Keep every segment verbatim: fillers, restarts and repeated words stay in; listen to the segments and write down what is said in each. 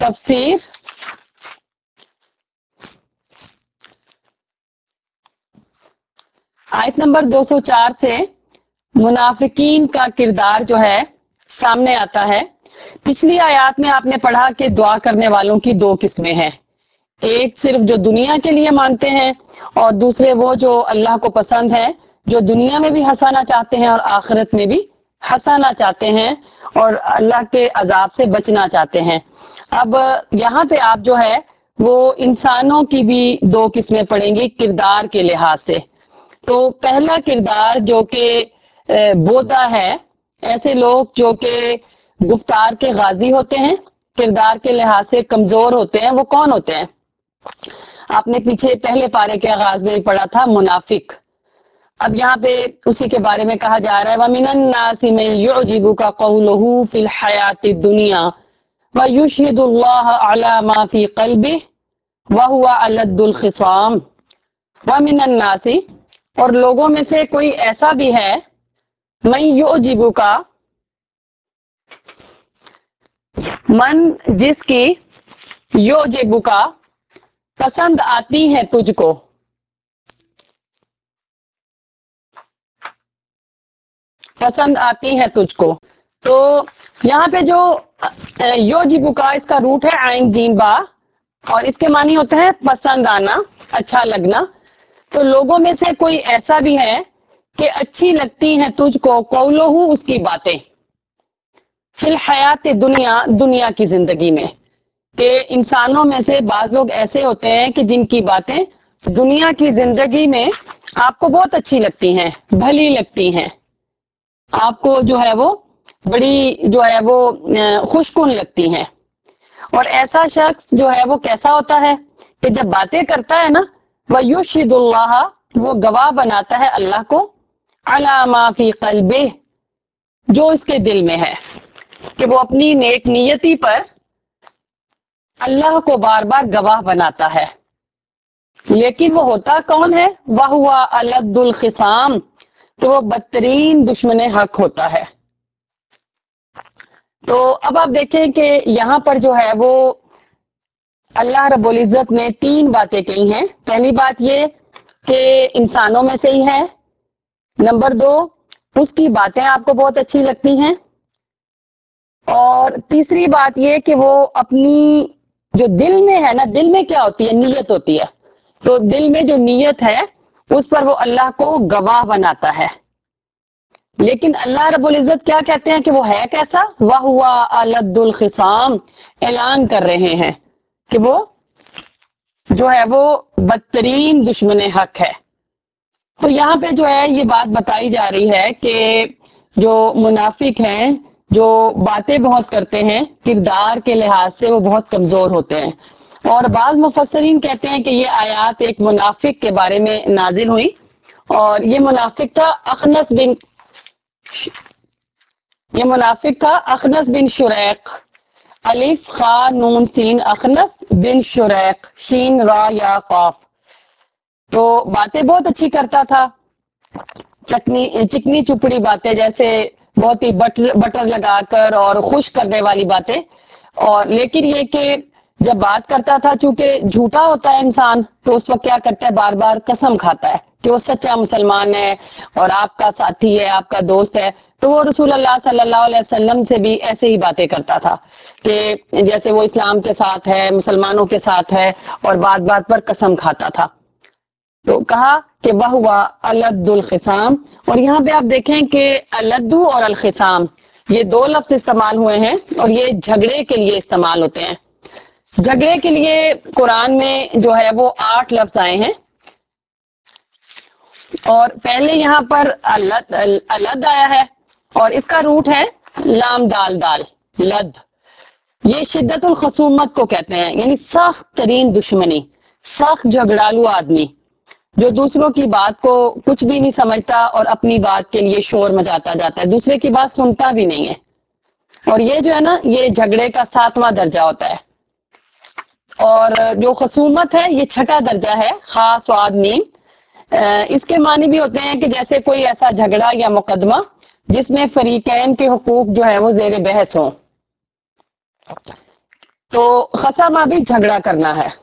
تفسیر آیت نمبر دو سو چار سے منافقین کا کردار جو ہے سامنے آتا ہے۔ پچھلی آیات میں آپ نے پڑھا کہ دعا کرنے والوں کی دو قسمیں ہیں، ایک صرف جو دنیا کے لیے مانتے ہیں اور دوسرے وہ جو اللہ کو پسند ہے، جو دنیا میں بھی ہنسانا چاہتے ہیں اور آخرت میں بھی ہنسانا چاہتے ہیں اور اللہ کے عذاب سے بچنا چاہتے ہیں۔ اب یہاں پہ آپ جو ہے وہ انسانوں کی بھی دو قسمیں پڑھیں گی کردار کے لحاظ سے۔ تو پہلا کردار جو کہ بودا ہے، ایسے لوگ جو کہ گفتار کے غازی ہوتے ہیں، کردار کے لحاظ سے کمزور ہوتے ہیں، وہ کون ہوتے ہیں؟ آپ نے پیچھے پہلے پارے کے آغاز میں پڑھا تھا منافق۔ اب یہاں پہ اسی کے بارے میں کہا جا رہا ہے وَمِنَ النَّاسِ مَن يُعْجِبُكَ قَوْلُهُ فِي الْحَيَاةِ الدُّنْيَا وَيُشْهِدُ اللَّهَ عَلَى مَا فِي قَلْبِهِ وَهُوَ أَلَدُّ الْخِصَامِ۔ وَمِنَ النَّاسِ، اور لوگوں میں سے کوئی ایسا بھی ہے، مَن يُعْجِبُكَ، من جس کی يُعْجِبُكَ پسند آتی ہے تجھ کو، پسند آتی ہے تجھ کو۔ تو یہاں پہ جو یوجبو کا اس کا روٹ ہے عین جیم با، اور اس کے معنی ہوتے ہیں پسند آنا، اچھا لگنا۔ تو لوگوں میں سے کوئی ایسا بھی ہے کہ اچھی لگتی ہیں تجھ کو قولہ، اس کی باتیں، فی الحیات دنیا، دنیا کی زندگی میں، کہ انسانوں میں سے بعض لوگ ایسے ہوتے ہیں کہ جن کی باتیں دنیا کی زندگی میں آپ کو بہت اچھی لگتی ہیں، بھلی لگتی ہیں، آپ کو جو ہے وہ بڑی جو ہے وہ خوش کن لگتی ہیں۔ اور ایسا شخص جو ہے وہ کیسا ہوتا ہے کہ جب باتیں کرتا ہے نا، وَيُشْهِدُ اللَّهَ، وہ گواہ بناتا ہے اللہ کو، عَلَى مَا فِي قَلْبِهِ، جو اس کے دل میں ہے، کہ وہ اپنی نیک نیتی پر اللہ کو بار بار گواہ بناتا ہے۔ لیکن وہ ہوتا کون ہے؟ وَهُوَ أَلَدُّ الْخِصَامِ، تو وہ بدترین دشمن حق ہوتا ہے۔ تو اب آپ دیکھیں کہ یہاں پر جو ہے وہ اللہ رب العزت نے تین باتیں کہی ہیں۔ پہلی بات یہ کہ انسانوں میں سے ہی ہے، نمبر دو اس کی باتیں آپ کو بہت اچھی لگتی ہیں، اور تیسری بات یہ کہ وہ اپنی جو دل میں ہے نا، دل میں کیا ہوتی ہے؟ نیت ہوتی ہے، تو دل میں جو نیت ہے اس پر وہ اللہ کو گواہ بناتا ہے۔ لیکن اللہ رب العزت کیا کہتے ہیں کہ وہ ہے کیسا؟ وَهُوَ أَلَدُّ الْخِصَامِ، اعلان کر رہے ہیں کہ وہ جو ہے وہ بدترین دشمن حق ہے۔ تو یہاں پہ جو ہے یہ بات بتائی جا رہی ہے کہ جو منافق ہیں، جو باتیں بہت کرتے ہیں، کردار کے لحاظ سے وہ بہت کمزور ہوتے ہیں۔ اور بعض مفسرین کہتے ہیں کہ یہ آیات ایک منافق کے بارے میں نازل ہوئی، اور یہ منافق تھا اخنس بن یہ منافق تھا اخنس بن شریق، الف خا نون سین، اخنس بن شریق، شین را یا قاف۔ تو باتیں بہت اچھی کرتا تھا، چکنی چکنی چپڑی باتیں، جیسے بہت ہی بٹر بٹر لگا کر اور خوش کرنے والی باتیں۔ اور لیکن یہ کہ جب بات کرتا تھا، چونکہ جھوٹا ہوتا ہے انسان، تو اس وقت کیا کرتا ہے؟ بار بار قسم کھاتا ہے کہ وہ سچا مسلمان ہے اور آپ کا ساتھی ہے، آپ کا دوست ہے۔ تو وہ رسول اللہ صلی اللہ علیہ وسلم سے بھی ایسے ہی باتیں کرتا تھا کہ جیسے وہ اسلام کے ساتھ ہے، مسلمانوں کے ساتھ ہے، اور بات بات پر قسم کھاتا تھا۔ تو کہا کہ وَهُوَ أَلَدُّ الْخِصَامِ، اور یہاں پہ آپ دیکھیں کہ الدو اور الخصام یہ دو لفظ استعمال ہوئے ہیں، اور یہ جھگڑے کے لیے استعمال ہوتے ہیں۔ جھگڑے کے لیے قرآن میں جو ہے وہ آٹھ لفظ آئے ہیں، اور پہلے یہاں پر الد الد آیا ہے، اور اس کا روٹ ہے لام دال دال، لد۔ یہ شدت الخصومت کو کہتے ہیں، یعنی سخت ترین دشمنی، سخت جھگڑالو آدمی جو دوسروں کی بات کو کچھ بھی نہیں سمجھتا اور اپنی بات کے لیے شور مچاتا جاتا ہے، دوسرے کی بات سنتا بھی نہیں ہے۔ اور یہ جو ہے نا، یہ جھگڑے کا ساتواں درجہ ہوتا ہے۔ اور جو خصومت ہے یہ چھٹا درجہ ہے، خاص واد میم۔ اس کے معنی بھی ہوتے ہیں کہ جیسے کوئی ایسا جھگڑا یا مقدمہ جس میں فریقین کے حقوق جو ہے وہ زیر بحث ہوں۔ تو خصما بھی جھگڑا کرنا ہے،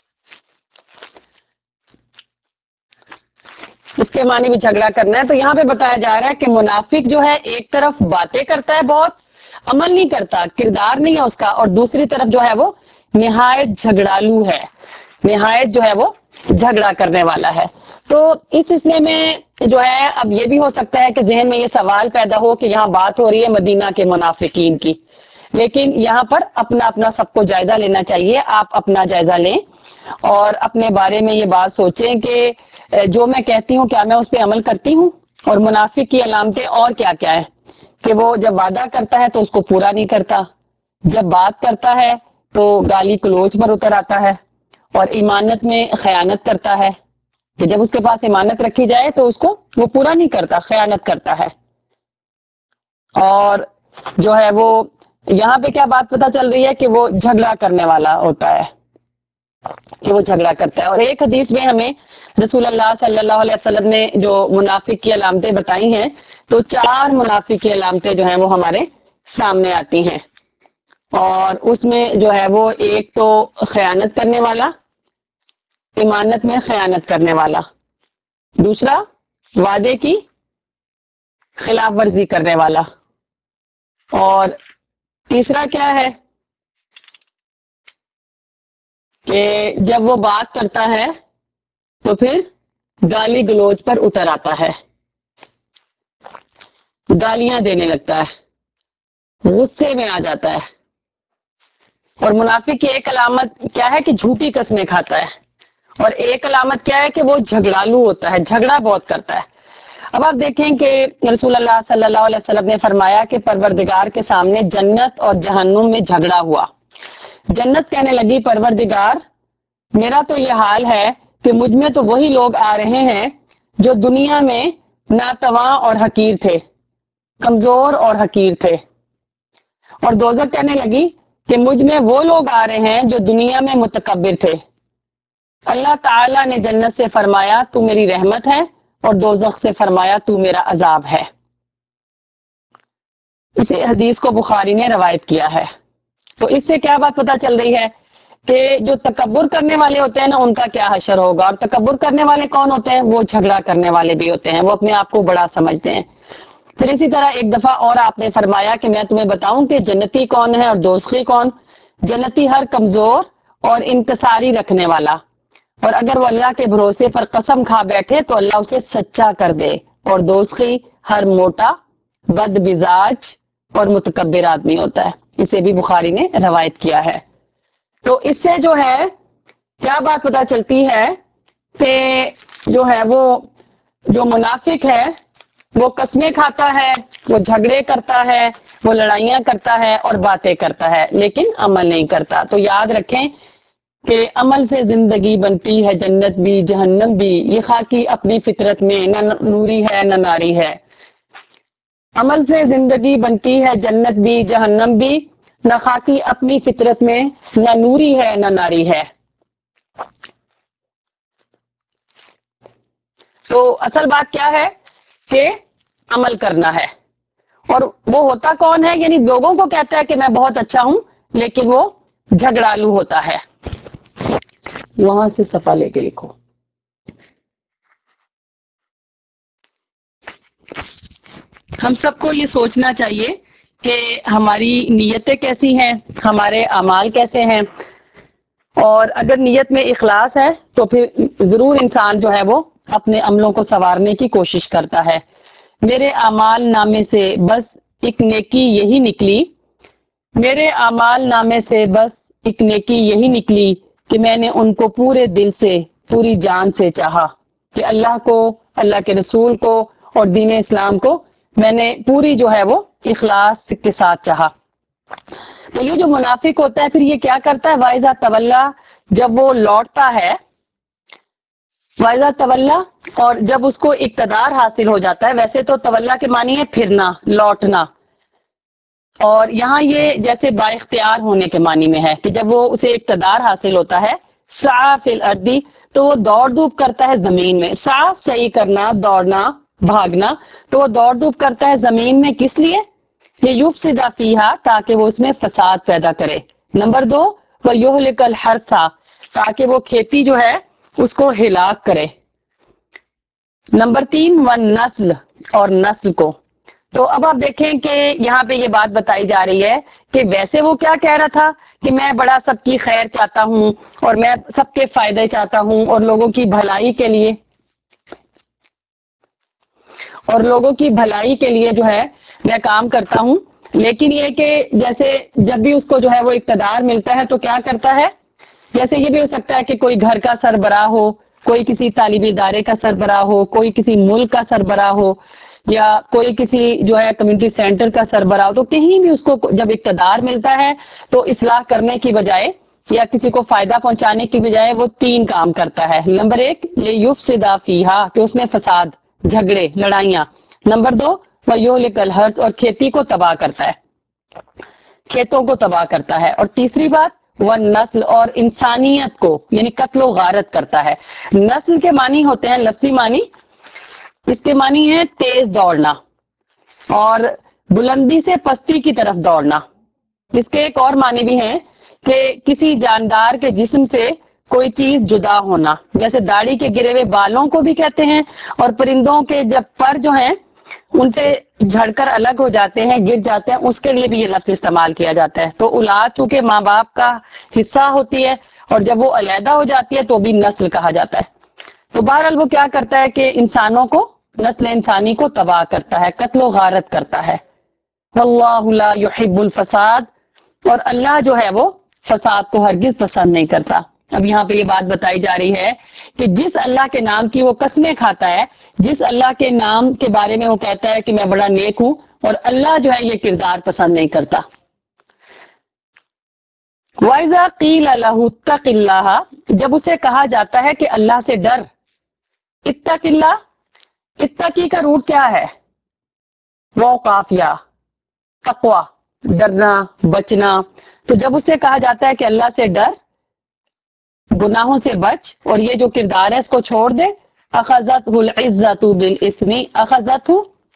اس کے معنی بھی جھگڑا کرنا ہے۔ تو یہاں پہ بتایا جا رہا ہے کہ منافق جو ہے ایک طرف باتیں کرتا ہے، بہت عمل نہیں کرتا، کردار نہیں ہے اس کا، اور دوسری طرف جو ہے وہ نہایت جھگڑالو ہے، نہایت جو ہے وہ جھگڑا کرنے والا ہے۔ تو اس سلسلے میں جو ہے اب یہ بھی ہو سکتا ہے کہ ذہن میں یہ سوال پیدا ہو کہ یہاں بات ہو رہی ہے مدینہ کے منافقین کی، لیکن یہاں پر اپنا اپنا سب کو جائزہ لینا چاہیے۔ آپ اپنا جائزہ لیں اور اپنے بارے میں یہ بات سوچیں کہ جو میں کہتی ہوں کیا میں اس پہ عمل کرتی ہوں، اور منافق کی علامتیں اور کیا کیا ہے کہ وہ جب وعدہ کرتا ہے تو اس کو پورا نہیں کرتا، جب بات کرتا ہے تو گالی گلوچ پر اتر آتا ہے، اور ایمانت میں خیانت کرتا ہے کہ جب اس کے پاس ایمانت رکھی جائے تو اس کو وہ پورا نہیں کرتا، خیانت کرتا ہے۔ اور جو ہے وہ یہاں پہ کیا بات پتہ چل رہی ہے کہ وہ جھگڑا کرنے والا ہوتا ہے، کہ وہ جھگڑا کرتا ہے۔ اور ایک حدیث میں ہمیں رسول اللہ صلی اللہ علیہ وسلم نے جو منافق کی علامتیں بتائی ہیں، تو چار منافق کی علامتیں جو ہیں وہ ہمارے سامنے آتی ہیں، اور اس میں جو ہے وہ ایک تو خیانت کرنے والا، ایمانت میں خیانت کرنے والا، دوسرا وعدے کی خلاف ورزی کرنے والا، اور تیسرا کیا ہے کہ جب وہ بات کرتا ہے تو پھر گالی گلوچ پر اتر آتا ہے، گالیاں دینے لگتا ہے، غصے میں آ جاتا ہے۔ اور منافق کی ایک علامت کیا ہے کہ جھوٹی قسمیں کھاتا ہے، اور ایک علامت کیا ہے کہ وہ جھگڑالو ہوتا ہے، جھگڑا بہت کرتا ہے۔ اب آپ دیکھیں کہ رسول اللہ صلی اللہ علیہ وسلم نے فرمایا کہ پروردگار کے سامنے جنت اور جہنم میں جھگڑا ہوا۔ جنت کہنے لگی پروردگار میرا تو یہ حال ہے کہ مجھ میں تو وہی لوگ آ رہے ہیں جو دنیا میں ناتواں اور حقیر تھے، کمزور اور حقیر تھے۔ اور دوزخ کہنے لگی کہ مجھ میں وہ لوگ آ رہے ہیں جو دنیا میں متکبر تھے۔ اللہ تعالیٰ نے جنت سے فرمایا تو میری رحمت ہے، اور دوزخ سے فرمایا تو میرا عذاب ہے۔ اسی حدیث کو بخاری نے روایت کیا ہے۔ تو اس سے کیا بات پتہ چل رہی ہے کہ جو تکبر کرنے والے ہوتے ہیں نا ان کا کیا حشر ہوگا۔ اور تکبر کرنے والے کون ہوتے ہیں؟ وہ جھگڑا کرنے والے بھی ہوتے ہیں، وہ اپنے آپ کو بڑا سمجھتے ہیں۔ پھر اسی طرح ایک دفعہ اور آپ نے فرمایا کہ میں تمہیں بتاؤں کہ جنتی کون ہے اور دوزخی کون؟ جنتی ہر کمزور اور انکساری رکھنے والا، اور اگر وہ اللہ کے بھروسے پر قسم کھا بیٹھے تو اللہ اسے سچا کر دے، اور دوزخی ہر موٹا، بد مزاج اور متکبر آدمی ہوتا ہے۔ اسے بھی بخاری نے روایت کیا ہے۔ تو اس سے جو ہے کیا بات پتہ چلتی ہے کہ جو ہے وہ جو منافق ہے وہ قسمیں کھاتا ہے، وہ جھگڑے کرتا ہے، وہ لڑائیاں کرتا ہے اور باتیں کرتا ہے، لیکن عمل نہیں کرتا۔ تو یاد رکھیں کہ عمل سے زندگی بنتی ہے، جنت بھی جہنم بھی، یہ خاکی اپنی فطرت میں نہ نوری ہے نہ ناری ہے۔ عمل سے زندگی بنتی ہے، جنت بھی جہنم بھی، نہ خاکی اپنی فطرت میں نہ نوری ہے نہ ناری ہے۔ تو اصل بات کیا ہے کہ عمل کرنا ہے، اور وہ ہوتا کون ہے؟ یعنی لوگوں کو کہتا ہے کہ میں بہت اچھا ہوں، لیکن وہ جھگڑالو ہوتا ہے۔ وہاں سے صفحہ لے کے لکھو۔ ہم سب کو یہ سوچنا چاہیے کہ ہماری نیتیں کیسی ہیں، ہمارے اعمال کیسے ہیں، اور اگر نیت میں اخلاص ہے تو پھر ضرور انسان جو ہے وہ اپنے عملوں کو سنوارنے کی کوشش کرتا ہے۔ میرے اعمال نامے سے بس ایک نیکی یہی نکلی، میرے اعمال نامے سے بس ایک نیکی یہی نکلی کہ میں نے ان کو پورے دل سے، پوری جان سے چاہا، کہ اللہ کو، اللہ کے رسول کو اور دین اسلام کو میں نے پوری جو ہے وہ اخلاص کے ساتھ چاہا۔ تو یہ جو منافق ہوتا ہے پھر یہ کیا کرتا ہے؟ وَإِذَا تَوَلَّى، جب وہ لوٹتا ہے، وَإِذَا تَوَلَّى، اور جب اس کو اقتدار حاصل ہو جاتا ہے، ویسے تو تولا کے معنی ہے پھرنا، لوٹنا، اور یہاں یہ جیسے با اختیار ہونے کے معنی میں ہے کہ جب وہ اسے اقتدار حاصل ہوتا ہے، سعی فی الارض، تو وہ دوڑ دھوپ کرتا ہے زمین میں۔ سعی صحیح کرنا، دوڑنا، بھاگنا، تو وہ دوڑ دھوپ کرتا ہے زمین میں، کس لیے؟ یہ یفسد فیہا، تاکہ وہ اس میں فساد پیدا کرے۔ نمبر دو، وَيُهْلِكَ الْحَرْثَ تاکہ وہ کھیتی جو ہے اس کو ہلاک کرے۔ نمبر تین والنسل اور نسل کو۔ تو اب آپ دیکھیں کہ یہاں پہ یہ بات بتائی جا رہی ہے کہ ویسے وہ کیا کہہ رہا تھا کہ میں بڑا سب کی خیر چاہتا ہوں اور میں سب کے فائدے چاہتا ہوں اور لوگوں کی بھلائی کے لیے اور لوگوں کی بھلائی کے لیے جو ہے میں کام کرتا ہوں، لیکن یہ کہ جیسے جب بھی اس کو جو ہے وہ اقتدار ملتا ہے تو کیا کرتا ہے، جیسے یہ بھی ہو سکتا ہے کہ کوئی گھر کا سربراہ ہو، کوئی کسی تعلیمی ادارے کا سربراہ ہو، کوئی کسی ملک کا سربراہ ہو، یا کوئی کسی جو ہے کمیونٹی سینٹر کا سربراہ ہو، تو کہیں بھی اس کو جب اقتدار ملتا ہے تو اصلاح کرنے کی بجائے یا کسی کو فائدہ پہنچانے کی بجائے وہ تین کام کرتا ہے۔ نمبر ایک لیفسد فیہا کہ اس میں فساد، جھگڑے، لڑائیاں۔ نمبر دو ویہلک الحرث اور کھیتی کو تباہ کرتا ہے، کھیتوں کو تباہ کرتا ہے۔ اور تیسری بات وہ نسل اور انسانیت کو یعنی قتل و غارت کرتا ہے۔ نسل کے معنی ہوتے ہیں لفظی معنی، اس کے معنی ہے تیز دوڑنا اور بلندی سے پستی کی طرف دوڑنا۔ اس کے ایک اور معنی بھی ہیں کہ کسی جاندار کے جسم سے کوئی چیز جدا ہونا، جیسے داڑھی کے گرے ہوئے بالوں کو بھی کہتے ہیں، اور پرندوں کے جب پر جو ہیں ان سے جھڑ کر الگ ہو جاتے ہیں، گر جاتے ہیں، اس کے لیے بھی یہ لفظ استعمال کیا جاتا ہے۔ تو اولاد چونکہ ماں باپ کا حصہ ہوتی ہے اور جب وہ علیحدہ ہو جاتی ہے تو بھی نسل کہا جاتا ہے۔ تو بہرحال وہ کیا کرتا ہے کہ انسانوں کو، نسل انسانی کو تباہ کرتا ہے، قتل و غارت کرتا ہے۔ واللہ لا يحب الفساد اور اللہ جو ہے وہ فساد کو ہرگز پسند نہیں کرتا۔ اب یہاں پہ یہ بات بتائی جا رہی ہے کہ جس اللہ کے نام کی وہ قسمیں کھاتا ہے، جس اللہ کے نام کے بارے میں وہ کہتا ہے کہ میں بڑا نیک ہوں، اور اللہ جو ہے یہ کردار پسند نہیں کرتا۔ وَإِذَا قِيلَ لَهُ اتَّقِ اللَّهَ جب اسے کہا جاتا ہے کہ اللہ سے ڈر، اتق اللہ، اتقی کا روٹ کیا ہے؟ وہ قافیہ، تقوی، ڈرنا، بچنا۔ تو جب اسے کہا جاتا ہے کہ اللہ سے ڈر، گناہوں سے بچ اور یہ جو کردار ہے اس کو چھوڑ دے، اخذتہ العزت بالاثم، اخذتہ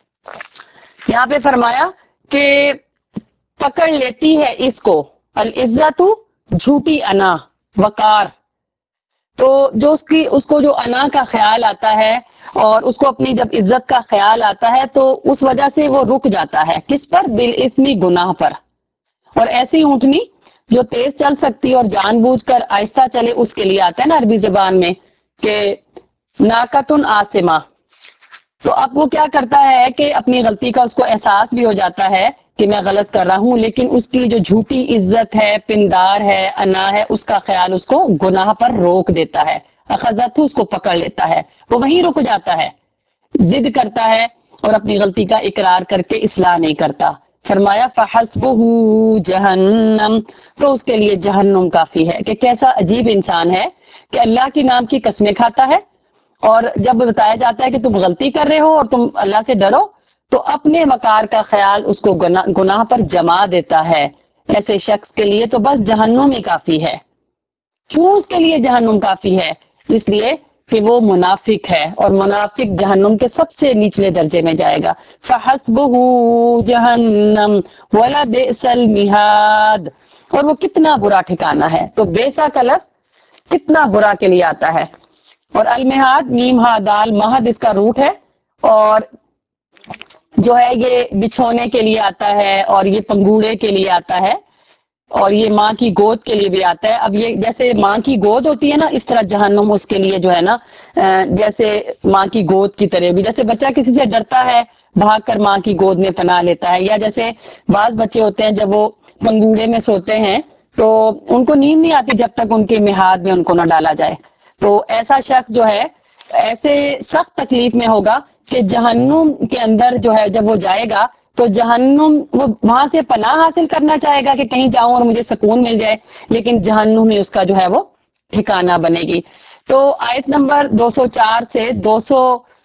یہاں پہ فرمایا کہ پکڑ لیتی ہے اس کو العزت، جھوٹی انا، وقار۔ تو جو اس کی اس کو جو انا کا خیال آتا ہے اور اس کو اپنی جب عزت کا خیال آتا ہے تو اس وجہ سے وہ رک جاتا ہے، کس پر؟ بالاثم، گناہ پر۔ اور ایسی اونٹنی جو تیز چل سکتی اور جان بوجھ کر آہستہ چلے، اس کے لیے آتا ہے نا عربی زبان میں کہ ناقتن آسمہ۔ تو اب وہ کیا کرتا ہے کہ اپنی غلطی کا اس کو احساس بھی ہو جاتا ہے کہ میں غلط کر رہا ہوں، لیکن اس کی جو جھوٹی عزت ہے، پندار ہے، انا ہے، اس کا خیال اس کو گناہ پر روک دیتا ہے، اخذتہ اس کو پکڑ لیتا ہے، وہ وہیں رک جاتا ہے، ضد کرتا ہے اور اپنی غلطی کا اقرار کر کے اصلاح نہیں کرتا۔ فرمایا فَحَسْبُهُ جہنم تو اس کے لیے جہنم کافی ہے۔ کہ کیسا عجیب انسان ہے کہ اللہ کی نام کی قسمیں کھاتا ہے، اور جب بتایا جاتا ہے کہ تم غلطی کر رہے ہو اور تم اللہ سے ڈرو تو اپنے وقار کا خیال اس کو گناہ, گناہ پر جما دیتا ہے۔ ایسے شخص کے لیے تو بس جہنم ہی کافی ہے۔ کیوں اس کے لیے جہنم کافی ہے؟ اس لیے کہ وہ منافق ہے، اور منافق جہنم کے سب سے نچلے درجے میں جائے گا۔ فَحَسْبُهُ جَهَنَّمْ وَلَبِئْسَ الْمِہَادُ اور وہ کتنا برا ٹھکانہ ہے۔ تو بیسا کا لفظ کتنا برا کے لیے آتا ہے، اور المہاد میم ہا دال مہد اس کا روٹ ہے، اور جو ہے یہ بچھونے کے لیے آتا ہے، اور یہ پنگوڑے کے لیے آتا ہے، اور یہ ماں کی گود کے لیے بھی آتا ہے۔ اب یہ جیسے ماں کی گود ہوتی ہے نا، اس طرح جہنم اس کے لیے جو ہے نا جیسے ماں کی گود کی طرح بھی، جیسے بچہ کسی سے ڈرتا ہے بھاگ کر ماں کی گود میں پناہ لیتا ہے، یا جیسے بعض بچے ہوتے ہیں جب وہ پنگوڑے میں سوتے ہیں تو ان کو نیند نہیں آتی جب تک ان کے مہاد میں ان کو نہ ڈالا جائے۔ تو ایسا شخص جو ہے ایسے سخت تکلیف میں ہوگا کہ جہنم کے اندر جو ہے جب وہ جائے گا تو جہنم وہ وہاں سے پناہ حاصل کرنا چاہے گا کہ کہیں جاؤں اور مجھے سکون مل جائے، لیکن جہنم میں اس کا جو ہے وہ ٹھکانہ بنے گی۔ تو آیت نمبر دو سو چار سے دو سو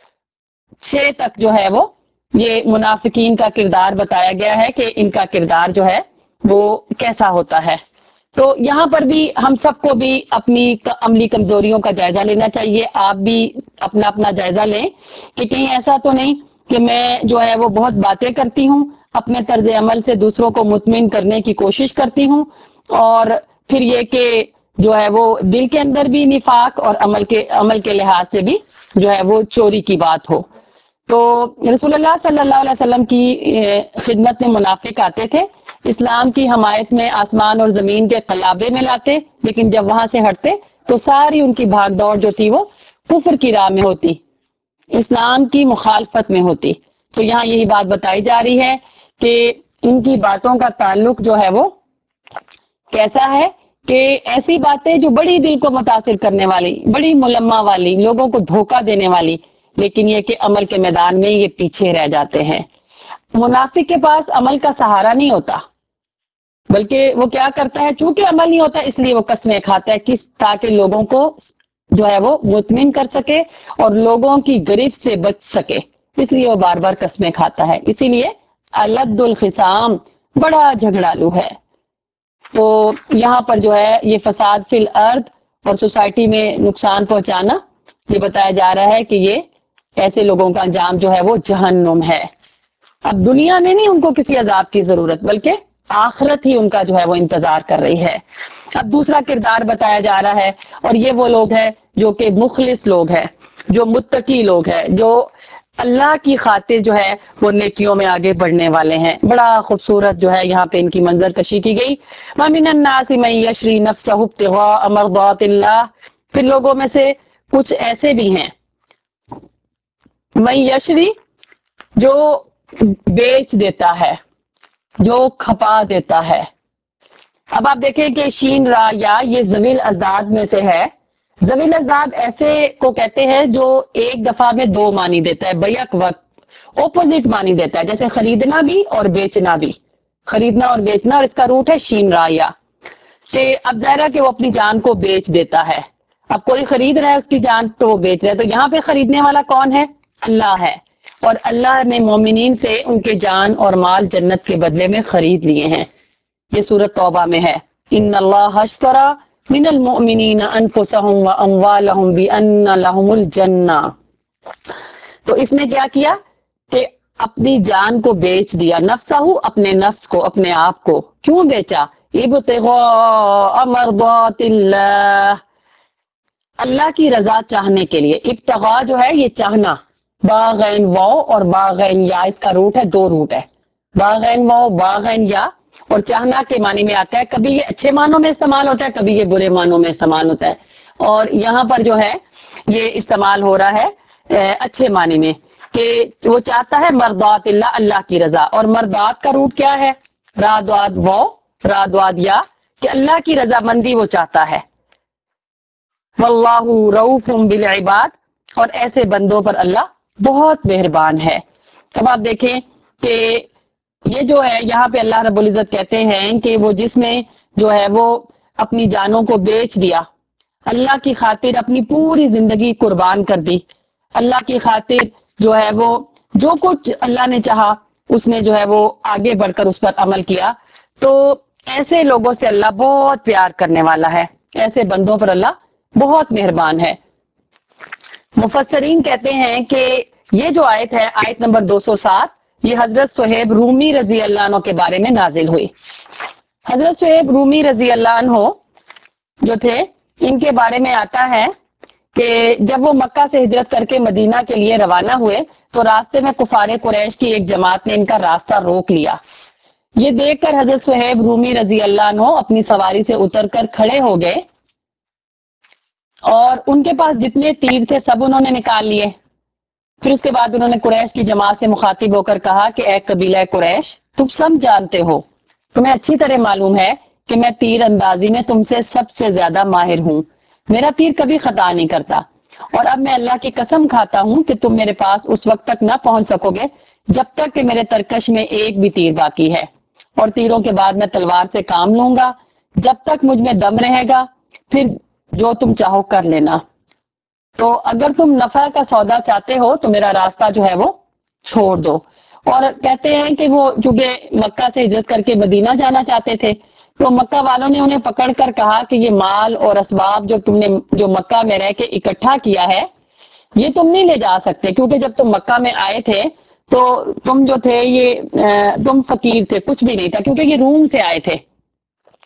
چھ تک جو ہے وہ یہ منافقین کا کردار بتایا گیا ہے کہ ان کا کردار جو ہے وہ کیسا ہوتا ہے۔ تو یہاں پر بھی ہم سب کو بھی اپنی عملی کمزوریوں کا جائزہ لینا چاہیے۔ آپ بھی اپنا اپنا جائزہ لیں کہ کہیں ایسا تو نہیں کہ میں جو ہے وہ بہت باتیں کرتی ہوں، اپنے طرز عمل سے دوسروں کو مطمئن کرنے کی کوشش کرتی ہوں، اور پھر یہ کہ جو ہے وہ دل کے اندر بھی نفاق اور عمل کے عمل کے لحاظ سے بھی جو ہے وہ چوری کی بات ہو. تو رسول اللہ صلی اللہ علیہ وسلم کی خدمت میں منافق آتے تھے، اسلام کی حمایت میں آسمان اور زمین کے قلابے میں لاتے، لیکن جب وہاں سے ہٹتے تو ساری ان کی بھاگ دوڑ جو تھی وہ کفر کی راہ میں ہوتی، اسلام کی مخالفت میں ہوتی. تو یہاں یہی بات بتائی جا رہی ہے کہ ان کی باتوں کا تعلق جو ہے وہ کیسا ہے کہ ایسی باتیں جو بڑی دل کو متاثر کرنے والی، بڑی ملمہ والی، لوگوں کو دھوکہ دینے والی، لیکن یہ کہ عمل کے میدان میں یہ پیچھے رہ جاتے ہیں. منافق کے پاس عمل کا سہارا نہیں ہوتا، بلکہ وہ کیا کرتا ہے، چونکہ عمل نہیں ہوتا اس لیے وہ قسمیں کھاتا ہے، کس تاکہ لوگوں کو جو ہے وہ مطمئن کر سکے اور لوگوں کی گرفت سے بچ سکے، اس لیے وہ بار بار قسمیں کھاتا ہے. اسی لیے الد الخصام، بڑا جھگڑالو ہے. تو یہاں پر جو ہے یہ فساد فی الارض اور سوسائٹی میں نقصان پہنچانا یہ بتایا جا رہا ہے کہ یہ ایسے لوگوں کا انجام جو ہے وہ جہنم ہے. اب دنیا میں نہیں ان کو کسی عذاب کی ضرورت، بلکہ آخرت ہی ان کا جو ہے وہ انتظار کر رہی ہے. اب دوسرا کردار بتایا جا رہا ہے، اور یہ وہ لوگ ہیں جو کہ مخلص لوگ ہیں، جو متقی لوگ ہیں، جو اللہ کی خاطر جو ہے وہ نیکیوں میں آگے بڑھنے والے ہیں. بڑا خوبصورت جو ہے یہاں پہ ان کی منظر کشی کی گئی. وَمِنَ النَّاسِ مَن يَشْرِي نَفْسَهُ ابْتِغَاءَ مَرْضَاتِ اللَّهِ. پھر لوگوں میں سے کچھ ایسے بھی ہیں من یشری، جو بیچ دیتا ہے، جو کھپا دیتا ہے. اب آپ دیکھیں کہ شین را یا یہ ذویل ازداد میں سے ہے. ذویل ازداد ایسے کو کہتے ہیں جو ایک دفعہ میں دو معنی دیتا ہے، بیک وقت اپوزٹ معنی دیتا ہے، جیسے خریدنا بھی اور بیچنا بھی، خریدنا اور بیچنا، اور اس کا روٹ ہے شین را یا. کہ اب ظاہر ہے کہ وہ اپنی جان کو بیچ دیتا ہے. اب کوئی خرید رہا ہے اس کی جان تو وہ بیچ رہا ہے، تو یہاں پہ خریدنے والا کون ہے؟ اللہ ہے. اور اللہ نے مومنین سے ان کے جان اور مال جنت کے بدلے میں خرید لیے ہیں. یہ سورۃ توبہ میں ہے، ان اللہ اشتری من المؤمنین انفسهم واموالهم بان لهم الجنہ. تو اس نے کیا کیا کہ اپنی جان کو بیچ دیا، نفسہ، اپنے نفس کو، اپنے آپ کو. کیوں بیچا؟ ابتغاء مرضات اللہ، اللہ کی رضا چاہنے کے لیے. ابتغاء جو ہے یہ چاہنا، باغین واو اور باغین یا، اس کا روٹ ہے، دو روٹ ہے، باغین واو باغین یا. اور چاہنا کے معنی میں آتا ہے، کبھی یہ اچھے معنوں میں استعمال ہوتا ہے، کبھی یہ برے معنوں میں استعمال ہوتا ہے. اور یہاں پر جو ہے یہ استعمال ہو رہا ہے اچھے معنی میں، کہ وہ چاہتا ہے مرضات اللہ، اللہ کی رضا. اور مرضات کا روٹ کیا ہے؟ را دواد واو را دواد یا، کہ اللہ کی رضا مندی وہ چاہتا ہے. واللہ رؤوف بالعباد، اور ایسے بندوں پر اللہ بہت مہربان ہے. اب آپ دیکھیں کہ یہ جو ہے یہاں پہ اللہ رب العزت کہتے ہیں کہ وہ جس نے جو ہے وہ اپنی جانوں کو بیچ دیا، اللہ کی خاطر اپنی پوری زندگی قربان کر دی، اللہ کی خاطر جو ہے وہ جو کچھ اللہ نے چاہا اس نے جو ہے وہ آگے بڑھ کر اس پر عمل کیا، تو ایسے لوگوں سے اللہ بہت پیار کرنے والا ہے، ایسے بندوں پر اللہ بہت مہربان ہے. مفسرین کہتے ہیں کہ یہ جو آیت ہے، آیت نمبر دو سو سات، یہ حضرت صہیب رومی رضی اللہ عنہ کے بارے میں نازل ہوئی. حضرت صہیب رومی رضی اللہ عنہ جو تھے، ان کے بارے میں آتا ہے کہ جب وہ مکہ سے ہجرت کر کے مدینہ کے لیے روانہ ہوئے تو راستے میں کفار قریش کی ایک جماعت نے ان کا راستہ روک لیا. یہ دیکھ کر حضرت صہیب رومی رضی اللہ عنہ اپنی سواری سے اتر کر کھڑے ہو گئے، اور ان کے پاس جتنے تیر تھے سب انہوں نے نکال لیے. پھر اس کے بعد انہوں نے قریش کی جماعت سے مخاطب ہو کر کہا کہ اے قبیلہ قریش، تم سب جانتے ہو، تمہیں اچھی طرح معلوم ہے کہ میں تیر اندازی میں تم سے سب سے زیادہ ماہر ہوں، میرا تیر کبھی خطا نہیں کرتا. اور اب میں اللہ کی قسم کھاتا ہوں کہ تم میرے پاس اس وقت تک نہ پہنچ سکو گے جب تک کہ میرے ترکش میں ایک بھی تیر باقی ہے، اور تیروں کے بعد میں تلوار سے کام لوں گا جب تک مجھ میں دم رہے گا، پھر جو تم چاہو کر لینا. تو اگر تم نفع کا سودا چاہتے ہو تو میرا راستہ جو ہے وہ چھوڑ دو. اور کہتے ہیں کہ وہ چونکہ مکہ سے ہجرت کر کے مدینہ جانا چاہتے تھے، تو مکہ والوں نے انہیں پکڑ کر کہا کہ یہ مال اور اسباب جو تم نے جو مکہ میں رہ کے اکٹھا کیا ہے یہ تم نہیں لے جا سکتے، کیونکہ جب تم مکہ میں آئے تھے تو تم جو تھے یہ تم فقیر تھے، کچھ بھی نہیں تھا، کیونکہ یہ روم سے آئے تھے.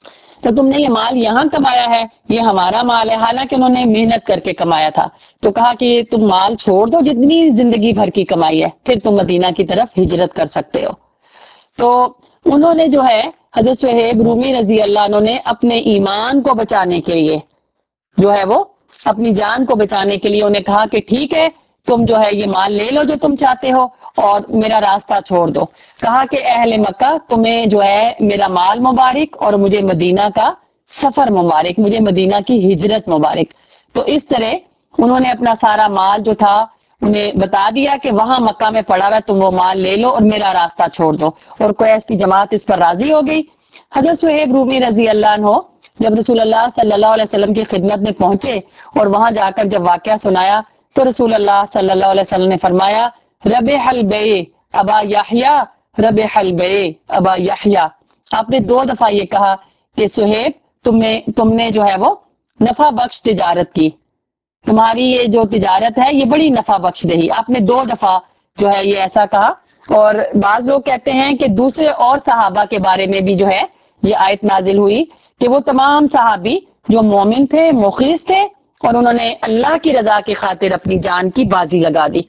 تو تم نے یہ مال یہاں کمایا ہے، یہ ہمارا مال ہے، حالانکہ انہوں نے محنت کر کے کمایا تھا۔ تو کہا کہ تم مال چھوڑ دو جتنی زندگی بھر کی کمائی ہے، پھر تم مدینہ کی طرف ہجرت کر سکتے ہو۔ تو انہوں نے جو ہے حضرت صہیب رومی رضی اللہ عنہ نے اپنے ایمان کو بچانے کے لیے جو ہے وہ اپنی جان کو بچانے کے لیے انہیں کہا کہ ٹھیک ہے، تم جو ہے یہ مال لے لو جو تم چاہتے ہو اور میرا راستہ چھوڑ دو۔ کہا کہ اہل مکہ تمہیں جو ہے میرا مال مبارک اور مجھے مدینہ کا سفر مبارک، مجھے مدینہ کی ہجرت مبارک۔ تو اس طرح انہوں نے اپنا سارا مال جو تھا انہیں بتا دیا کہ وہاں مکہ میں پڑا ہوا، تم وہ مال لے لو اور میرا راستہ چھوڑ دو، اور قریش کی جماعت اس پر راضی ہو گئی۔ حضرت صہیب رومی رضی اللہ عنہ جب رسول اللہ صلی اللہ علیہ وسلم کی خدمت میں پہنچے اور وہاں جا کر جب واقعہ سنایا تو رسول اللہ صلی اللہ علیہ وسلم نے فرمایا ربح البیع ابا یحییٰ، ربح البیع ابا یحییٰ۔ آپ نے دو دفعہ یہ کہا کہ صہیب تم نے تم نے جو ہے وہ نفع بخش تجارت کی، تمہاری یہ جو تجارت ہے یہ بڑی نفع بخش رہی۔ آپ نے دو دفعہ جو ہے یہ ایسا کہا، اور بعض لوگ کہتے ہیں کہ دوسرے اور صحابہ کے بارے میں بھی جو ہے یہ آیت نازل ہوئی کہ وہ تمام صحابی جو مومن تھے، مخلص تھے، اور انہوں نے اللہ کی رضا کی خاطر اپنی جان کی بازی لگا دی۔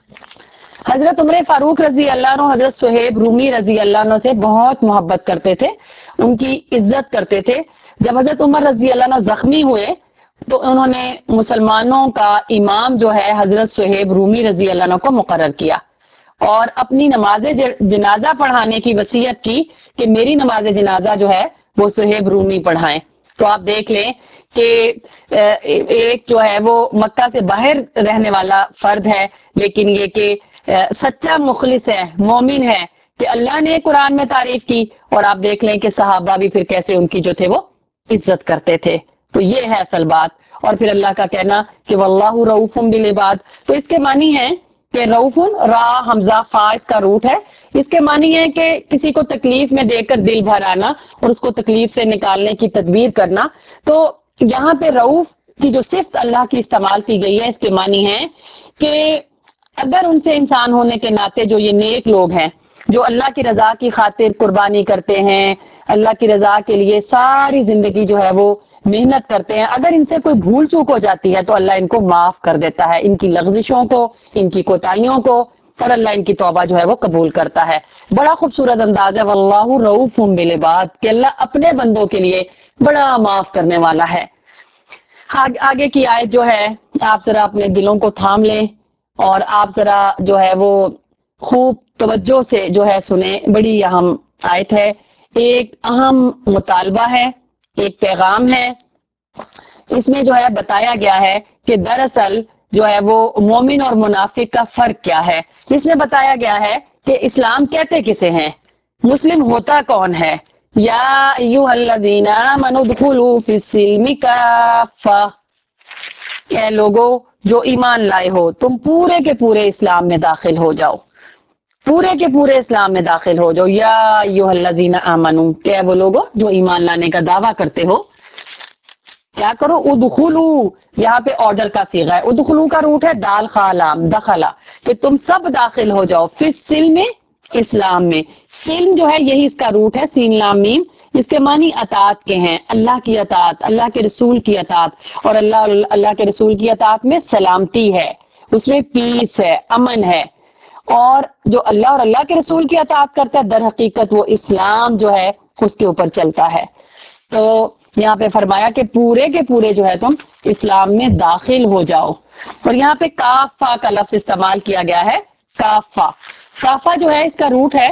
حضرت عمر فاروق رضی اللہ عنہ حضرت صہیب رومی رضی اللہ عنہ سے بہت محبت کرتے تھے، ان کی عزت کرتے تھے۔ جب حضرت عمر رضی اللہ عنہ زخمی ہوئے تو انہوں نے مسلمانوں کا امام جو ہے حضرت صہیب رومی رضی اللہ عنہ کو مقرر کیا اور اپنی نماز جنازہ پڑھانے کی وصیت کی کہ میری نماز جنازہ جو ہے وہ صہیب رومی پڑھائیں۔ تو آپ دیکھ لیں کہ ایک جو ہے وہ مکہ سے باہر رہنے والا فرد ہے، لیکن یہ کہ سچا مخلص ہے، مومن ہے، کہ اللہ نے قرآن میں تعریف کی، اور آپ دیکھ لیں کہ صحابہ بھی پھر کیسے ان کی جو تھے وہ عزت کرتے تھے۔ تو یہ ہے اصل بات۔ اور پھر اللہ کا کہنا کہ واللہ رؤوف بالعباد، تو اس کے معنی ہے کہ رؤوف را حمزہ فا اس کا روٹ ہے، اس کے معنی ہے کہ کسی کو تکلیف میں دے کر دل بھر آنا اور اس کو تکلیف سے نکالنے کی تدبیر کرنا۔ تو یہاں پہ رؤوف کی جو صفت اللہ کی استعمال کی گئی ہے اس کے معنی ہے کہ اگر ان سے انسان ہونے کے ناطے جو یہ نیک لوگ ہیں جو اللہ کی رضا کی خاطر قربانی کرتے ہیں، اللہ کی رضا کے لیے ساری زندگی جو ہے وہ محنت کرتے ہیں، اگر ان سے کوئی بھول چوک ہو جاتی ہے تو اللہ ان کو معاف کر دیتا ہے، ان کی لغزشوں کو، ان کی کوتاہیوں کو، اور اللہ ان کی توبہ جو ہے وہ قبول کرتا ہے۔ بڑا خوبصورت انداز ہے واللہ رؤوف بالعباد کہ اللہ اپنے بندوں کے لیے بڑا معاف کرنے والا ہے۔ آگے کی آیت جو ہے آپ ذرا اپنے دلوں کو تھام لیں اور آپ ذرا جو ہے وہ خوب توجہ سے جو ہے سنیں، بڑی اہم آیت ہے، ایک اہم مطالبہ ہے، ایک پیغام ہے۔ اس میں جو ہے بتایا گیا ہے کہ دراصل جو ہے وہ مومن اور منافق کا فرق کیا ہے۔ اس میں بتایا گیا ہے کہ اسلام کہتے کسے ہیں، مسلم ہوتا کون ہے۔ یا ایھا الذین آمنوا ادخلوا فی السلم کافۃ، اے لوگو جو ایمان لائے ہو تم پورے کے پورے اسلام میں داخل ہو جاؤ، پورے کے پورے اسلام میں داخل ہو جاؤ۔ یا ایھا الذین آمنوا، کہ وہ لوگو جو ایمان لانے کا دعویٰ کرتے ہو کیا کرو، ادخلو، یہاں پہ آرڈر کا صیغہ ہے، ادخلو کا روٹ ہے دال خالام دخلا، کہ تم سب داخل ہو جاؤ فی السلم، اسلام میں۔ سلم جو ہے یہی اس کا روٹ ہے، سین لام میم، اس کے معنی اطاعت کے ہیں، اللہ کی اطاعت، اللہ کے رسول کی اطاعت، اور اللہ اللہ کے رسول کی اطاعت میں سلامتی ہے، اس میں پیس ہے، امن ہے۔ اور جو اللہ اور اللہ کے رسول کی اطاعت کرتا ہے در حقیقت وہ اسلام جو ہے اس کے اوپر چلتا ہے۔ تو یہاں پہ فرمایا کہ پورے کے پورے جو ہے تم اسلام میں داخل ہو جاؤ، اور یہاں پہ کافہ کا لفظ استعمال کیا گیا ہے، کافہ۔ کافہ جو ہے اس کا روٹ ہے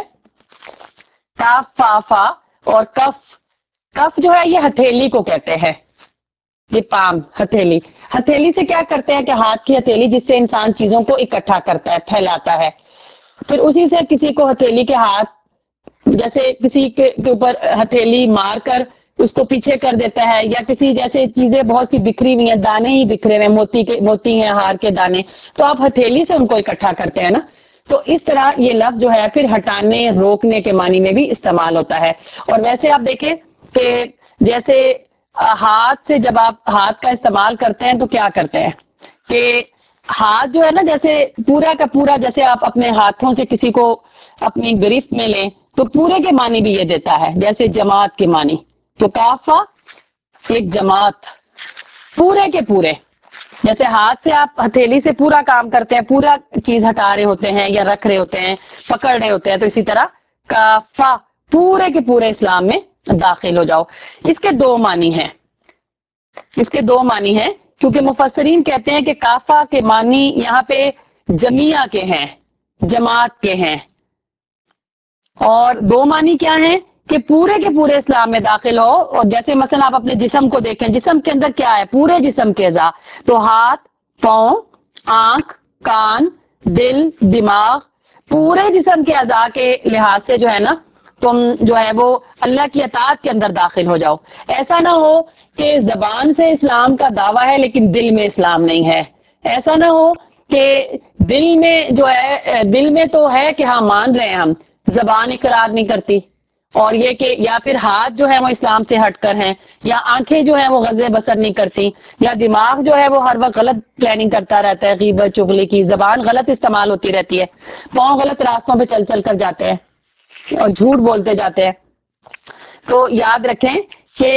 کاف فا فا، اور کف، کف جو ہے یہ ہتھیلی کو کہتے ہیں، یہ پام، ہتھیلی۔ ہتھیلی سے کیا کرتے ہیں کہ ہاتھ کی ہتھیلی جس سے انسان چیزوں کو اکٹھا کرتا ہے، پھیلاتا ہے، پھر اسی سے کسی کو ہتھیلی کے ہاتھ، جیسے کسی کے اوپر ہتھیلی مار کر اس کو پیچھے کر دیتا ہے، یا کسی جیسے چیزیں بہت سی بکھری ہوئی ہیں، دانے ہی بکھرے ہوئے، موتی کے موتی ہیں، ہار کے دانے، تو آپ ہتھیلی سے ان کو اکٹھا کرتے ہیں نا۔ تو اس طرح یہ لفظ جو ہے پھر ہٹانے، روکنے کے معنی میں بھی استعمال ہوتا ہے۔ اور ویسے آپ دیکھیں کہ جیسے ہاتھ سے جب آپ ہاتھ کا استعمال کرتے ہیں تو کیا کرتے ہیں کہ ہاتھ جو ہے نا جیسے پورا کا پورا، جیسے آپ اپنے ہاتھوں سے کسی کو اپنی گرفت میں لیں تو پورے کے معنی بھی یہ دیتا ہے، جیسے جماعت کے معنی۔ تو کافہ ایک جماعت پورے کے پورے، جیسے ہاتھ سے آپ ہتھیلی سے پورا کام کرتے ہیں، پورا چیز ہٹا رہے ہوتے ہیں یا رکھ رہے ہوتے ہیں، پکڑ رہے ہوتے ہیں، تو اسی طرح کافہ پورے کے پورے اسلام میں داخل ہو جاؤ۔ اس کے دو معنی ہیں، اس کے دو معنی ہیں، کیونکہ مفسرین کہتے ہیں کہ کافہ کے معنی یہاں پہ جمیع کے ہیں، جماعت کے ہیں، اور دو معنی کیا ہیں کہ پورے کے پورے اسلام میں داخل ہو۔ اور جیسے مثلا آپ اپنے جسم کو دیکھیں، جسم کے اندر کیا ہے؟ پورے جسم کے اعضاء، تو ہاتھ، پاؤں، آنکھ، کان، دل، دماغ، پورے جسم کے اعضاء کے لحاظ سے جو ہے نا تم جو ہے وہ اللہ کی اطاعت کے اندر داخل ہو جاؤ۔ ایسا نہ ہو کہ زبان سے اسلام کا دعویٰ ہے لیکن دل میں اسلام نہیں ہے، ایسا نہ ہو کہ دل میں جو ہے، دل میں تو ہے کہ ہاں مان رہے ہیں ہم، زبان اقرار نہیں کرتی، اور یہ کہ یا پھر ہاتھ جو ہے وہ اسلام سے ہٹ کر ہیں، یا آنکھیں جو ہیں وہ غض بصر نہیں کرتی، یا دماغ جو ہے وہ ہر وقت غلط پلاننگ کرتا رہتا ہے، غیبت چغلی کی، زبان غلط استعمال ہوتی رہتی ہے، پاؤں غلط راستوں پہ چل چل کر جاتے ہیں اور جھوٹ بولتے جاتے ہیں۔ تو یاد رکھیں کہ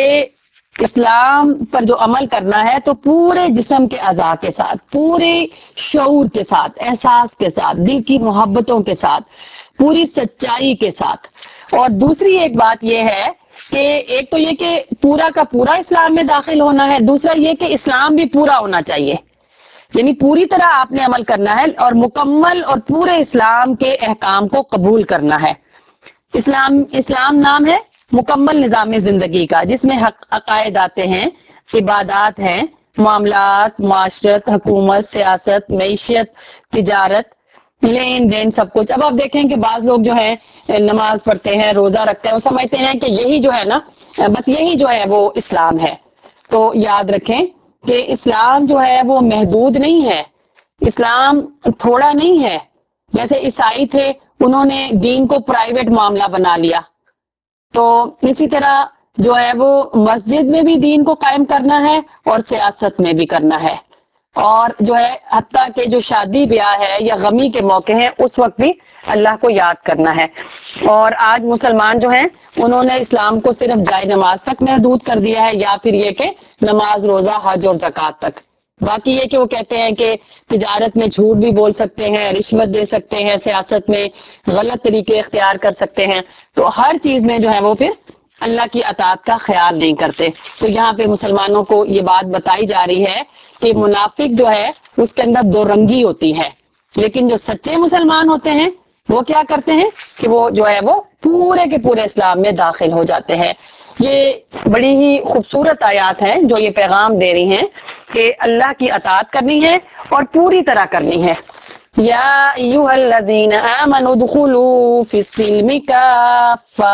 اسلام پر جو عمل کرنا ہے تو پورے جسم کے اعضاء کے ساتھ، پورے شعور کے ساتھ، احساس کے ساتھ، دل کی محبتوں کے ساتھ، پوری سچائی کے ساتھ۔ اور دوسری ایک بات یہ ہے کہ ایک تو یہ کہ پورا کا پورا اسلام میں داخل ہونا ہے، دوسرا یہ کہ اسلام بھی پورا ہونا چاہیے، یعنی پوری طرح آپ نے عمل کرنا ہے اور مکمل اور پورے اسلام کے احکام کو قبول کرنا ہے۔ اسلام اسلام نام ہے مکمل نظام زندگی کا، جس میں حق عقائد آتے ہیں، عبادات ہیں، معاملات، معاشرت، حکومت، سیاست، معیشت، تجارت، لین دین، سب کچھ۔ اب آپ دیکھیں کہ بعض لوگ جو ہیں نماز پڑھتے ہیں، روزہ رکھتے ہیں، وہ سمجھتے ہیں کہ یہی جو ہے نا بس یہی جو ہے وہ اسلام ہے۔ تو یاد رکھیں کہ اسلام جو ہے وہ محدود نہیں ہے، اسلام تھوڑا نہیں ہے۔ جیسے عیسائی تھے، انہوں نے دین کو پرائیویٹ معاملہ بنا لیا، تو اسی طرح جو ہے وہ مسجد میں بھی دین کو قائم کرنا ہے اور سیاست میں بھی کرنا ہے، اور جو ہے حتیٰ کہ جو شادی بیاہ ہے یا غمی کے موقع ہیں اس وقت بھی اللہ کو یاد کرنا ہے۔ اور آج مسلمان جو ہیں انہوں نے اسلام کو صرف جائے نماز تک محدود کر دیا ہے، یا پھر یہ کہ نماز، روزہ، حج اور زکوٰۃ تک۔ باقی یہ کہ وہ کہتے ہیں کہ تجارت میں جھوٹ بھی بول سکتے ہیں، رشوت دے سکتے ہیں، سیاست میں غلط طریقے اختیار کر سکتے ہیں، تو ہر چیز میں جو ہے وہ پھر اللہ کی اطاعت کا خیال نہیں کرتے۔ تو یہاں پہ مسلمانوں کو یہ بات بتائی جا رہی ہے کہ منافق جو ہے اس کے اندر دو رنگی ہوتی ہے، لیکن جو سچے مسلمان ہوتے ہیں وہ کیا کرتے ہیں کہ وہ جو ہے وہ پورے کے پورے اسلام میں داخل ہو جاتے ہیں۔ یہ بڑی ہی خوبصورت آیات ہیں جو یہ پیغام دے رہی ہیں کہ اللہ کی اطاعت کرنی ہے اور پوری طرح کرنی ہے۔ یا ایھا الذین آمنوا ادخلوا فی السلم کافہ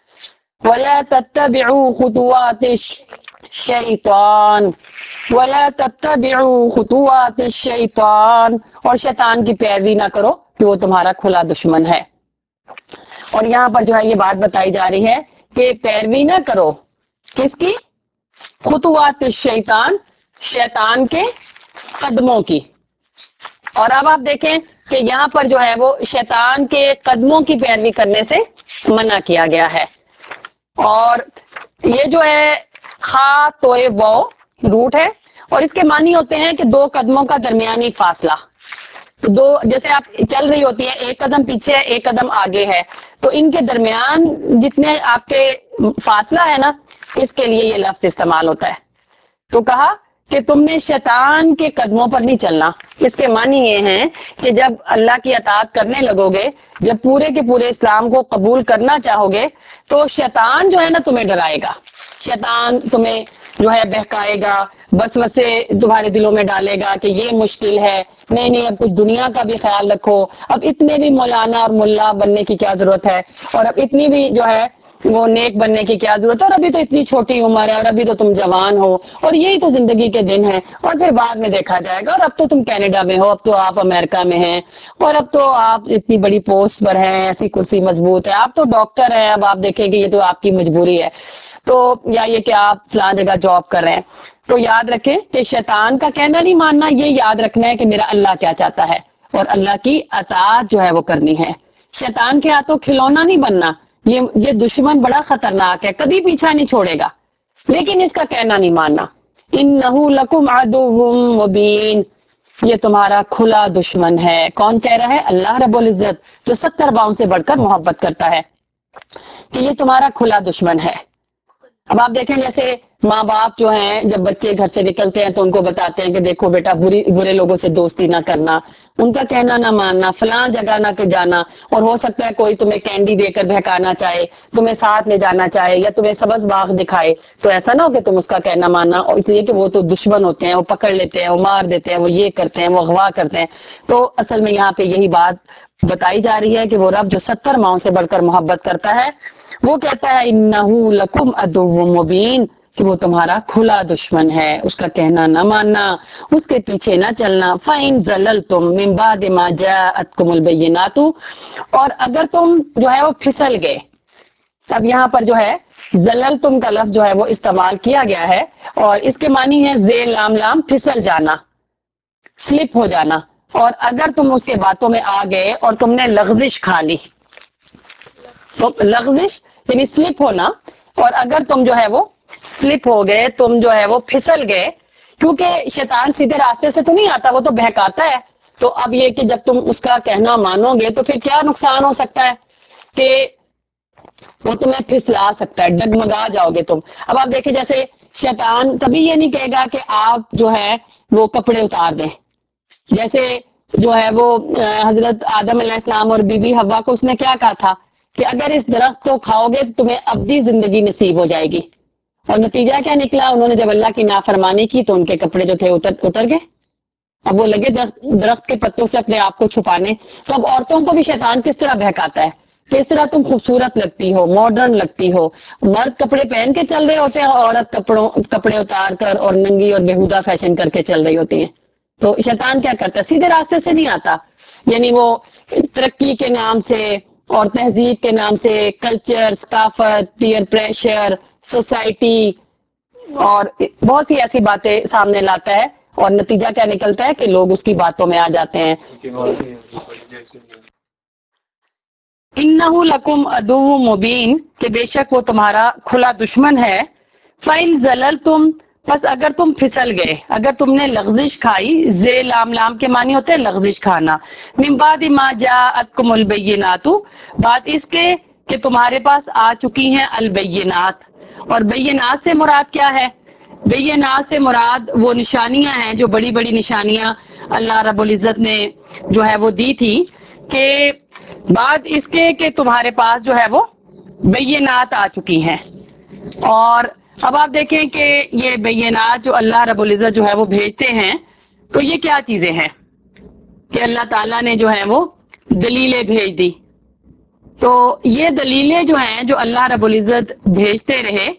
ولا تتبعوا خطوات الشیطان ولا تتبعوا خطوات الشیطان، اور شیطان کی پیروی نہ کرو کہ وہ تمہارا کھلا دشمن ہے۔ اور یہاں پر جو ہے یہ بات بتائی جا رہی ہے کہ پیروی نہ کرو کس کی؟ خطوات الشیطان، شیطان کے قدموں کی۔ اور اب آپ دیکھیں کہ یہاں پر جو ہے وہ شیطان کے قدموں کی پیروی کرنے سے منع کیا گیا ہے۔ اور یہ جو ہے خا توئے وہ روٹ ہے، اور اس کے معنی ہوتے ہیں کہ دو قدموں کا درمیانی فاصلہ۔ تو دو، جیسے آپ چل رہی ہوتی ہیں، ایک قدم پیچھے ہے، ایک قدم آگے ہے، تو ان کے درمیان جتنے آپ کے فاصلہ ہے نا، اس کے لیے یہ لفظ استعمال ہوتا ہے۔ تو کہا کہ تم نے شیطان کے قدموں پر نہیں چلنا۔ اس کے معنی یہ ہیں کہ جب اللہ کی اطاعت کرنے لگو گے، جب پورے کے پورے اسلام کو قبول کرنا چاہو گے، تو شیطان جو ہے نا تمہیں ڈرائے گا، شیطان تمہیں جو ہے بہکائے گا، وسوسے تمہارے دلوں میں ڈالے گا کہ یہ مشکل ہے، نہیں نہیں اب کچھ دنیا کا بھی خیال رکھو، اب اتنے بھی مولانا اور ملا بننے کی کیا ضرورت ہے، اور اب اتنی بھی جو ہے وہ نیک بننے کی کیا ضرورت ہے، اور ابھی تو اتنی چھوٹی عمر ہے، اور ابھی تو تم جوان ہو، اور یہی تو زندگی کے دن ہیں، اور پھر بعد میں دیکھا جائے گا، اور اب تو تم کینیڈا میں ہو، اب تو آپ امریکہ میں ہیں، اور اب تو آپ اتنی بڑی پوسٹ پر ہیں، ایسی کرسی مضبوط ہے، آپ تو ڈاکٹر ہیں، اب آپ دیکھیں کہ یہ تو آپ کی مجبوری ہے، تو یا یہ کہ آپ فلاں جگہ جاب کر رہے ہیں۔ تو یاد رکھیں کہ شیطان کا کہنا نہیں ماننا، یہ یاد رکھنا ہے کہ میرا اللہ کیا چاہتا ہے، اور اللہ کی اطاعت جو ہے وہ کرنی ہے۔ شیطان کے ہاتھوں کھلونا نہیں بننا، یہ یہ دشمن بڑا خطرناک ہے، کبھی پیچھا نہیں چھوڑے گا، لیکن اس کا کہنا نہیں ماننا. انہو لکم عدو مبین، یہ تمہارا کھلا دشمن ہے. کون کہہ رہا ہے؟ اللہ رب العزت، جو ستر باؤں سے بڑھ کر محبت کرتا ہے کہ یہ تمہارا کھلا دشمن ہے. اب آپ دیکھیں جیسے ماں باپ جو ہیں جب بچے گھر سے نکلتے ہیں تو ان کو بتاتے ہیں کہ دیکھو بیٹا بری برے لوگوں سے دوستی نہ کرنا، ان کا کہنا نہ ماننا، فلاں جگہ نہ جانا. اور ہو سکتا ہے کوئی تمہیں کینڈی دے کر بہکانا چاہے، تمہیں ساتھ لے جانا چاہے یا تمہیں سبز باغ دکھائے، تو ایسا نہ ہو کہ تم اس کا کہنا ماننا. اور اس لیے کہ وہ تو دشمن ہوتے ہیں، وہ پکڑ لیتے ہیں، وہ مار دیتے ہیں، وہ یہ کرتے ہیں، وہ اغوا کرتے ہیں. تو اصل میں یہاں پہ یہی بات بتائی جا رہی ہے کہ وہ رب جو ستر ماؤں سے بڑھ کر محبت کرتا ہے وہ کہتا ہے انہو لکم عدو مبین، کہ وہ تمہارا کھلا دشمن ہے، اس کا کہنا نہ ماننا، اس کے پیچھے نہ چلنا. فَإِن زَلَلْتُم مِّن بَعْدِ مَا جَاءَتْكُمُ الْبَيِّنَاتُ، اور اگر تم جو ہے وہ پھسل گئے. اب یہاں پر جو ہے زللتم کا لفظ جو ہے وہ استعمال کیا گیا ہے اور اس کے معنی ہے زے لام لام پھسل جانا، سلپ ہو جانا. اور اگر تم اس کے باتوں میں آ گئے اور تم نے لغزش کھا لی، تو لغزش یعنی سلپ ہونا. اور اگر تم جو ہے وہ سلپ ہو گئے، تم جو ہے وہ پھسل گئے، کیونکہ شیطان سیدھے راستے سے تو نہیں آتا، وہ تو بہکاتا ہے. تو اب یہ کہ جب تم اس کا کہنا مانو گے تو پھر کیا نقصان ہو سکتا ہے کہ وہ تمہیں پھسلا سکتا ہے، ڈگمگا جاؤ گے تم. اب آپ دیکھیں جیسے شیطان کبھی یہ نہیں کہے گا کہ آپ جو ہے وہ کپڑے اتار دیں. جیسے جو ہے وہ حضرت آدم علیہ السلام اور بی بی حوا کو اس نے کیا کہا تھا کہ اگر اس درخت کو کھاؤ گے تو تمہیں ابدی زندگی نصیب ہو جائے گی. اور نتیجہ کیا نکلا؟ انہوں نے جب اللہ کی نافرمانی کی تو ان کے کپڑے جو تھے اتر اتر گئے. اب وہ لگے درخت کے پتوں سے اپنے آپ کو چھپانے. تو اب عورتوں کو بھی شیطان کس طرح بہکاتا ہے کہ اس طرح تم خوبصورت لگتی ہو، ماڈرن لگتی ہو. مرد کپڑے پہن کے چل رہے ہوتے ہیں، عورت کپڑوں کپڑے اتار کر اور ننگی اور بےہودہ فیشن کر کے چل رہی ہوتی ہیں. تو شیطان کیا کرتا ہے؟ سیدھے راستے سے نہیں آتا، یعنی وہ ترقی کے نام سے اور تہذیب کے نام سے کلچر، ثقافت، پیئر پریشر، سوسائٹی اور بہت سی ایسی باتیں سامنے لاتا ہے اور نتیجہ کیا نکلتا ہے کہ لوگ اس کی باتوں میں آ جاتے ہیں. انہو لکم عدو مبین، کہ بے شک وہ تمہارا کھلا دشمن ہے. فَإِن زَلَلْتُم، بس اگر تم پھسل گئے، اگر تم نے لغزش کھائی، زے لام لام کے معنی ہوتے ہیں لغزش کھانا. من بعد ما جاءتکم البینات، بات اس کے کہ تمہارے پاس آ چکی ہیں البینات. اور بینات سے مراد کیا ہے؟ بینات سے مراد وہ نشانیاں ہیں جو بڑی بڑی نشانیاں اللہ رب العزت نے جو ہے وہ دی تھی، کہ بعد اس کے کہ تمہارے پاس جو ہے وہ بینات آ چکی ہیں. اور اب آپ دیکھیں کہ یہ بینات جو اللہ رب العزت جو ہے وہ بھیجتے ہیں تو یہ کیا چیزیں ہیں کہ اللہ تعالیٰ نے جو ہے وہ دلیلیں بھیج دی. تو یہ دلیلیں جو ہیں جو اللہ رب العزت بھیجتے رہے،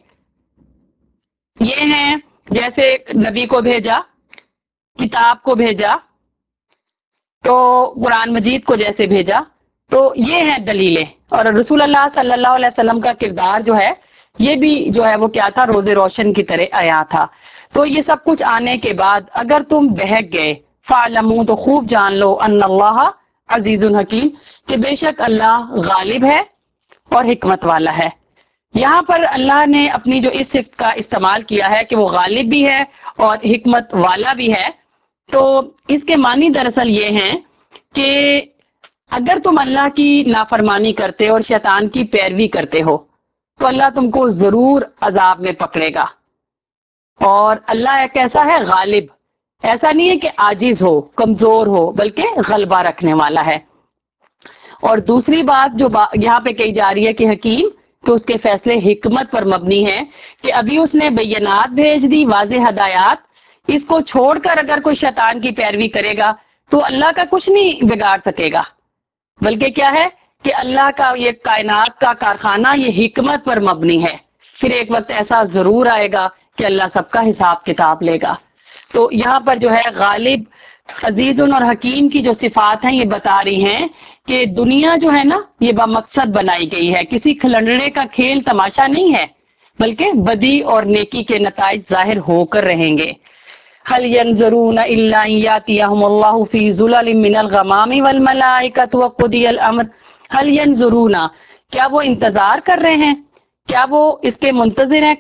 یہ ہیں جیسے نبی کو بھیجا، کتاب کو بھیجا، تو قرآن مجید کو جیسے بھیجا، تو یہ ہیں دلیلیں. اور رسول اللہ صلی اللہ علیہ وسلم کا کردار جو ہے یہ بھی جو ہے وہ کیا تھا؟ روز روشن کی طرح آیا تھا. تو یہ سب کچھ آنے کے بعد اگر تم بہک گئے، فَاعْلَمُوا، تو خوب جان لو، ان اللہ عزیز الحکیم، کہ بے شک اللہ غالب ہے اور حکمت والا ہے. یہاں پر اللہ نے اپنی جو اس صفت کا استعمال کیا ہے کہ وہ غالب بھی ہے اور حکمت والا بھی ہے، تو اس کے معنی دراصل یہ ہیں کہ اگر تم اللہ کی نافرمانی کرتے اور شیطان کی پیروی کرتے ہو تو اللہ تم کو ضرور عذاب میں پکڑے گا. اور اللہ ایک ایسا ہے غالب، ایسا نہیں ہے کہ عاجز ہو، کمزور ہو، بلکہ غلبہ رکھنے والا ہے. اور دوسری بات جو با یہاں پہ کہی جا رہی ہے کہ حکیم، تو اس کے فیصلے حکمت پر مبنی ہیں کہ ابھی اس نے بینات بھیج دی، واضح ہدایات. اس کو چھوڑ کر اگر کوئی شیطان کی پیروی کرے گا تو اللہ کا کچھ نہیں بگاڑ سکے گا، بلکہ کیا ہے کہ اللہ کا یہ کائنات کا کارخانہ یہ حکمت پر مبنی ہے. پھر ایک وقت ایسا ضرور آئے گا کہ اللہ سب کا حساب کتاب لے گا. تو یہاں پر جو ہے غالب، عزیز اور حکیم کی جو صفات ہیں یہ بتا رہی ہیں کہ دنیا جو ہے نا یہ بامقصد بنائی گئی ہے، کسی کھلنڈڑے کا کھیل تماشا نہیں ہے، بلکہ بدی اور نیکی کے نتائج ظاہر ہو کر رہیں گے. هل ينظرون الا ان ياتيهم الله في ظلل من الغمام والملائكه وقضي الامر. هل ينظرون، کیا وہ انتظار کر رہے ہیں، کیا وہ اس کے منتظر ہیں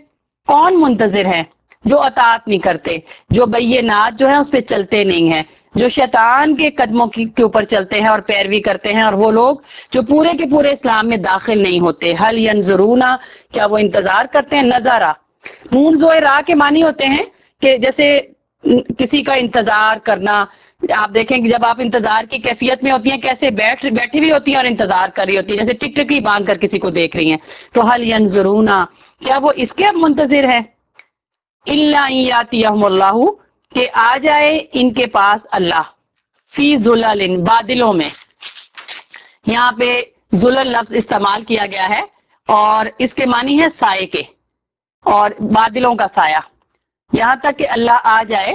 کون منتظر ہیں جو اطاعت نہیں کرتے, جو بینات جو ہیں اس پہ چلتے نہیں ہیں, جو شیطان کے قدموں کی کے اوپر چلتے ہیں اور پیروی کرتے ہیں, اور وہ لوگ جو پورے کے پورے اسلام میں داخل نہیں ہوتے. حل ینظرون, کیا وہ انتظار کرتے ہیں؟ نظارہ نون زوئے را کے معنی ہوتے ہیں کہ جیسے کسی کا انتظار کرنا. آپ دیکھیں کہ جب آپ انتظار کی کیفیت میں ہوتی ہیں کیسے بیٹھ بیٹھی ہوئی ہوتی ہیں اور انتظار کر رہی ہوتی ہیں, جیسے ٹک ٹکی باندھ کر کسی کو دیکھ رہی ہیں. تو حل ینظرون, کیا وہ اس کے اب منتظر ہیں؟ الا ان یاتیہم اللہ, کہ آ جائے ان کے پاس اللہ, فی ظلل, بادلوں میں. یہاں پہ ظلل لفظ استعمال کیا گیا ہے اور اس کے معنی ہے سائے کے, اور بادلوں کا سایہ. یہاں تک کہ اللہ آ جائے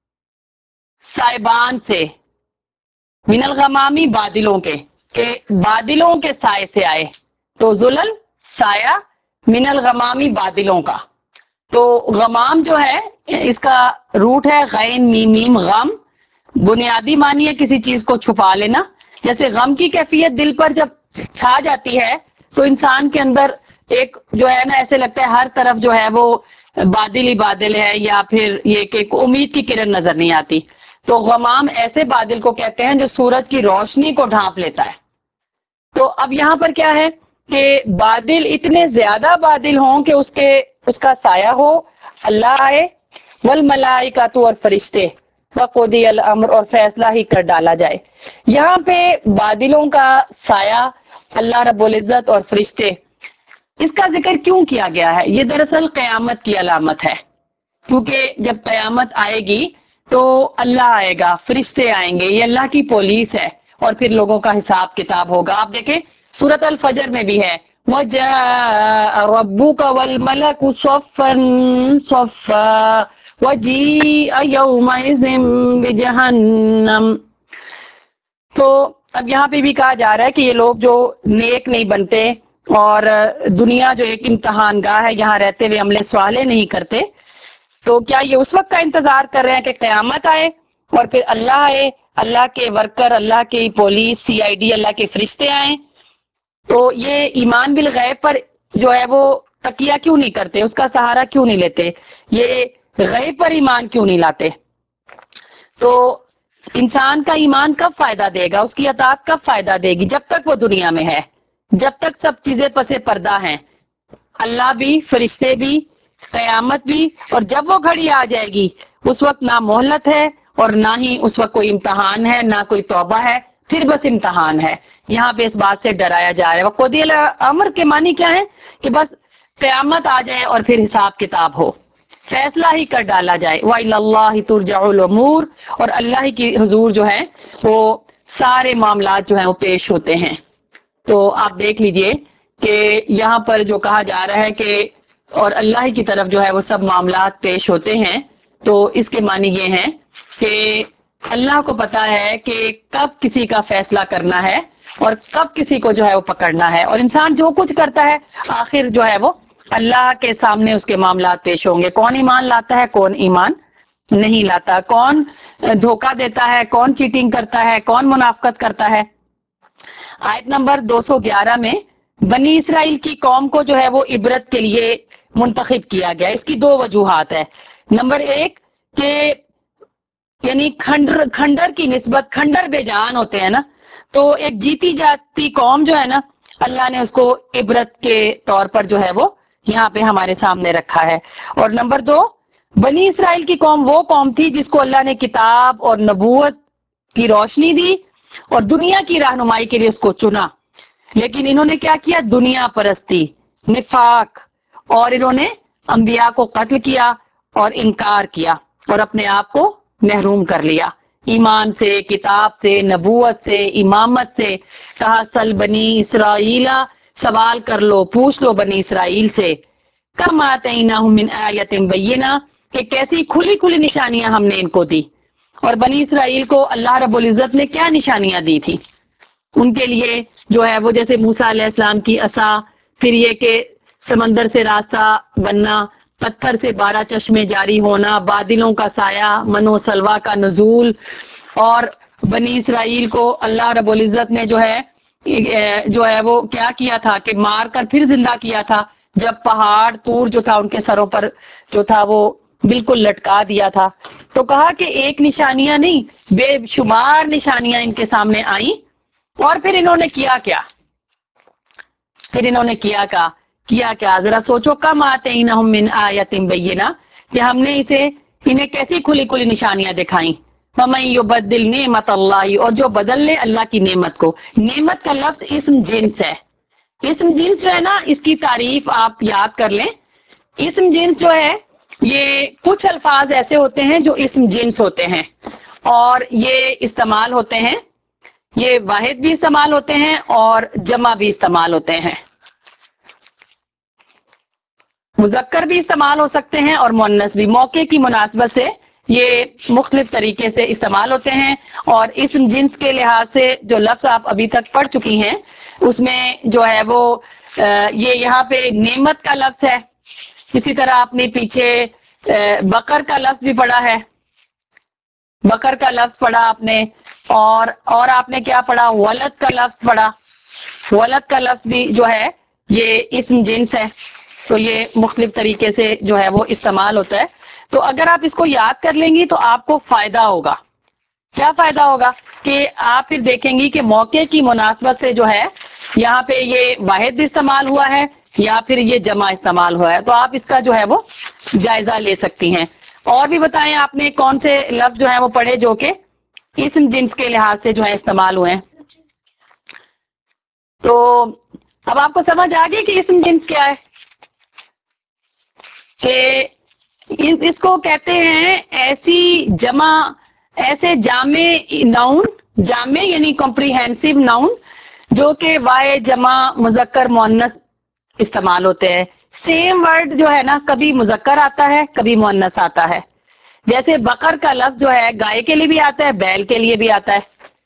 سائبان سے, من الغمامی, بادلوں کے, کہ بادلوں کے سائے سے آئے. تو ظلل سایہ, من الغمامی بادلوں کا. تو غمام جو ہے اس کا روٹ ہے غین میم میم غم. بنیادی معنی ہے کسی چیز کو چھپا لینا. جیسے غم کی کیفیت دل پر جب چھا جاتی ہے تو انسان کے اندر ایک جو ہے نا ایسے لگتا ہے ہر طرف جو ہے وہ بادل ہی بادل ہے, یا پھر یہ کہ امید کی کرن نظر نہیں آتی. تو غمام ایسے بادل کو کہتے ہیں جو سورج کی روشنی کو ڈھانپ لیتا ہے. تو اب یہاں پر کیا ہے کہ بادل اتنے زیادہ بادل ہوں کہ اس کے اس کا سایہ ہو, اللہ آئے, والملائکۃ, اور فرشتے, وقضی الامر, اور فیصلہ ہی کر ڈالا جائے. یہاں پہ بادلوں کا سایہ, اللہ رب العزت اور فرشتے, اس کا ذکر کیوں کیا گیا ہے؟ یہ دراصل قیامت کی علامت ہے, کیونکہ جب قیامت آئے گی تو اللہ آئے گا, فرشتے آئیں گے, یہ اللہ کی پولیس ہے, اور پھر لوگوں کا حساب کتاب ہوگا. آپ دیکھیں سورۃ الفجر میں بھی ہے, وَجَاءَ رَبُّكَ وَالْمَلَكُ صَفًّا صَفًّا وَجِيءَ يَوْمَئِذٍ بِجَهَنَّمَ. تو اب یہاں پہ بھی کہا جا رہا ہے کہ یہ لوگ جو نیک نہیں بنتے اور دنیا جو ایک امتحان گاہ ہے, یہاں رہتے ہوئے عمل صالح نہیں کرتے, تو کیا یہ اس وقت کا انتظار کر رہے ہیں کہ قیامت آئے اور پھر اللہ آئے, اللہ کے ورکر, اللہ کی پولیس, سی آئی ڈی, اللہ کے فرشتے آئیں؟ تو یہ ایمان بالغیب پر جو ہے وہ تکیہ کیوں نہیں کرتے, اس کا سہارا کیوں نہیں لیتے, یہ غیب پر ایمان کیوں نہیں لاتے؟ تو انسان کا ایمان کب فائدہ دے گا, اس کی اطاعت کب فائدہ دے گی؟ جب تک وہ دنیا میں ہے, جب تک سب چیزیں پس پردہ ہیں, اللہ بھی, فرشتے بھی, قیامت بھی. اور جب وہ گھڑی آ جائے گی اس وقت نہ مہلت ہے اور نہ ہی اس وقت کوئی امتحان ہے, نہ کوئی توبہ ہے, پھر بس امتحان ہے. یہاں پہ اس بات سے ڈرایا جا رہا ہے. وقضی الامر کے معنی کیا ہے؟ کہ بس قیامت آ جائے اور پھر حساب کتاب ہو, فیصلہ ہی کر ڈالا جائے. وَإِلَى اللَّهِ تُرْجَعُ الْأُمُورُ, اور اللہ ہی کی حضور جو ہے وہ سارے معاملات جو ہیں وہ پیش ہوتے ہیں. تو آپ دیکھ لیجئے کہ یہاں پر جو کہا جا رہا ہے کہ اور اللہ ہی کی طرف جو ہے وہ سب معاملات پیش ہوتے ہیں, تو اس کے معنی یہ ہیں کہ اللہ کو پتا ہے کہ کب کسی کا فیصلہ کرنا ہے اور کب کسی کو جو ہے وہ پکڑنا ہے, اور انسان جو کچھ کرتا ہے آخر جو ہے وہ اللہ کے سامنے اس کے معاملات پیش ہوں گے. کون ایمان لاتا ہے, کون ایمان نہیں لاتا, کون دھوکہ دیتا ہے, کون چیٹنگ کرتا ہے, کون منافقت کرتا ہے. آیت نمبر دو سو گیارہ میں بنی اسرائیل کی قوم کو جو ہے وہ عبرت کے لیے منتخب کیا گیا. اس کی دو وجوہات ہے. نمبر ایک کہ یعنی کھنڈر کھنڈر کی نسبت, کھنڈر بے جان ہوتے ہیں نا, تو ایک جیتی جاتی قوم جو ہے نا, اللہ نے اس کو عبرت کے طور پر جو ہے وہ یہاں پہ ہمارے سامنے رکھا ہے. اور نمبر دو, بنی اسرائیل کی قوم وہ قوم تھی جس کو اللہ نے کتاب اور نبوت کی روشنی دی اور دنیا کی رہنمائی کے لیے اس کو چنا, لیکن انہوں نے کیا کیا؟ دنیا پرستی, نفاق, اور انہوں نے انبیاء کو قتل کیا اور انکار کیا اور اپنے آپ کو محروم کر لیا ایمان سے, کتاب سے, نبوت سے, امامت سے. کہا سل بنی اسرائیلا, سوال کر لو, پوچھ لو بنی اسرائیل سے, کم آتیناہم من آیت بینہ, کہ کیسی کھلی کھلی نشانیاں ہم نے ان کو دی. اور بنی اسرائیل کو اللہ رب العزت نے کیا نشانیاں دی تھی؟ ان کے لیے جو ہے وہ جیسے موسیٰ علیہ السلام کی عصا, پھر یہ کہ سمندر سے راستہ بننا, پتھر سے بارہ چشمے جاری ہونا, بادلوں کا سایہ, منو سلوا کا نزول. اور بنی اسرائیل کو اللہ رب العزت نے جو ہے جو ہے وہ کیا کیا تھا کہ مار کر پھر زندہ کیا تھا, جب پہاڑ تور جو تھا ان کے سروں پر جو تھا وہ بالکل لٹکا دیا تھا، تو کہا کہ ایک نشانیاں نہیں بے شمار نشانیاں ان کے سامنے آئیں، اور پھر انہوں نے کیا کیا پھر انہوں نے کیا کیا کیا کیا ذرا سوچو، کم آتے انہم من آیت بینہ، کہ ہم نے اسے انہیں کیسی کھلی کھلی نشانیاں دکھائیں۔ وَمَن يُبَدِّلْ نِعْمَتَ اللَّهِ، اور جو بدل لے اللہ کی نعمت کو۔ نعمت کا لفظ اسم جنس ہے، اسم جنس جو ہے نا اس کی تعریف آپ یاد کر لیں۔ اسم جنس جو ہے یہ کچھ الفاظ ایسے ہوتے ہیں جو اسم جنس ہوتے ہیں، اور یہ استعمال ہوتے ہیں، یہ واحد بھی استعمال ہوتے ہیں اور جمع بھی استعمال ہوتے ہیں، مذکر بھی استعمال ہو سکتے ہیں اور مؤنث بھی۔ موقع کی مناسبت سے یہ مختلف طریقے سے استعمال ہوتے ہیں، اور اسم جنس کے لحاظ سے جو لفظ آپ ابھی تک پڑھ چکی ہیں اس میں جو ہے وہ یہ یہاں پہ نعمت کا لفظ ہے، اسی طرح آپ نے پیچھے بقر کا لفظ بھی پڑھا ہے، بقر کا لفظ پڑھا آپ نے، اور اور آپ نے کیا پڑھا، ولد کا لفظ پڑھا۔ ولد کا لفظ بھی جو ہے یہ اسم جنس ہے، تو یہ مختلف طریقے سے جو ہے وہ استعمال ہوتا ہے۔ تو اگر آپ اس کو یاد کر لیں گی تو آپ کو فائدہ ہوگا۔ کیا فائدہ ہوگا کہ آپ پھر دیکھیں گی کہ موقع کی مناسبت سے جو ہے یہاں پہ یہ واحد بھی استعمال ہوا ہے یا پھر یہ جمع استعمال ہوا ہے، تو آپ اس کا جو ہے وہ جائزہ لے سکتی ہیں۔ اور بھی بتائیں آپ نے کون سے لفظ جو ہیں وہ پڑھے جو کہ اسم جنس کے لحاظ سے جو ہے استعمال ہوئے ہیں؟ تو اب آپ کو سمجھ آ گئی کہ اسم جنس کیا ہے، کہ اس کو کہتے ہیں ایسی جمع، ایسے جامع ناؤن، جامع یعنی کمپریہنسو ناؤن جو کہ واحد جمع مذکر مؤنث استعمال ہوتے ہیں۔ سیم ورڈ جو ہے نا کبھی مذکر آتا ہے کبھی مؤنث آتا ہے، جیسے بقر کا لفظ جو ہے گائے کے لیے بھی آتا ہے بیل کے لیے بھی آتا ہے،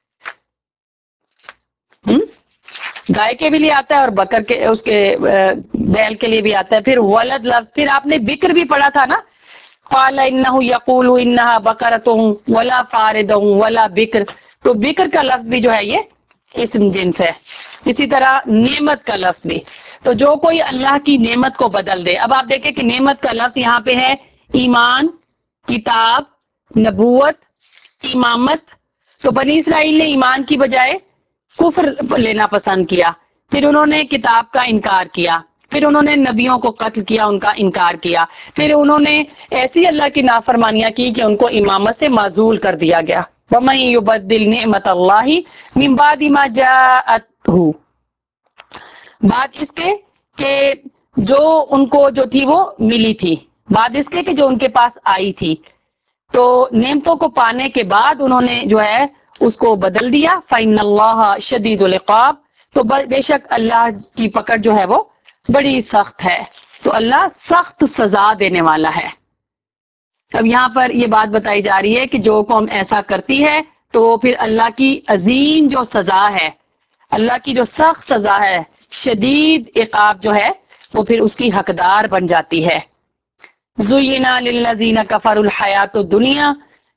ہم؟ گائے کے بھی لیے آتا ہے اور بکر کے اس کے بیل کے لیے بھی آتا ہے۔ پھر ولد لفظ، پھر آپ نے بکر بھی پڑھا تھا نا، قال انه يقول انها بقرة ولا فارض ولا بکر، تو بکر کا لفظ بھی جو ہے یہ اسم جنس ہے۔ اسی طرح نعمت کا لفظ بھی، تو جو کوئی اللہ کی نعمت کو بدل دے۔ اب آپ دیکھیں کہ نعمت کا لفظ یہاں پہ ہے ایمان، کتاب، نبوت، امامت، تو بنی اسرائیل نے ایمان کی بجائے کفر لینا پسند کیا، پھر انہوں نے کتاب کا انکار کیا، پھر انہوں نے نبیوں کو قتل کیا، ان کا انکار کیا، پھر انہوں نے ایسی اللہ کی نافرمانیاں کی کہ ان کو امامت سے معزول کر دیا گیا۔ وَمَن يُبَدِّلْ نِعْمَتَ اللَّهِ مِن بَعْدِ مَا جَاءَتْهُ، بات اس کے کہ جو ان کو جو تھی وہ ملی تھی، بعد اس کے کہ جو ان کے پاس آئی تھی، تو نعمتوں کو پانے کے بعد انہوں نے جو ہے اس کو بدل دیا۔ فَإِنَّ اللَّهَ شَدِيدُ الْعِقَابِ، تو بے شک اللہ کی پکڑ جو ہے وہ بڑی سخت ہے، تو اللہ سخت سزا دینے والا ہے۔ اب یہاں پر یہ بات بتائی جا رہی ہے کہ جو قوم ایسا کرتی ہے تو پھر اللہ کی عظیم جو سزا ہے، اللہ کی جو سخت سزا ہے، شدید عقاب جو ہے وہ پھر اس کی حقدار بن جاتی ہے۔ زُيِّنَ لِلَّذِينَ كَفَرُوا الْحَيَاةُ الدُّنْيَا،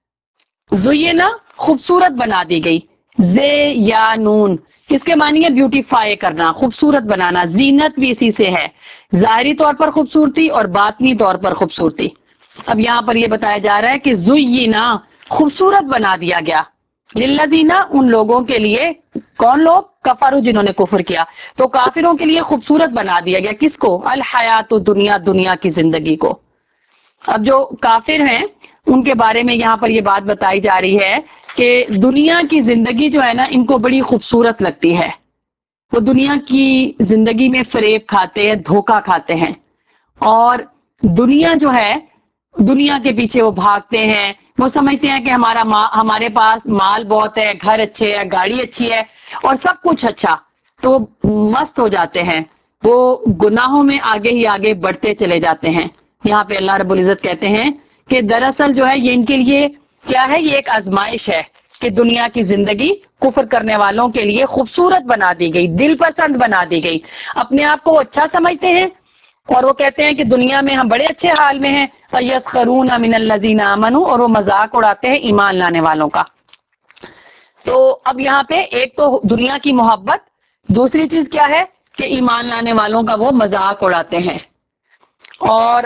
زُيِّنَ خوبصورت بنا دی گئی، زے یا نون، اس کے معنی ہے بیوٹیفائی کرنا، خوبصورت بنانا، زینت بھی اسی سے ہے، ظاہری طور پر خوبصورتی اور باطنی طور پر خوبصورتی۔ اب یہاں پر یہ بتایا جا رہا ہے کہ زُيِّنَ خوبصورت بنا دیا گیا، للذین ان لوگوں کے لیے، کون لوگ؟ کفروا جنہوں نے کفر کیا، تو کافروں کے لیے خوبصورت بنا دیا گیا کس کو؟ الحیات الدنیا، دنیا کی زندگی کو۔ اب جو کافر ہیں ان کے بارے میں یہاں پر یہ بات بتائی جا رہی ہے کہ دنیا کی زندگی جو ہے نا ان کو بڑی خوبصورت لگتی ہے، وہ دنیا کی زندگی میں فریب کھاتے ہیں، دھوکہ کھاتے ہیں، اور دنیا جو ہے دنیا کے پیچھے وہ بھاگتے ہیں، وہ سمجھتے ہیں کہ ہمارا ما ہمارے پاس مال بہت ہے، گھر اچھے ہے، گاڑی اچھی ہے اور سب کچھ اچھا، تو مست ہو جاتے ہیں، وہ گناہوں میں آگے ہی آگے بڑھتے چلے جاتے ہیں۔ یہاں پہ اللہ رب العزت کہتے ہیں کہ دراصل جو ہے یہ ان کے لیے کیا ہے، یہ ایک آزمائش ہے کہ دنیا کی زندگی کفر کرنے والوں کے لیے خوبصورت بنا دی گئی، دل پسند بنا دی گئی، اپنے آپ کو اچھا سمجھتے ہیں اور وہ کہتے ہیں کہ دنیا میں ہم بڑے اچھے حال میں ہیں، فَيَسْخَرُونَ مِنَ الَّذِينَ آمَنُوا، اور وہ مذاق اڑاتے ہیں ایمان لانے والوں کا۔ تو اب یہاں پہ ایک تو دنیا کی محبت، دوسری چیز کیا ہے کہ ایمان لانے والوں کا وہ مذاق اڑاتے ہیں. اور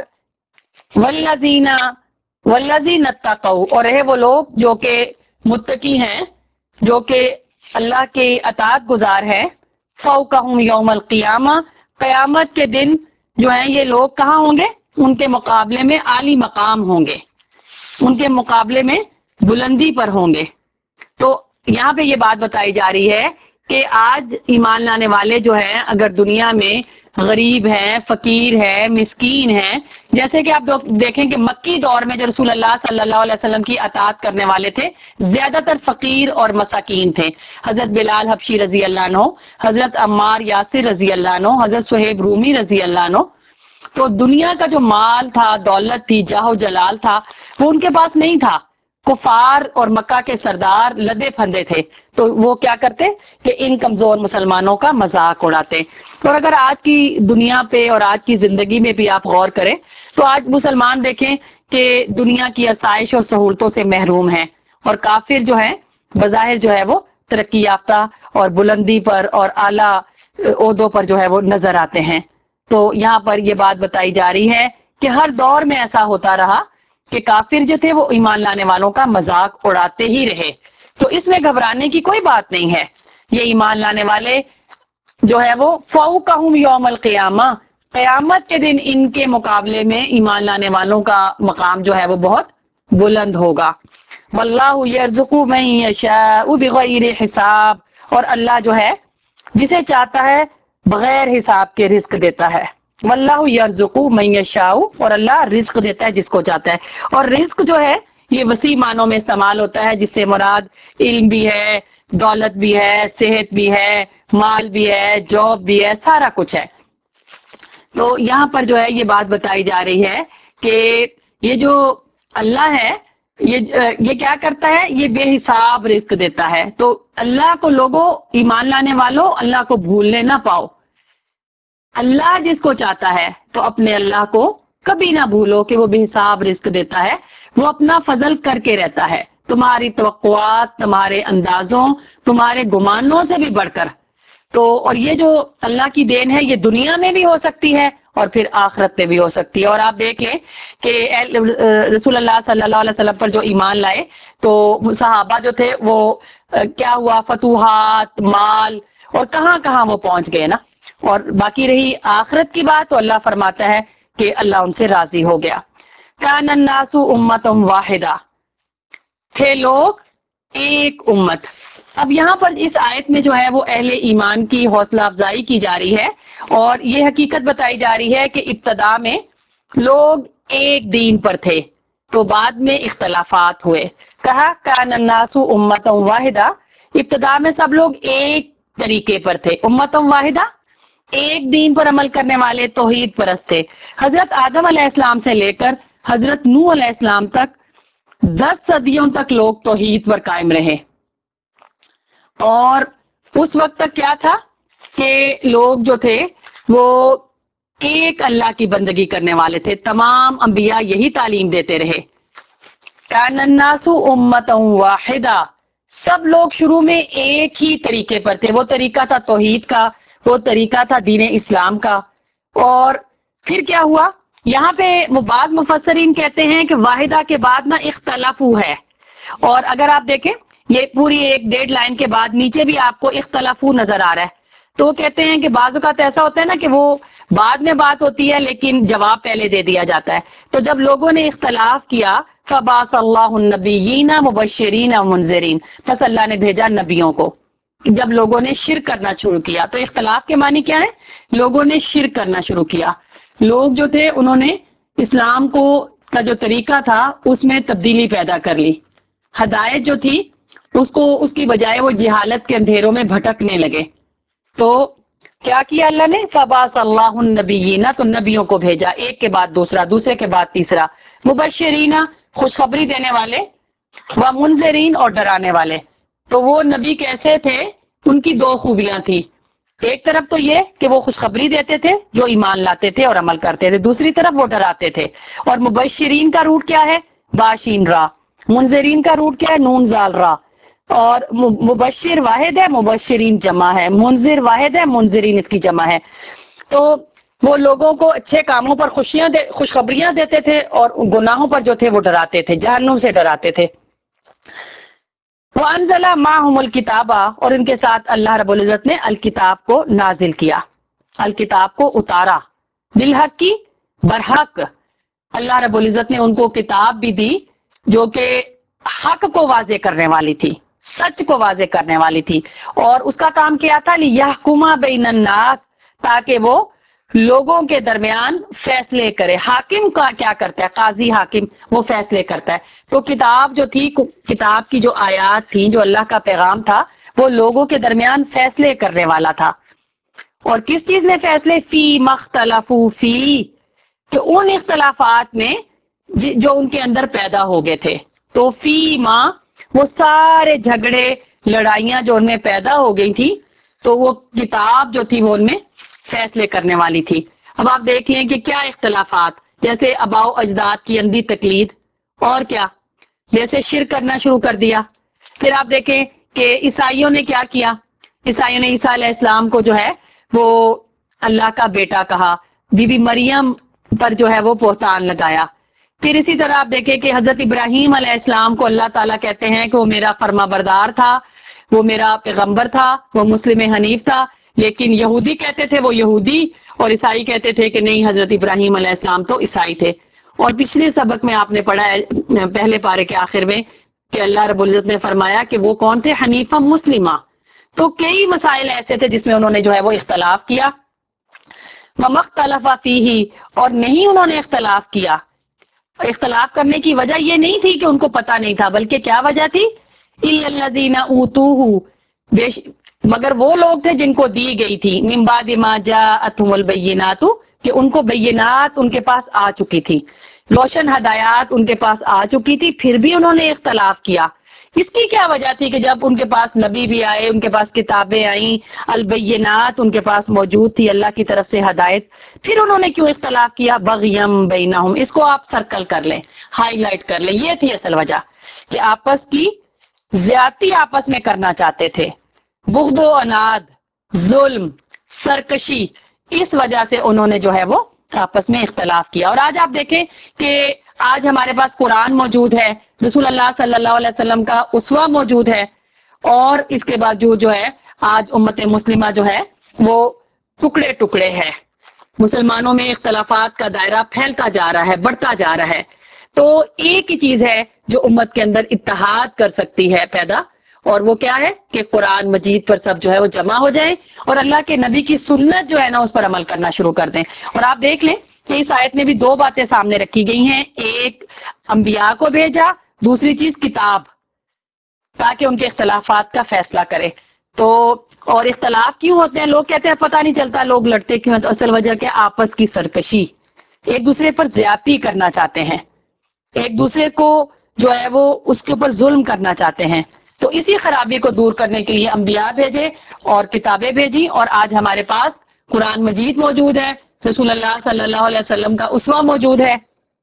والذین والذین اتقوا، اور ہے وہ لوگ جو کہ متقی ہیں، جو کہ اللہ کے اطاعت گزار ہے. فوقہم یوم القیامہ، قیامت کے دن جو ہیں یہ لوگ کہاں ہوں گے؟ ان کے مقابلے میں عالی مقام ہوں گے، ان کے مقابلے میں بلندی پر ہوں گے. تو یہاں پہ یہ بات بتائی جا رہی ہے کہ آج ایمان لانے والے جو ہیں اگر دنیا میں غریب ہیں، فقیر ہے، مسکین ہیں، جیسے کہ آپ دیکھیں کہ مکی دور میں جو رسول اللہ صلی اللہ علیہ وسلم کی اطاعت کرنے والے تھے زیادہ تر فقیر اور مساکین تھے. حضرت بلال حبشی رضی اللہ عنہ، حضرت عمار یاسر رضی اللہ عنہ، حضرت صہیب رومی رضی اللہ عنہ. تو دنیا کا جو مال تھا، دولت تھی، جاہ و جلال تھا، وہ ان کے پاس نہیں تھا. کفار اور مکہ کے سردار لدے پھندے تھے، تو وہ کیا کرتے کہ ان کمزور مسلمانوں کا مذاق اڑاتے. اور اگر آج کی دنیا پہ اور آج کی زندگی میں بھی آپ غور کریں تو آج مسلمان دیکھیں کہ دنیا کی آسائش اور سہولتوں سے محروم ہیں، اور کافر جو ہے بظاہر جو ہے وہ ترقی یافتہ اور بلندی پر اور اعلیٰ عہدوں پر جو ہے وہ نظر آتے ہیں. تو یہاں پر یہ بات بتائی جا رہی ہے کہ ہر دور میں ایسا ہوتا رہا کہ کافر جو تھے وہ ایمان لانے والوں کا مذاق اڑاتے ہی رہے. تو اس میں گھبرانے کی کوئی بات نہیں ہے. یہ ایمان لانے والے جو ہے وہ فوقہم یوم القیامہ، قیامت کے دن ان کے مقابلے میں ایمان لانے والوں کا مقام جو ہے وہ بہت بلند ہوگا. واللہ یرزق من یشاء بغیر حساب، اور اللہ جو ہے جسے چاہتا ہے بغیر حساب کے رزق دیتا ہے. واللہ یرزق من یشاء، اور اللہ رزق دیتا ہے جس کو چاہتا ہے. اور رزق جو ہے یہ وسیع معنوں میں استعمال ہوتا ہے، جس سے مراد علم بھی ہے، دولت بھی ہے، صحت بھی ہے، مال بھی ہے، جاب بھی ہے، سارا کچھ ہے. تو یہاں پر جو ہے یہ بات بتائی جا رہی ہے کہ یہ جو اللہ ہے یہ یہ کیا کرتا ہے؟ یہ بے حساب رزق دیتا ہے. تو اللہ کو لوگوں، ایمان لانے والوں، اللہ کو بھولنے نہ پاؤ. اللہ جس کو چاہتا ہے تو اپنے اللہ کو کبھی نہ بھولو کہ وہ بے حساب رزق دیتا ہے، وہ اپنا فضل کر کے رہتا ہے تمہاری توقعات، تمہارے اندازوں، تمہارے گمانوں سے بھی بڑھ کر. تو اور یہ جو اللہ کی دین ہے یہ دنیا میں بھی ہو سکتی ہے اور پھر آخرت میں بھی ہو سکتی ہے. اور آپ دیکھیں کہ رسول اللہ صلی اللہ علیہ وسلم پر جو ایمان لائے تو صحابہ جو تھے وہ کیا ہوا، فتوحات، مال، اور کہاں کہاں وہ پہنچ گئے نا. اور باقی رہی آخرت کی بات تو اللہ فرماتا ہے کہ اللہ ان سے راضی ہو گیا. کان الناس امۃ واحدہ، تھے لوگ ایک امت. اب یہاں پر اس آیت میں جو ہے وہ اہل ایمان کی حوصلہ افزائی کی جا رہی ہے اور یہ حقیقت بتائی جا رہی ہے کہ ابتدا میں لوگ ایک دین پر تھے تو بعد میں اختلافات ہوئے. کہا کان الناس امۃ واحدہ، ابتدا میں سب لوگ ایک طریقے پر تھے، امۃ واحدہ ایک دین پر عمل کرنے والے توحید پرست تھے. حضرت آدم علیہ السلام سے لے کر حضرت نوح علیہ السلام تک دس صدیوں تک لوگ توحید پر قائم رہے. اور اس وقت تک کیا تھا کہ لوگ جو تھے وہ ایک اللہ کی بندگی کرنے والے تھے. تمام انبیاء یہی تعلیم دیتے رہے. کان الناس امۃ واحدہ، سب لوگ شروع میں ایک ہی طریقے پر تھے، وہ طریقہ تھا توحید کا، وہ طریقہ تھا دین اسلام کا. اور پھر کیا ہوا؟ یہاں پہ بعض مفسرین کہتے ہیں کہ واحدہ کے بعد نا اختلافو ہے، اور اگر آپ دیکھیں یہ پوری ایک ڈیڈ لائن کے بعد نیچے بھی آپ کو اختلافو نظر آ رہا ہے. تو وہ کہتے ہیں کہ بعض اوقات ایسا ہوتا ہے نا کہ وہ بعد میں بات ہوتی ہے لیکن جواب پہلے دے دیا جاتا ہے. تو جب لوگوں نے اختلاف کیا فبعث اللہ النبیین مبشرین ومنذرین، پس اللہ نے بھیجا نبیوں کو. جب لوگوں نے شرک کرنا شروع کیا تو اختلاف کے معنی کیا ہے؟ لوگوں نے شرک کرنا شروع کیا. لوگ جو تھے انہوں نے اسلام کو کا جو طریقہ تھا اس میں تبدیلی پیدا کر لی. ہدایت جو تھی اس کو اس کی بجائے وہ جہالت کے اندھیروں میں بھٹکنے لگے. تو کیا کیا اللہ نے؟ فبعث اللہ النبیین، تو نبیوں کو بھیجا ایک کے بعد دوسرا، دوسرے کے بعد تیسرا. مبشرین، خوشخبری دینے والے، ومنذرین، اور ڈرانے والے. تو وہ نبی کیسے تھے؟ ان کی دو خوبیاں تھی. ایک طرف تو یہ کہ وہ خوشخبری دیتے تھے جو ایمان لاتے تھے اور عمل کرتے تھے، دوسری طرف وہ ڈراتے تھے. اور مبشرین کا روٹ کیا ہے؟ باشین را. منذرین کا روٹ کیا ہے؟ نون زال را. اور مبشر واحد ہے، مبشرین جمع ہے، منذر واحد ہے، منذرین اس کی جمع ہے. تو وہ لوگوں کو اچھے کاموں پر خوشیاں دے خوشخبریاں دیتے تھے اور گناہوں پر جو تھے وہ ڈراتے تھے، جہنم سے ڈراتے تھے. وَأَنزَلَ مَعَهُمُ الْكِتَابَ، اور ان کے ساتھ اللہ رب العزت نے الکتاب کو نازل کیا، الکتاب کو اتارا، بالحق کی برحق. اللہ رب العزت نے ان کو کتاب بھی دی جو کہ حق کو واضح کرنے والی تھی، سچ کو واضح کرنے والی تھی. اور اس کا کام کیا تھا، لِيَحْكُمَ بَيْنَ النَّاسِ، تاکہ وہ لوگوں کے درمیان فیصلے کرے. حاکم کا کیا کرتا ہے؟ قاضی حاکم، وہ فیصلے کرتا ہے. تو کتاب جو تھی، کتاب کی جو آیات تھیں، جو اللہ کا پیغام تھا، وہ لوگوں کے درمیان فیصلے کرنے والا تھا. اور کس چیز میں فیصلے؟ فی مختلفو فی، کہ ان اختلافات میں جو ان کے اندر پیدا ہو گئے تھے. تو فی ماں، وہ سارے جھگڑے لڑائیاں جو ان میں پیدا ہو گئی تھی، تو وہ کتاب جو تھی وہ ان میں فیصلے کرنے والی تھی. اب آپ دیکھ لیں کہ کیا اختلافات، جیسے آباء و اجداد کی اندھی تقلید، اور کیا، جیسے شرک کرنا شروع کر دیا. پھر آپ دیکھیں کہ عیسائیوں نے کیا کیا، عیسائیوں نے عیسیٰ علیہ السلام کو جو ہے وہ اللہ کا بیٹا کہا، بی بی مریم پر جو ہے وہ بہتان لگایا. پھر اسی طرح آپ دیکھیں کہ حضرت ابراہیم علیہ السلام کو اللہ تعالیٰ کہتے ہیں کہ وہ میرا فرما بردار تھا، وہ میرا پیغمبر تھا، وہ مسلم حنیف تھا. لیکن یہودی کہتے تھے وہ یہودی، اور عیسائی کہتے تھے کہ نہیں، حضرت ابراہیم علیہ السلام تو عیسائی تھے. اور پچھلے سبق میں آپ نے پڑھا ہے پہلے پارے کے آخر میں کہ اللہ رب العزت نے فرمایا کہ وہ کون تھے؟ حنیفہ مسلمہ. تو کئی مسائل ایسے تھے جس میں انہوں نے جو ہے وہ اختلاف کیا. وَمَا اخْتَلَفَ فِيهِ، اور نہیں انہوں نے اختلاف کیا. اختلاف کرنے کی وجہ یہ نہیں تھی کہ ان کو پتہ نہیں تھا، بلکہ کیا وجہ تھی؟ إِلَّا الَّذِينَ أُوتُوهُ، مگر وہ لوگ تھے جن کو دی گئی تھی، من بعد ما جاءتهم البینات، کہ ان کو بینات ان کے پاس آ چکی تھی، روشن ہدایات ان کے پاس آ چکی تھی، پھر بھی انہوں نے اختلاف کیا. اس کی کیا وجہ تھی کہ جب ان کے پاس نبی بھی آئے، ان کے پاس کتابیں آئیں، البینات ان کے پاس موجود تھی، اللہ کی طرف سے ہدایت، پھر انہوں نے کیوں اختلاف کیا؟ بغیم بینہم. اس کو آپ سرکل کر لیں، ہائی لائٹ کر لیں. یہ تھی اصل وجہ کہ آپس کی زیادتی آپس میں کرنا چاہتے تھے، بغض و عناد، ظلم، سرکشی، اس وجہ سے انہوں نے جو ہے وہ آپس میں اختلاف کیا. اور آج آپ دیکھیں کہ آج ہمارے پاس قرآن موجود ہے، رسول اللہ صلی اللہ علیہ وسلم کا اسوہ موجود ہے، اور اس کے باوجود جو ہے آج امت مسلمہ جو ہے وہ ٹکڑے ٹکڑے ہے. مسلمانوں میں اختلافات کا دائرہ پھیلتا جا رہا ہے، بڑھتا جا رہا ہے. تو ایک ہی چیز ہے جو امت کے اندر اتحاد کر سکتی ہے پیدا، اور وہ کیا ہے کہ قرآن مجید پر سب جو ہے وہ جمع ہو جائیں اور اللہ کے نبی کی سنت جو ہے نا اس پر عمل کرنا شروع کر دیں. اور آپ دیکھ لیں کہ اس آیت میں بھی دو باتیں سامنے رکھی گئی ہیں، ایک انبیاء کو بھیجا، دوسری چیز کتاب، تاکہ ان کے اختلافات کا فیصلہ کرے. تو اور اختلاف کیوں ہوتے ہیں؟ لوگ کہتے ہیں پتہ نہیں چلتا لوگ لڑتے کیوں ہیں. تو اصل وجہ کیا؟ آپس کی سرکشی، ایک دوسرے پر زیادتی کرنا چاہتے ہیں، ایک دوسرے کو جو ہے وہ اس کے اوپر ظلم کرنا چاہتے ہیں. تو اسی خرابی کو دور کرنے کے لیے انبیاء بھیجے اور کتابیں بھیجی، اور آج ہمارے پاس قرآن مجید موجود ہے، رسول اللہ صلی اللہ علیہ وسلم کا اسوہ موجود ہے.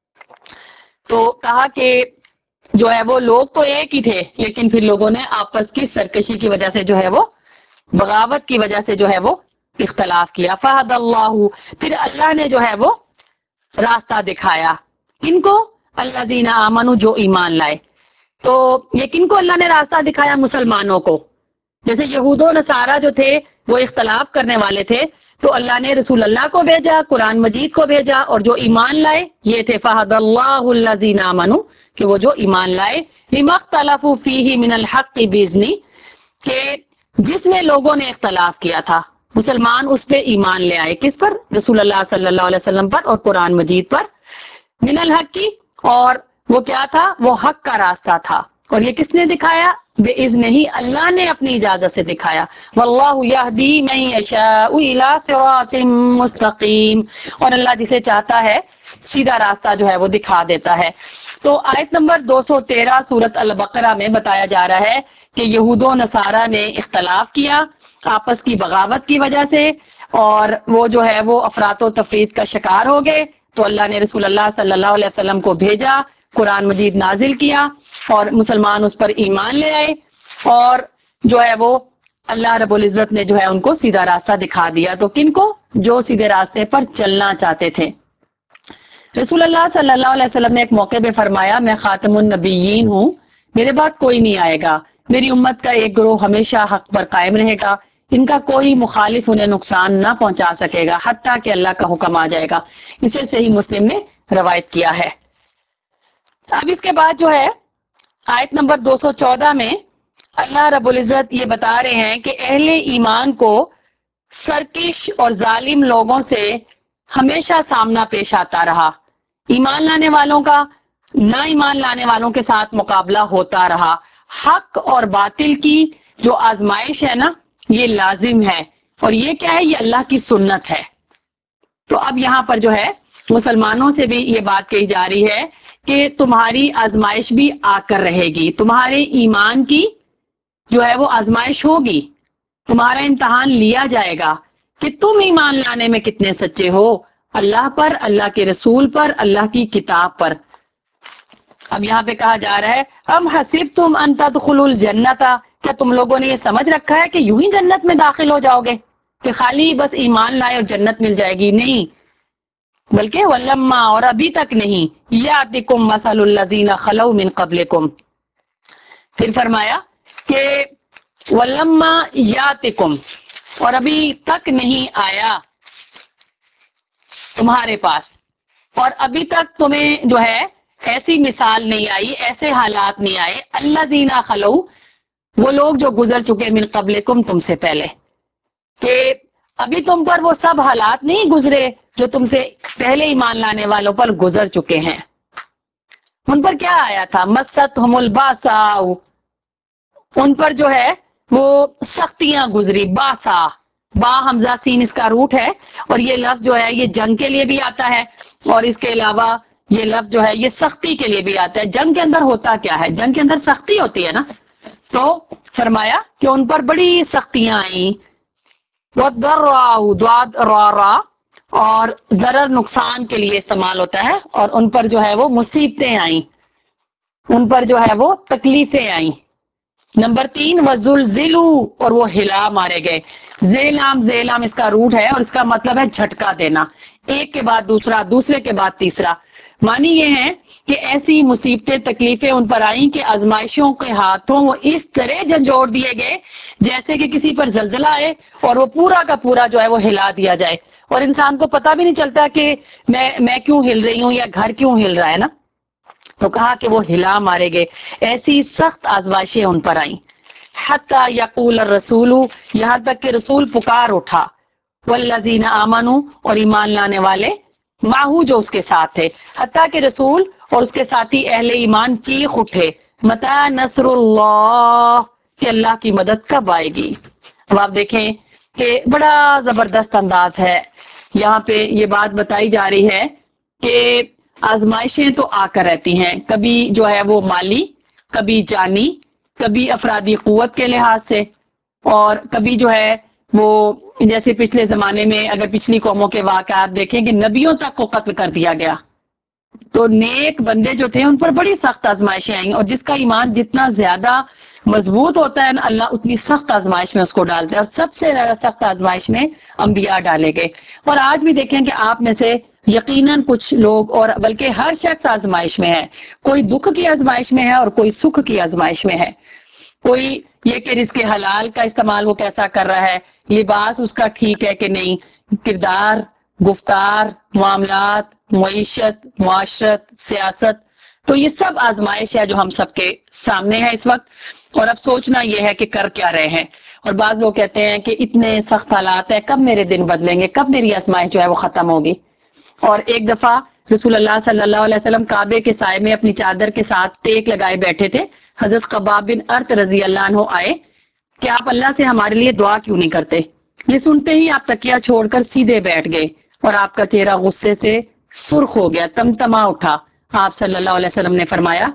تو کہا کہ جو ہے وہ لوگ تو ایک ہی تھے، لیکن پھر لوگوں نے آپس کی سرکشی کی وجہ سے جو ہے وہ بغاوت کی وجہ سے جو ہے وہ اختلاف کیا. فہد اللہ، پھر اللہ نے جو ہے وہ راستہ دکھایا. کن کو؟ الذین آمنوا، جو ایمان لائے. تو یہ کن کو اللہ نے راستہ دکھایا؟ مسلمانوں کو. جیسے یہود و نصارہ جو تھے وہ اختلاف کرنے والے تھے، تو اللہ نے رسول اللہ کو بھیجا، قرآن مجید کو بھیجا، اور جو ایمان لائے یہ تھے فہد اللہ الذین آمنوا، کہ وہ جو ایمان لائے، لما اختلفوا فیہ من الحق باذنی، کہ جس میں لوگوں نے اختلاف کیا تھا مسلمان اس پہ ایمان لے آئے. کس پر؟ رسول اللہ صلی اللہ علیہ وسلم پر اور قرآن مجید پر. من الحق کی، اور وہ کیا تھا؟ وہ حق کا راستہ تھا. اور یہ کس نے دکھایا؟ بے اذن ہی، اللہ نے اپنی اجازت سے دکھایا. واللہ یہدی من یشاء الی صراط مستقیم، اور اللہ جسے چاہتا ہے سیدھا راستہ جو ہے وہ دکھا دیتا ہے. تو آیت نمبر دو سو تیرہ سورۃ البقرہ میں بتایا جا رہا ہے کہ یہود و نصارہ نے اختلاف کیا آپس کی بغاوت کی وجہ سے، اور وہ جو ہے وہ افراط و تفریط کا شکار ہو گئے. تو اللہ نے رسول اللہ صلی اللہ علیہ وسلم کو بھیجا، قرآن مجید نازل کیا، اور مسلمان اس پر ایمان لے آئے. اور جو ہے وہ اللہ رب العزت نے جو ہے ان کو سیدھا راستہ دکھا دیا. تو کن کو؟ جو سیدھے راستے پر چلنا چاہتے تھے. رسول اللہ صلی اللہ علیہ وسلم نے ایک موقع پہ فرمایا میں خاتم النبیین ہوں، میرے بعد کوئی نہیں آئے گا، میری امت کا ایک گروہ ہمیشہ حق پر قائم رہے گا، ان کا کوئی مخالف انہیں نقصان نہ پہنچا سکے گا حتیٰ کہ اللہ کا حکم آ جائے گا. اسے صحیح مسلم نے روایت کیا ہے. اب اس کے بعد جو ہے آیت نمبر دو سو چودہ میں اللہ رب العزت یہ بتا رہے ہیں کہ اہل ایمان کو سرکش اور ظالم لوگوں سے ہمیشہ سامنا پیش آتا رہا. ایمان لانے والوں کا نہ ایمان لانے والوں کے ساتھ مقابلہ ہوتا رہا. حق اور باطل کی جو آزمائش ہے نا یہ لازم ہے، اور یہ کیا ہے؟ یہ اللہ کی سنت ہے. تو اب یہاں پر جو ہے مسلمانوں سے بھی یہ بات کہی جا رہی ہے کہ تمہاری آزمائش بھی آ کر رہے گی، تمہارے ایمان کی جو ہے وہ آزمائش ہوگی، تمہارا امتحان لیا جائے گا کہ تم ایمان لانے میں کتنے سچے ہو، اللہ پر، اللہ کے رسول پر، اللہ کی کتاب پر. اب یہاں پہ کہا جا رہا ہے ہم حسبتم ان تدخلوا الجنت، کیا تم لوگوں نے یہ سمجھ رکھا ہے کہ یوں ہی جنت میں داخل ہو جاؤ گے، کہ خالی بس ایمان لائے اور جنت مل جائے گی؟ نہیں، بلکہ ولما، اور ابھی تک نہیں، یاتکم مثل الذین خلو من قبلکم. پھر فرمایا کہ ولما یاتکم، اور ابھی تک نہیں آیا تمہارے پاس، اور ابھی تک تمہیں جو ہے ایسی مثال نہیں آئی، ایسے حالات نہیں آئے، الذین خلو، وہ لوگ جو گزر چکے، من قبلکم، تم سے پہلے، کہ ابھی تم پر وہ سب حالات نہیں گزرے جو تم سے پہلے ایمان لانے والوں پر گزر چکے ہیں. ان پر کیا آیا تھا؟ مستہم الباساء، ان پر جو ہے وہ سختیاں گزری. باسا، با حمزہ سین اس کا روٹ ہے، اور یہ لفظ جو ہے یہ جنگ کے لیے بھی آتا ہے، اور اس کے علاوہ یہ لفظ جو ہے یہ سختی کے لیے بھی آتا ہے. جنگ کے اندر ہوتا کیا ہے؟ جنگ کے اندر سختی ہوتی ہے نا. تو فرمایا کہ ان پر بڑی سختیاں آئیں. وَالضَّرَّاءُ، ضاد را را، اور ضرر نقصان کے لیے استعمال ہوتا ہے، اور ان پر جو ہے وہ مصیبتیں آئیں، ان پر جو ہے وہ تکلیفیں آئیں. نمبر تین وَزُلْزِلُوا، اور وہ ہلا مارے گئے. زیلام، زیلام اس کا روٹ ہے، اور اس کا مطلب ہے جھٹکا دینا، ایک کے بعد دوسرا، دوسرے کے بعد تیسرا. معنی یہ ہے کہ ایسی مصیبتیں، تکلیفیں ان پر آئیں کہ آزمائشوں کے ہاتھوں وہ اس طرح جھنجھوڑ دیے گئے جیسے کہ کسی پر زلزلہ آئے اور وہ پورا کا پورا جو ہے وہ ہلا دیا جائے، اور انسان کو پتہ بھی نہیں چلتا کہ میں میں کیوں ہل رہی ہوں یا گھر کیوں ہل رہا ہے نا. تو کہا کہ وہ ہلا مارے گئے، ایسی سخت آزمائشیں ان پر آئیں. حتی یقول الرسول، یہاں تک کہ رسول پکار اٹھا، والذین آمنوا، اور ایمان لانے والے، ماہو جو اس کے ساتھ تھے، حتیٰ کہ رسول اور اس کے ساتھی اہل ایمان چیخ اٹھے، متی نصر اللہ، کہ اللہ کی مدد کب آئے گی. اب آپ دیکھیں کہ بڑا زبردست انداز ہے، یہاں پہ یہ بات بتائی جا رہی ہے کہ آزمائشیں تو آ کر رہتی ہیں، کبھی جو ہے وہ مالی، کبھی جانی، کبھی افرادی قوت کے لحاظ سے، اور کبھی جو ہے وہ جیسے پچھلے زمانے میں اگر پچھلی قوموں کے واقعات دیکھیں کہ نبیوں تک کو قتل کر دیا گیا، تو نیک بندے جو تھے ان پر بڑی سخت آزمائشیں آئیں، اور جس کا ایمان جتنا زیادہ مضبوط ہوتا ہے نا اللہ اتنی سخت آزمائش میں اس کو ڈالتا ہے، اور سب سے زیادہ سخت آزمائش میں انبیاء ڈالے گئے. اور آج بھی دیکھیں کہ آپ میں سے یقیناً کچھ لوگ، اور بلکہ ہر شخص آزمائش میں ہے، کوئی دکھ کی آزمائش میں ہے اور کوئی سکھ کی آزمائش میں ہے. کوئی یہ کہ رزق حلال کا استعمال وہ کیسا کر رہا ہے، لباس اس کا ٹھیک ہے کہ نہیں، کردار، گفتار، معاملات، معیشت، معاشرت، سیاست، تو یہ سب آزمائش ہے جو ہم سب کے سامنے ہے اس وقت. اور اب سوچنا یہ ہے کہ کر کیا رہے ہیں. اور بعض لوگ کہتے ہیں کہ اتنے سخت حالات ہیں، کب میرے دن بدلیں گے، کب میری آزمائش جو ہے وہ ختم ہوگی. اور ایک دفعہ رسول اللہ صلی اللہ علیہ وسلم کعبے کے سائے میں اپنی چادر کے ساتھ ٹیک لگائے بیٹھے تھے. حضرت خباب بن ارت رضی اللہ عنہ آئے کہ آپ اللہ سے ہمارے لیے دعا کیوں نہیں کرتے. یہ سنتے ہی آپ تکیہ چھوڑ کر سیدھے بیٹھ گئے، اور آپ کا چہرہ غصے سے سرخ ہو گیا، تمتما اٹھا. آپ صلی اللہ علیہ وسلم نے فرمایا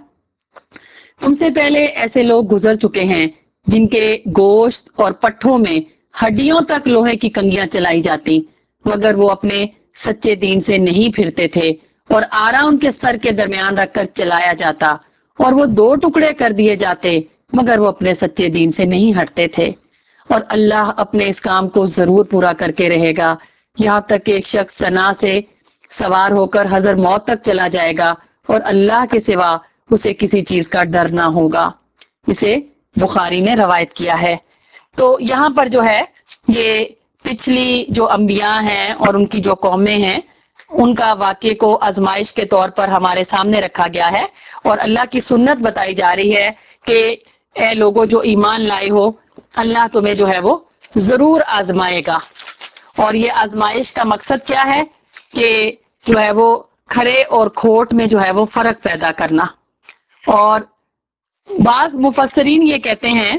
تم سے پہلے ایسے لوگ گزر چکے ہیں جن کے گوشت اور پٹھوں میں ہڈیوں تک لوہے کی کنگیاں چلائی جاتی، مگر وہ اپنے سچے دین سے نہیں پھرتے تھے، اور آرا ان کے سر کے درمیان رکھ کر چلایا جاتا، اور وہ دو ٹکڑے کر دیے جاتے مگر وہ اپنے سچے دین سے نہیں ہٹتے تھے، اور اللہ اپنے اس کام کو ضرور پورا کر کے رہے گا، یہاں تک کہ ایک شخص ثنا سے سوار ہو کر حضر موت تک چلا جائے گا اور اللہ کے سوا اسے کسی چیز کا ڈر نہ ہوگا۔ اسے بخاری نے روایت کیا ہے۔ تو یہاں پر جو ہے یہ پچھلی جو انبیاء ہیں اور ان کی جو قومیں ہیں ان کا واقعے کو آزمائش کے طور پر ہمارے سامنے رکھا گیا ہے، اور اللہ کی سنت بتائی جا رہی ہے کہ اے لوگوں جو ایمان لائے ہو، اللہ تمہیں جو ہے وہ ضرور آزمائے گا۔ اور یہ آزمائش کا مقصد کیا ہے کہ جو ہے وہ کھرے اور کھوٹ میں جو ہے وہ فرق پیدا کرنا۔ اور بعض مفسرین یہ کہتے ہیں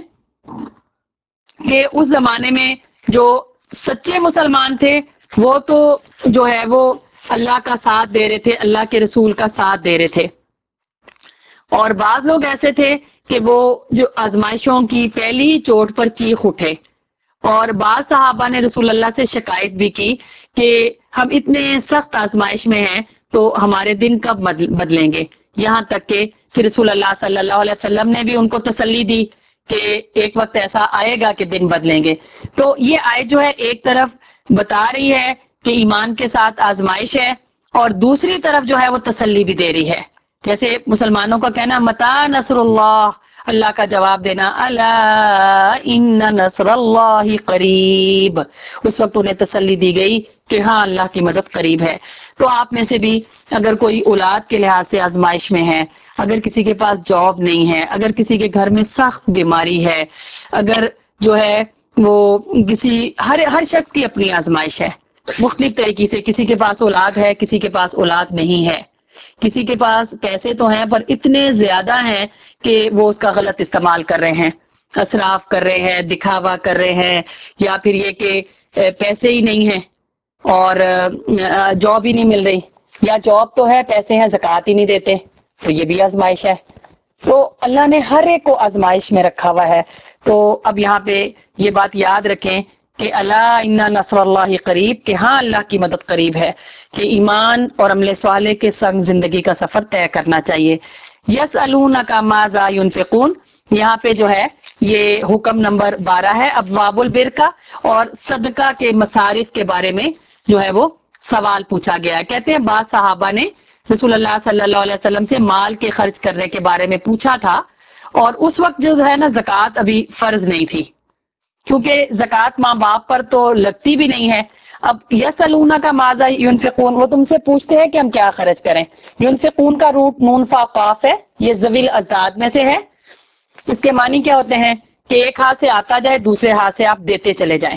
کہ اس زمانے میں جو سچے مسلمان تھے وہ تو جو ہے وہ اللہ کا ساتھ دے رہے تھے، اللہ کے رسول کا ساتھ دے رہے تھے، اور بعض لوگ ایسے تھے کہ وہ جو آزمائشوں کی پہلی ہی چوٹ پر چیخ اٹھے، اور بعض صحابہ نے رسول اللہ سے شکایت بھی کی کہ ہم اتنے سخت آزمائش میں ہیں تو ہمارے دن کب بدلیں گے، یہاں تک کہ پھر رسول اللہ صلی اللہ علیہ وسلم نے بھی ان کو تسلی دی کہ ایک وقت ایسا آئے گا کہ دن بدلیں گے۔ تو یہ آیت جو ہے ایک طرف بتا رہی ہے کہ ایمان کے ساتھ آزمائش ہے، اور دوسری طرف جو ہے وہ تسلی بھی دے رہی ہے، جیسے مسلمانوں کا کہنا متا نصر اللہ، اللہ کا جواب دینا الا ان نصر اللہ قریب، اس وقت انہیں تسلی دی گئی کہ ہاں اللہ کی مدد قریب ہے۔ تو آپ میں سے بھی اگر کوئی اولاد کے لحاظ سے آزمائش میں ہے، اگر کسی کے پاس جاب نہیں ہے، اگر کسی کے گھر میں سخت بیماری ہے، اگر جو ہے وہ کسی ہر ہر شخص کی اپنی آزمائش ہے مختلف طریقے سے، کسی کے پاس اولاد ہے، کسی کے پاس اولاد نہیں ہے، کسی کے پاس پیسے تو ہیں پر اتنے زیادہ ہیں کہ وہ اس کا غلط استعمال کر رہے ہیں، اسراف کر رہے ہیں، دکھاوا کر رہے ہیں، یا پھر یہ کہ پیسے ہی نہیں ہیں اور جاب ہی نہیں مل رہی، یا جاب تو ہے پیسے ہیں زکوٰۃ ہی نہیں دیتے، تو یہ بھی آزمائش ہے۔ تو اللہ نے ہر ایک کو آزمائش میں رکھا ہوا ہے۔ تو اب یہاں پہ یہ بات یاد رکھیں کہ الا ان نصر اللہ قریب، کہ ہاں اللہ کی مدد قریب ہے، کہ ایمان اور عمل صالح کے سنگ زندگی کا سفر طے کرنا چاہیے۔ یسألونک ماذا ينفقون، یہاں پہ جو ہے یہ حکم نمبر بارہ ہے ابواب البر کا، اور صدقہ کے مصارف کے بارے میں جو ہے وہ سوال پوچھا گیا ہے۔ کہتے ہیں بعض صحابہ نے رسول اللہ صلی اللہ علیہ وسلم سے مال کے خرچ کرنے کے بارے میں پوچھا تھا، اور اس وقت جو ہے نا زکوٰۃ ابھی فرض نہیں تھی، کیونکہ زکوٰۃ ماں باپ پر تو لگتی بھی نہیں ہے۔ اب یسألونک ماذا ينفقون، وہ تم سے پوچھتے ہیں کہ ہم کیا خرچ کریں۔ ينفقون کا روٹ نون فا قاف ہے، یہ ذویل اضداد میں سے ہے۔ اس کے معنی کیا ہوتے ہیں کہ ایک ہاتھ سے آتا جائے، دوسرے ہاتھ سے آپ دیتے چلے جائیں،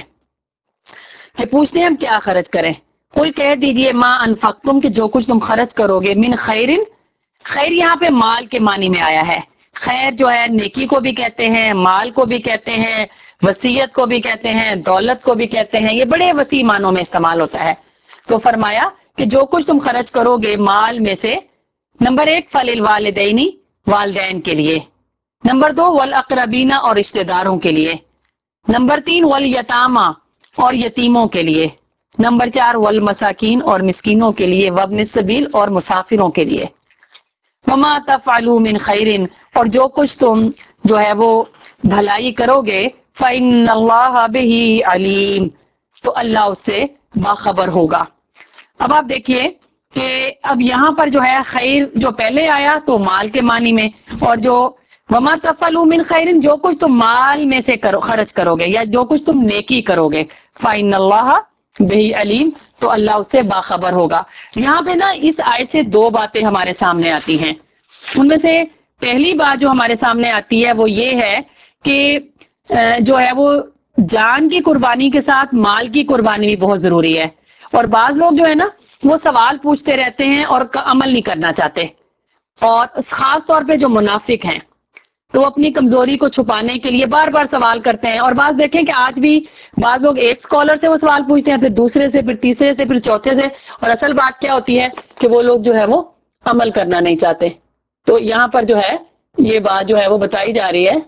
کہ پوچھتے ہیں ہم کیا خرچ کریں۔ کوئی کہہ دیجئے ما انفقتم، کہ جو کچھ تم خرچ کرو گے، من خیرن، خیر یہاں پہ مال کے معنی میں آیا ہے۔ خیر جو ہے نیکی کو بھی کہتے ہیں، مال کو بھی کہتے ہیں، وصیت کو بھی کہتے ہیں، دولت کو بھی کہتے ہیں، یہ بڑے وسیع معنوں میں استعمال ہوتا ہے۔ تو فرمایا کہ جو کچھ تم خرچ کرو گے مال میں سے، نمبر ایک فللوالدین، والدین کے لیے، نمبر دو والاقربین، اور رشتہ داروں کے لیے، نمبر تین والیتاما، اور یتیموں کے لیے، نمبر چار والمساکین، اور مسکینوں کے لیے، وابن السبیل، اور مسافروں کے لیے۔ وما تفعلوا من خیر، اور جو کچھ تم جو ہے وہ بھلائی کرو گے، فإن اللہ بہ علیم، تو اللہ اس سے باخبر ہوگا۔ اب آپ دیکھیے کہ اب یہاں پر جو ہے خیر جو پہلے آیا تو مال کے معنی میں، اور جو وما تفعلوا من خیر، جو کچھ تم مال میں سے کرو خرچ کرو گے، یا جو کچھ تم نیکی کرو گے، فإن اللہ بہ علیم، تو اللہ اس سے باخبر ہوگا۔ یہاں پہ نا اس آیت سے دو باتیں ہمارے سامنے آتی ہیں، ان میں سے پہلی بات جو ہمارے سامنے آتی ہے وہ یہ ہے کہ جو ہے وہ جان کی قربانی کے ساتھ مال کی قربانی بھی بہت ضروری ہے، اور بعض لوگ جو ہے نا وہ سوال پوچھتے رہتے ہیں اور عمل نہیں کرنا چاہتے، اور خاص طور پہ جو منافق ہیں تو وہ اپنی کمزوری کو چھپانے کے لیے بار بار سوال کرتے ہیں۔ اور بعض دیکھیں کہ آج بھی بعض لوگ ایک اسکالر سے وہ سوال پوچھتے ہیں، پھر دوسرے سے، پھر تیسرے سے، پھر چوتھے سے، اور اصل بات کیا ہوتی ہے کہ وہ لوگ جو ہے وہ عمل کرنا نہیں چاہتے۔ تو یہاں پر جو ہے یہ بات جو ہے وہ بتائی جا رہی ہے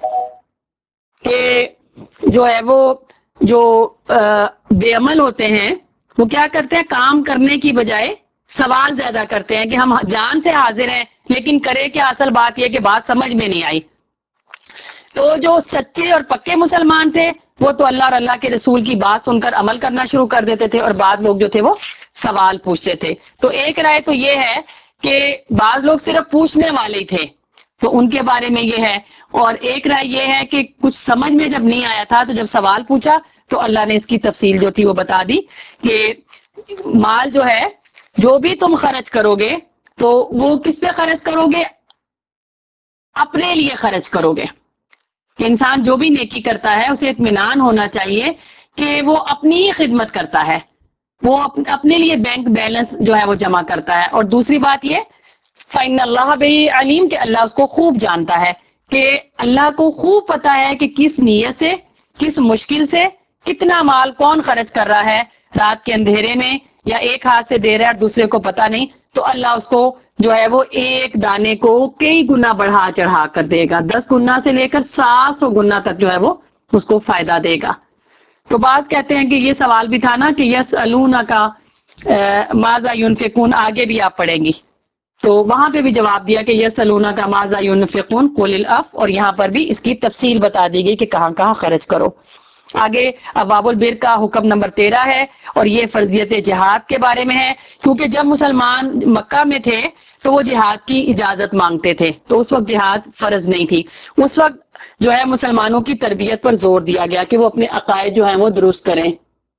کہ جو ہے وہ جو بے عمل ہوتے ہیں وہ کیا کرتے ہیں، کام کرنے کی بجائے سوال زیادہ کرتے ہیں کہ ہم جان سے حاضر ہیں لیکن کرے کیا، اصل بات یہ کہ بات سمجھ میں نہیں آئی۔ تو جو سچے اور پکے مسلمان تھے وہ تو اللہ اور اللہ کے رسول کی بات سن کر عمل کرنا شروع کر دیتے تھے، اور بعض لوگ جو تھے وہ سوال پوچھتے تھے. تو ایک رائے تو یہ ہے کہ بعض لوگ صرف پوچھنے والے ہی تھے تو ان کے بارے میں یہ ہے، اور ایک رائے یہ ہے کہ کچھ سمجھ میں جب نہیں آیا تھا تو جب سوال پوچھا تو اللہ نے اس کی تفصیل جو تھی وہ بتا دی کہ مال جو ہے جو بھی تم خرچ کرو گے تو وہ کس پہ خرچ کرو گے؟ اپنے لیے خرچ کرو گے. کہ انسان جو بھی نیکی کرتا ہے اسے اطمینان ہونا چاہیے کہ وہ اپنی ہی خدمت کرتا ہے، وہ اپنے لیے بینک بیلنس جو ہے وہ جمع کرتا ہے. اور دوسری بات یہ فَإِنَّ اللَّهَ بِهِ عَلِيمٌ کہ اللہ اس کو خوب جانتا ہے، کہ اللہ کو خوب پتا ہے کہ کس نیت سے، کس مشکل سے کتنا مال کون خرچ کر رہا ہے رات کے اندھیرے میں، یا ایک ہاتھ سے دے رہا ہے اور دوسرے کو پتا نہیں، تو اللہ اس کو جو ہے وہ ایک دانے کو کئی گنا بڑھا چڑھا کر دے گا، دس گنا سے لے کر سات سو گنا تک جو ہے وہ اس کو فائدہ دے گا. تو بعض کہتے ہیں کہ یہ سوال بھی تھا نا کہ یس الونا کا ماذا ينفقون، آگے بھی آپ پڑھیں گی تو وہاں پہ بھی جواب دیا کہ یس الونا کا ماذا ينفقون قل العف، اور یہاں پر بھی اس کی تفصیل بتا دی گئی کہ کہاں کہاں خرچ کرو. آگے ابواب البر کا حکم نمبر تیرہ ہے، اور یہ فرضیت جہاد کے بارے میں ہے، کیونکہ جب مسلمان مکہ میں تھے تو وہ جہاد کی اجازت مانگتے تھے، تو اس وقت جہاد فرض نہیں تھی. اس وقت جو ہے مسلمانوں کی تربیت پر زور دیا گیا کہ وہ اپنے عقائد جو ہیں وہ درست کریں.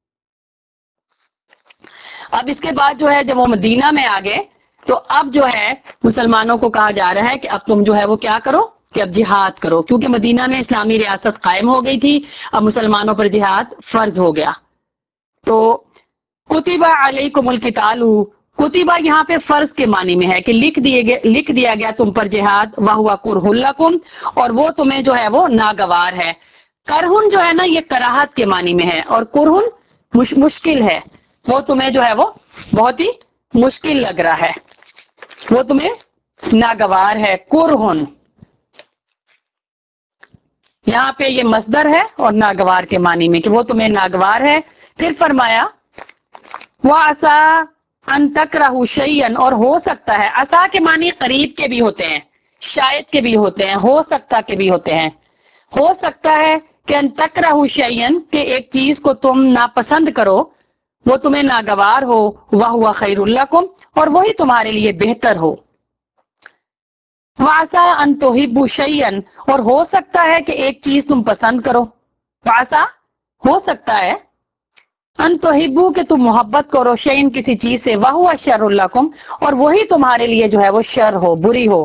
اب اس کے بعد جو ہے جب وہ مدینہ میں آ گئے تو اب جو ہے مسلمانوں کو کہا جا رہا ہے کہ اب تم جو ہے وہ کیا کرو کہ اب جہاد کرو، کیونکہ مدینہ میں اسلامی ریاست قائم ہو گئی تھی، اب مسلمانوں پر جہاد فرض ہو گیا. تو کتبہ علیکم القتال، کتبہ یہاں پہ فرض کے معنی میں ہے کہ لکھ دیے گئے لکھ دیا گیا تم پر جہاد، وہو کرہ لکم، اور وہ تمہیں جو ہے وہ ناگوار ہے. کرہن جو ہے نا یہ کراہت کے معنی میں ہے، اور کرہن مش مشکل ہے، وہ تمہیں جو ہے وہ بہت ہی مشکل لگ رہا ہے، وہ تمہیں ناگوار ہے. کرہن یہاں پہ یہ مصدر ہے اور ناگوار کے معنی میں کہ وہ تمہیں ناگوار ہے. پھر فرمایا وَعَسَىٰ أَن تَكْرَهُوا شَيْئًا، اور ہو سکتا ہے، عسا کے معنی قریب کے بھی ہوتے ہیں، شاید کے بھی ہوتے ہیں، ہو سکتا کے بھی ہوتے ہیں. ہو سکتا ہے کہ ان تکرہوا شیئا کہ ایک چیز کو تم ناپسند کرو، وہ تمہیں ناگوار ہو، وَهُوَ خَيْرٌ لَكُمْ، اور وہی تمہارے لیے بہتر ہو. وَعَسَىٰ أَن تُحِبُّوا شَيْئًا، اور ہو سکتا ہے کہ ایک چیز تم پسند کرو. وَعَسَىٰ ہو سکتا ہے ان تحبوا کہ تم محبت کرو شیئن کسی چیز سے، وَهُوَ شَرٌ لَكُمْ، اور وہی تمہارے لیے جو ہے وہ شر ہو، بری ہو.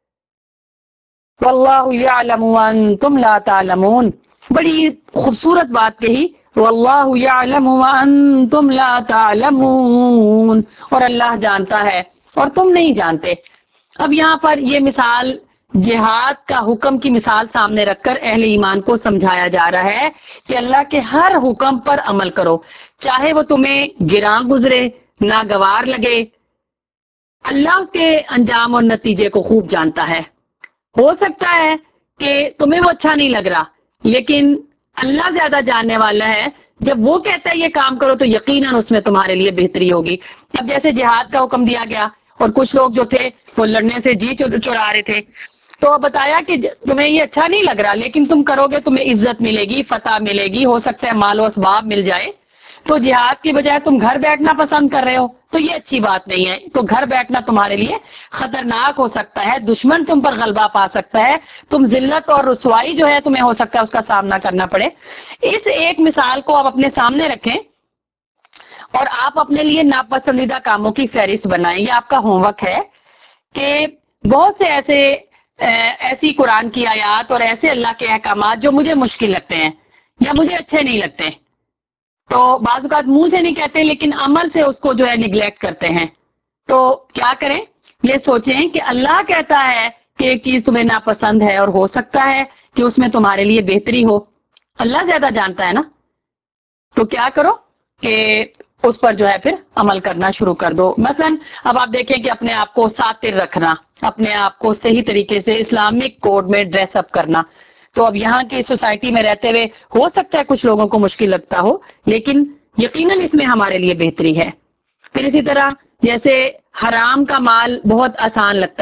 وَاللَّهُ يَعْلَمُ وَأَنتُمْ لَا تَعْلَمُونَ، بڑی خوبصورت بات کہی، وَاللَّهُ يَعْلَمُ وَأَنتُمْ لَا تَعْلَمُونَ، اور اللہ جانتا ہے اور تم نہیں جانتے. اب یہاں پر یہ مثال جہاد کا حکم کی مثال سامنے رکھ کر اہل ایمان کو سمجھایا جا رہا ہے کہ اللہ کے ہر حکم پر عمل کرو، چاہے وہ تمہیں گراں گزرے، ناگوار لگے، اللہ اس کے انجام اور نتیجے کو خوب جانتا ہے. ہو سکتا ہے کہ تمہیں وہ اچھا نہیں لگ رہا، لیکن اللہ زیادہ جاننے والا ہے، جب وہ کہتا ہے یہ کام کرو تو یقیناً اس میں تمہارے لیے بہتری ہوگی. اب جیسے جہاد کا حکم دیا گیا اور کچھ لوگ جو تھے وہ لڑنے سے جی چرا رہے تھے، تو بتایا کہ تمہیں یہ اچھا نہیں لگ رہا لیکن تم کرو گے تمہیں عزت ملے گی، فتح ملے گی، ہو سکتا ہے مال و اسباب مل جائے، تو جہاد کی بجائے تم گھر بیٹھنا پسند کر رہے ہو تو یہ اچھی بات نہیں ہے. تو گھر بیٹھنا تمہارے لیے خطرناک ہو سکتا ہے، دشمن تم پر غلبہ پا سکتا ہے، تم ذلت اور رسوائی جو ہے تمہیں ہو سکتا ہے اس کا سامنا کرنا پڑے. اس ایک مثال کو آپ اپنے سامنے رکھیں اور آپ اپنے لیے ناپسندیدہ کاموں کی فہرست بنائیں. یہ آپ کا ہوم ورک ہے کہ بہت سے ایسے ایسی قرآن کی آیات اور ایسے اللہ کے احکامات جو مجھے مشکل لگتے ہیں یا مجھے اچھے نہیں لگتے، تو بعض اوقات منہ سے نہیں کہتے لیکن عمل سے اس کو جو ہے نیگلیکٹ کرتے ہیں. تو کیا کریں؟ یہ سوچیں کہ اللہ کہتا ہے کہ ایک چیز تمہیں ناپسند ہے اور ہو سکتا ہے کہ اس میں تمہارے لیے بہتری ہو، اللہ زیادہ جانتا ہے نا. تو کیا کرو کہ اس پر جو ہے پھر عمل کرنا شروع کر دو. مثلا اب آپ دیکھیں کہ اپنے آپ کو ساتر رکھنا، اپنے آپ کو صحیح طریقے سے اسلامک کوڈ میں ڈریس اپ کرنا، تو اب یہاں کی سوسائٹی میں رہتے ہوئے ہو سکتا ہے کچھ لوگوں کو مشکل لگتا ہو لیکن یقیناً اس میں ہمارے لیے بہتری ہے. پھر اسی طرح جیسے حرام کا مال بہت آسان لگتا ہے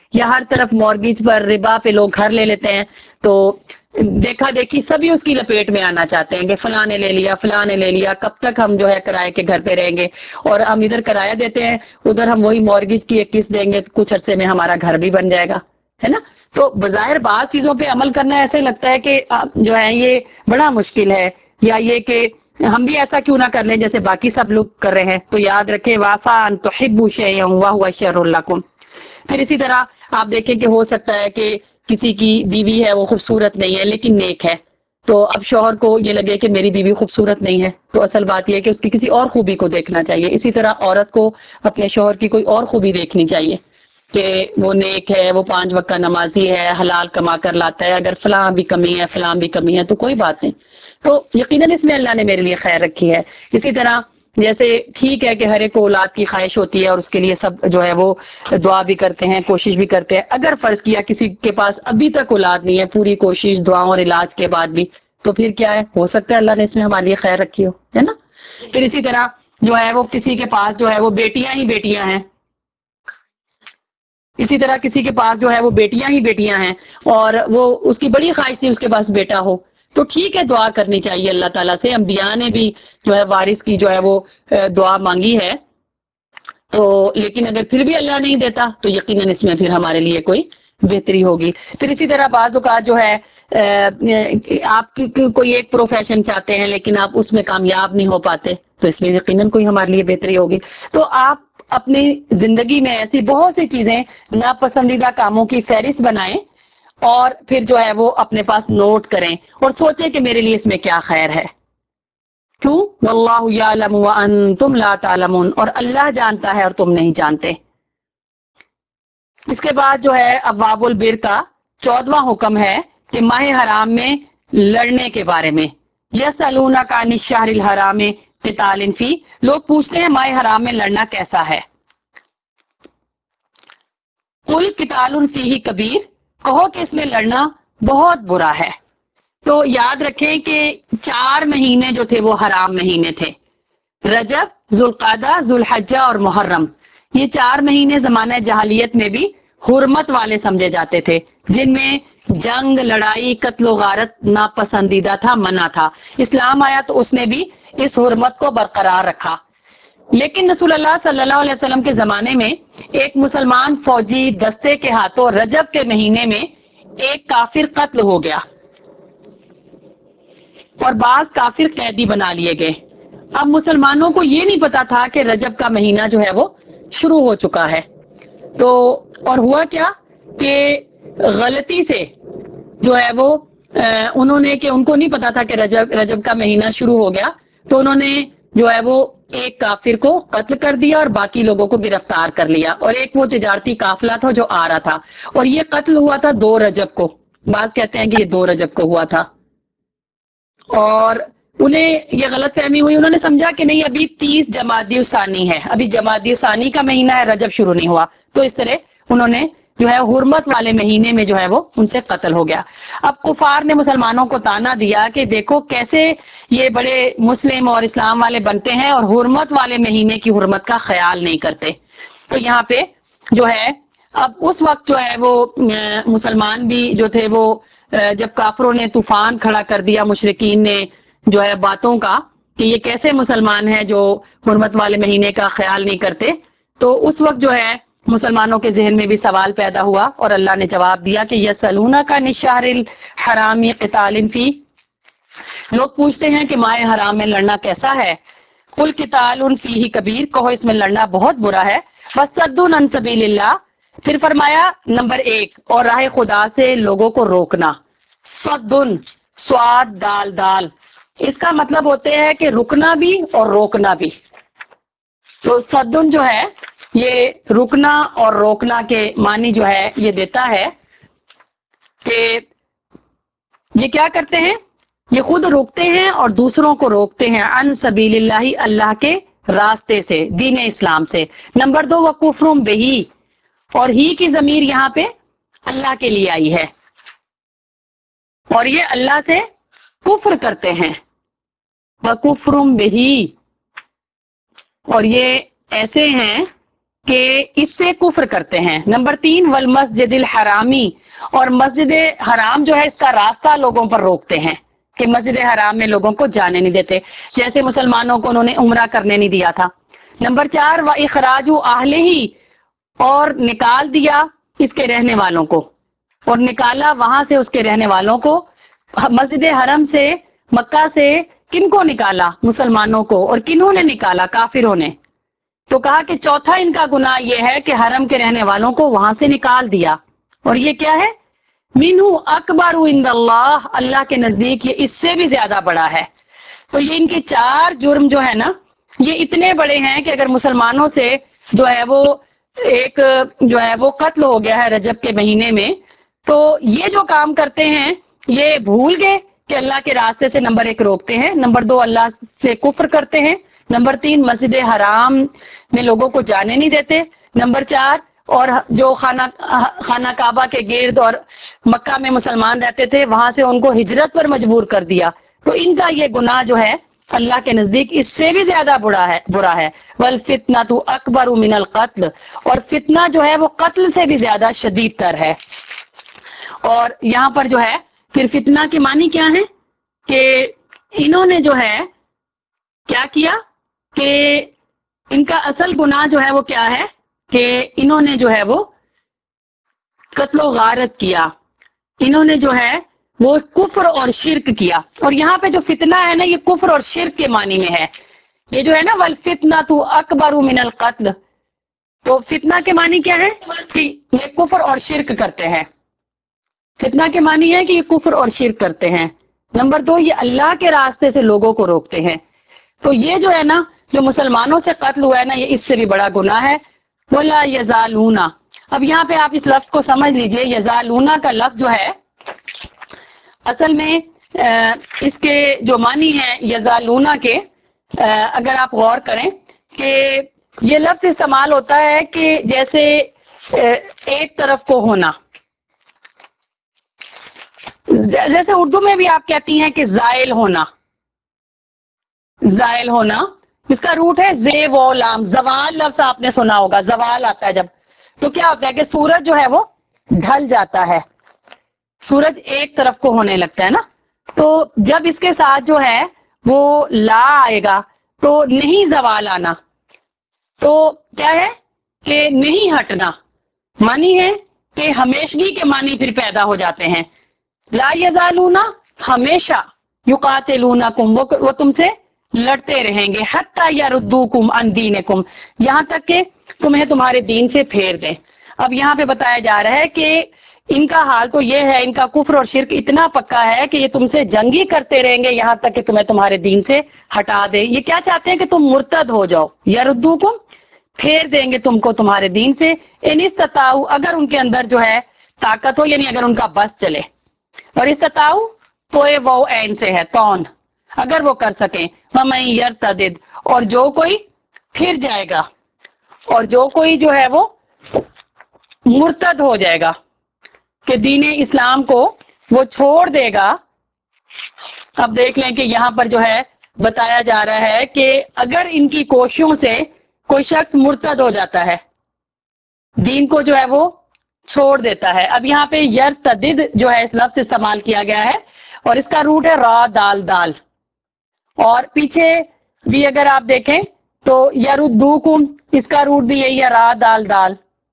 یا ہر طرف مورگیج پر ربا پہ لوگ گھر لے لیتے ہیں، تو دیکھا دیکھی سبھی اس کی لپیٹ میں آنا چاہتے ہیں کہ فلاں نے لے لیا فلاں نے لے لیا، کب تک ہم جو ہے کرائے کے گھر پہ رہیں گے، اور ہم ادھر کرایہ دیتے ہیں ادھر ہم وہی مورگیج کی ایک قسط دیں گے، کچھ عرصے میں ہمارا گھر بھی بن جائے گا، ہے نا۔ تو بظاہر بعض چیزوں پہ عمل کرنا ایسے لگتا ہے کہ جو ہے یہ بڑا مشکل ہے، یا یہ کہ ہم بھی ایسا کیوں نہ کر لیں جیسے باقی سب لوگ کر رہے ہیں۔ تو یاد رکھیں وَعَسَىٰ أَن تُحِبُّوا شَيْئًا وَهُوَ شَرٌّ لَكُمْ۔ پھر اسی طرح آپ دیکھیں کہ ہو سکتا ہے کہ کسی کی بیوی ہے وہ خوبصورت نہیں ہے لیکن نیک ہے، تو اب شوہر کو یہ لگے کہ میری بیوی خوبصورت نہیں ہے، تو اصل بات یہ ہے کہ اس کی کسی اور خوبی کو دیکھنا چاہیے۔ اسی طرح عورت کو اپنے شوہر کی کوئی اور خوبی دیکھنی چاہیے کہ وہ نیک ہے، وہ پانچ وقت کا نمازی ہے، حلال کما کر لاتا ہے، اگر فلاں بھی کمی ہے فلاں بھی کمی ہے تو کوئی بات نہیں، تو یقیناً اس میں اللہ نے میرے لیے خیر رکھی ہے۔ اسی طرح جیسے ٹھیک ہے کہ ہر ایک کو اولاد کی خواہش ہوتی ہے اور اس کے لیے سب جو ہے وہ دعا بھی کرتے ہیں، کوشش بھی کرتے ہیں، اگر فرض کیا کسی کے پاس ابھی تک اولاد نہیں ہے، پوری کوشش دعاؤں اور علاج کے بعد بھی، تو پھر کیا ہے، ہو سکتا ہے اللہ نے اس میں ہمارے لیے خیر رکھی ہو، ہے نا۔ پھر اسی طرح جو ہے وہ کسی کے پاس جو ہے وہ بیٹیاں ہی بیٹیاں ہیں، اسی طرح کسی کے پاس جو ہے وہ بیٹیاں ہی بیٹیاں ہیں اور وہ اس کی بڑی خواہش تھی اس کے پاس بیٹا ہو، تو ٹھیک ہے دعا کرنی چاہیے اللہ تعالیٰ سے۔ انبیاء نے بھی جو ہے وارث کی جو ہے وہ دعا مانگی ہے، تو لیکن اگر پھر بھی اللہ نہیں دیتا تو یقیناً اس میں پھر ہمارے لیے کوئی بہتری ہوگی۔ پھر اسی طرح بعض اوقات جو ہے آپ کی کوئی ایک پروفیشن چاہتے ہیں لیکن آپ اس میں کامیاب نہیں ہو پاتے، تو اس میں یقیناً کوئی ہمارے لیے بہتری ہوگی۔ تو آپ اپنی زندگی میں ایسی بہت سی چیزیں ناپسندیدہ کاموں کی فہرست بنائیں اور پھر جو ہے وہ اپنے پاس نوٹ کریں اور سوچیں کہ میرے لیے اس میں کیا خیر ہے۔ کیوں؟ واللہ یعلم وانتم لا تعلمون، اور اللہ جانتا ہے اور تم نہیں جانتے۔ اس کے بعد جو ہے ابواب البر کا چودواں حکم ہے کہ ماہ حرام میں لڑنے کے بارے میں۔ یسألونک عن الشہر الحرام قتال فی، لوگ پوچھتے ہیں ماہ حرام میں لڑنا کیسا ہے۔ قل قتال فیہ کبیر، کہو کہ اس میں لڑنا بہت برا ہے۔ تو یاد رکھیں کہ چار مہینے جو تھے وہ حرام مہینے تھے، رجب، ذوالقعدہ، ذوالحجہ اور محرم۔ یہ چار مہینے زمانہ جاہلیت میں بھی حرمت والے سمجھے جاتے تھے، جن میں جنگ، لڑائی، قتل و غارت ناپسندیدہ تھا، منع تھا۔ اسلام آیا تو اس نے بھی اس حرمت کو برقرار رکھا۔ لیکن رسول اللہ صلی اللہ علیہ وسلم کے زمانے میں ایک مسلمان فوجی دستے کے ہاتھوں رجب کے مہینے میں ایک کافر قتل ہو گیا اور بعض کافر قیدی بنا لیے گئے۔ اب مسلمانوں کو یہ نہیں پتا تھا کہ رجب کا مہینہ جو ہے وہ شروع ہو چکا ہے، تو اور ہوا کیا کہ غلطی سے جو ہے وہ انہوں نے کہ ان کو نہیں پتا تھا کہ رجب رجب کا مہینہ شروع ہو گیا، تو انہوں نے جو ہے وہ ایک کافر کو قتل کر دیا اور باقی لوگوں کو گرفتار کر لیا، اور ایک وہ تجارتی قافلہ تھا جو آ رہا تھا، اور یہ قتل ہوا تھا دو رجب کو، بعض کہتے ہیں کہ یہ دو رجب کو ہوا تھا، اور انہیں یہ غلط فہمی ہوئی، انہوں نے سمجھا کہ نہیں ابھی تیس جمادی الثانی ہے، ابھی جمادی الثانی کا مہینہ ہے، رجب شروع نہیں ہوا، تو اس طرح انہوں نے جو ہے حرمت والے مہینے میں جو ہے وہ ان سے قتل ہو گیا۔ اب کفار نے مسلمانوں کو تانا دیا کہ دیکھو کیسے یہ بڑے مسلم اور اسلام والے بنتے ہیں اور حرمت والے مہینے کی حرمت کا خیال نہیں کرتے۔ تو یہاں پہ جو ہے اب اس وقت جو ہے وہ مسلمان بھی جو تھے وہ جب کافروں نے طوفان کھڑا کر دیا مشرکین نے جو ہے باتوں کا کہ یہ کیسے مسلمان ہیں جو حرمت والے مہینے کا خیال نہیں کرتے، تو اس وقت جو ہے مسلمانوں کے ذہن میں بھی سوال پیدا ہوا اور اللہ نے جواب دیا کہ یسألونک عن الشہر الحرام قتال فی، لوگ پوچھتے ہیں کہ ماہ حرام میں لڑنا کیسا ہے۔ قل قتال فیہ کبیر، کہو اس میں لڑنا بہت برا ہے۔ وصد عن سبیل اللہ، پھر فرمایا نمبر ایک، اور راہ خدا سے لوگوں کو روکنا۔ صدن، سواد دال دال، اس کا مطلب ہوتے ہے کہ رکنا بھی اور روکنا بھی۔ تو صدن جو ہے یہ رکنا اور روکنا کے معنی جو ہے یہ دیتا ہے کہ یہ کیا کرتے ہیں، یہ خود روکتے ہیں اور دوسروں کو روکتے ہیں، عن سبیل اللہ، اللہ کے راستے سے، دین اسلام سے۔ نمبر دو، وکفرم بہی، اور ہی کی ضمیر یہاں پہ اللہ کے لیے آئی ہے، اور یہ اللہ سے کفر کرتے ہیں، وکفرم بہی، اور یہ ایسے ہیں کہ اس سے کفر کرتے ہیں. نمبر تین والمسجد الحرامی، اور مسجد حرام جو ہے اس کا راستہ لوگوں پر روکتے ہیں کہ مسجد حرام میں لوگوں کو جانے نہیں دیتے، جیسے مسلمانوں کو انہوں نے عمرہ کرنے نہیں دیا تھا. نمبر چار واخراج اہلہ، اور نکال دیا اس کے رہنے والوں کو، اور نکالا وہاں سے اس کے رہنے والوں کو. مسجد حرم سے، مکہ سے کن کو نکالا؟ مسلمانوں کو. اور کنہوں نے نکالا؟ کافروں نے. تو کہا کہ چوتھا ان کا گناہ یہ ہے کہ حرم کے رہنے والوں کو وہاں سے نکال دیا. اور یہ کیا ہے؟ منہ اکبر عند اللہ، اللہ کے نزدیک یہ اس سے بھی زیادہ بڑا ہے. تو یہ ان کے چار جرم جو ہے نا، یہ اتنے بڑے ہیں کہ اگر مسلمانوں سے جو ہے وہ ایک جو ہے وہ قتل ہو گیا ہے رجب کے مہینے میں، تو یہ جو کام کرتے ہیں یہ بھول گئے کہ اللہ کے راستے سے نمبر ایک روکتے ہیں، نمبر دو اللہ سے کفر کرتے ہیں، نمبر تین مسجد حرام میں لوگوں کو جانے نہیں دیتے، نمبر چار اور جو خانہ خانہ کعبہ کے گرد اور مکہ میں مسلمان رہتے تھے وہاں سے ان کو ہجرت پر مجبور کر دیا. تو ان کا یہ گناہ جو ہے اللہ کے نزدیک اس سے بھی زیادہ برا ہے برا ہے والفتنۃ اکبر من القتل، اور فتنہ جو ہے وہ قتل سے بھی زیادہ شدید تر ہے. اور یہاں پر جو ہے پھر فتنہ کے معنی کیا ہے کہ انہوں نے جو ہے کیا کیا کہ ان کا اصل گناہ جو ہے وہ کیا ہے کہ انہوں نے جو ہے وہ قتل و غارت کیا، انہوں نے جو ہے وہ کفر اور شرک کیا. اور یہاں پہ جو فتنہ ہے نا یہ کفر اور شرک کے معنی میں ہے. یہ جو ہے نا والفتنۃ اکبر من القتل، تو فتنہ کے معنی کیا ہے کہ یہ کفر اور شرک کرتے ہیں. فتنہ کے معنی ہے کہ یہ کفر اور شرک کرتے ہیں. نمبر دو یہ اللہ کے راستے سے لوگوں کو روکتے ہیں. تو یہ جو ہے نا جو مسلمانوں سے قتل ہوا ہے نا یہ اس سے بھی بڑا گناہ ہے. وَلَا يَزَالُونَ، اب یہاں پہ آپ اس لفظ کو سمجھ لیجئے. یزالون کا لفظ جو ہے اصل میں اس کے جو معنی ہے یزالون کے، اگر آپ غور کریں کہ یہ لفظ استعمال ہوتا ہے کہ جیسے ایک طرف کو ہونا، جیسے اردو میں بھی آپ کہتی ہیں کہ زائل ہونا. زائل ہونا اس کا روٹ ہے زے و لام. زوال لفظ آپ نے سنا ہوگا، زوال آتا ہے جب، تو کیا ہوتا ہے کہ سورج جو ہے وہ ڈھل جاتا ہے، سورج ایک طرف کو ہونے لگتا ہے نا. تو جب اس کے ساتھ جو ہے وہ لا آئے گا تو نہیں زوال آنا، تو کیا ہے کہ نہیں ہٹنا، معنی ہے کہ ہمیشگی کے معنی پھر پیدا ہو جاتے ہیں. لا یزالون ہمیشہ، یقاتلونکم وہ تم سے لڑتے رہیں گے، حتی یردوکم عن دینکم یہاں تک کہ تمہیں تمہارے دین سے پھیر دیں. اب یہاں پہ بتایا جا رہا ہے کہ ان کا حال تو یہ ہے، ان کا کفر اور شرک اتنا پکا ہے کہ یہ تم سے جنگ ہی کرتے رہیں گے یہاں تک کہ تمہیں تمہارے دین سے ہٹا دے. یہ کیا چاہتے ہیں کہ تم مرتد ہو جاؤ. یردوکم پھیر دیں گے تم کو تمہارے دین سے. ان استطاعوا اگر ان کے اندر جو ہے طاقت ہو، یعنی اگر ان کا بس چلے. اور استطاعوا تو وہ عین سے ہے تون، اگر وہ کر سکیں. وَمَن يَرْتَدِدْ اور جو کوئی پھر جائے گا، اور جو کوئی جو ہے وہ مرتد ہو جائے گا کہ دین اسلام کو وہ چھوڑ دے گا. اب دیکھ لیں کہ یہاں پر جو ہے بتایا جا رہا ہے کہ اگر ان کی کوششوں سے کوئی شخص مرتد ہو جاتا ہے، دین کو جو ہے وہ چھوڑ دیتا ہے. اب یہاں پہ یرتدد جو ہے اس لفظ استعمال کیا گیا ہے اور اس کا روٹ ہے را دال دال، اور پیچھے بھی اگر آپ دیکھیں تو یردوکم اس کا روٹ بھی یہی ہے را دال دال.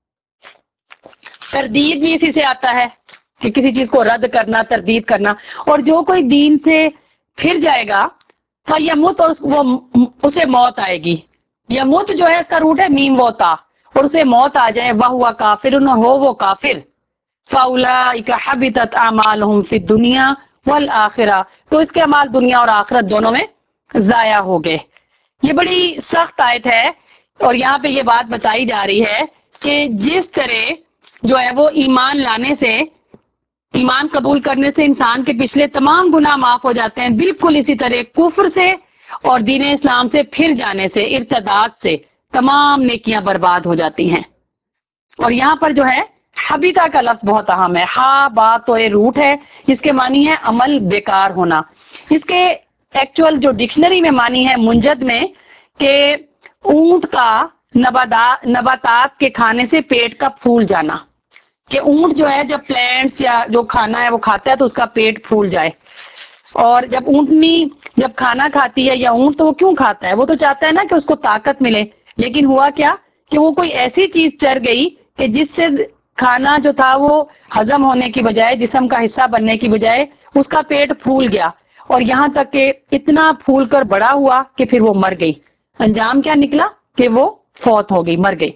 تردید بھی اسی سے آتا ہے کہ کسی چیز کو رد کرنا، تردید کرنا. اور جو کوئی دین سے پھر جائے گا فیمت وہ اسے موت آئے گی. یمت جو ہے اس کا روٹ ہے میم و تا، اور اسے موت آ جائے وہو کافر نہ ہو وہ کافر. فاولئک حبطت اعمالهم فی الدنیا والآخرہ تو اس کے اعمال دنیا اور آخرت دونوں میں ضائع ہو گئے. یہ بڑی سخت آیت ہے اور یہاں پہ یہ بات بتائی جا رہی ہے کہ جس طرح جو ہے وہ ایمان لانے سے، ایمان قبول کرنے سے انسان کے پچھلے تمام گناہ معاف ہو جاتے ہیں، بالکل اسی طرح کفر سے اور دین اسلام سے پھر جانے سے، ارتداد سے تمام نیکیاں برباد ہو جاتی ہیں. اور یہاں پر جو ہے حبیطہ کا لفظ بہت اہم ہے. ہا با تو یہ روٹ ہے، اس کے معنی ہے عمل بیکار ہونا. اس کے ایکچوئل جو ڈکشنری میں معنی ہے منجد میں کہ اونٹ کا نباتا- نباتات کے کھانے سے پیٹ کا پھول جانا، کہ اونٹ جو ہے جب پلانٹس یا جو کھانا ہے وہ کھاتا ہے تو اس کا پیٹ پھول جائے. اور جب اونٹنی جب کھانا کھاتی ہے یا اونٹ، تو وہ کیوں کھاتا ہے؟ وہ تو چاہتا ہے نا کہ اس کو طاقت ملے. لیکن ہوا کیا کہ وہ کوئی ایسی چیز چر گئی کہ جس سے کھانا جو تھا وہ ہضم ہونے کی بجائے، جسم کا حصہ بننے کی بجائے اس کا پیٹ پھول گیا، اور یہاں تک کہ اتنا پھول کر بڑا ہوا کہ پھر وہ مر گئی. انجام کیا نکلا کہ وہ فوت ہو گئی، مر گئی.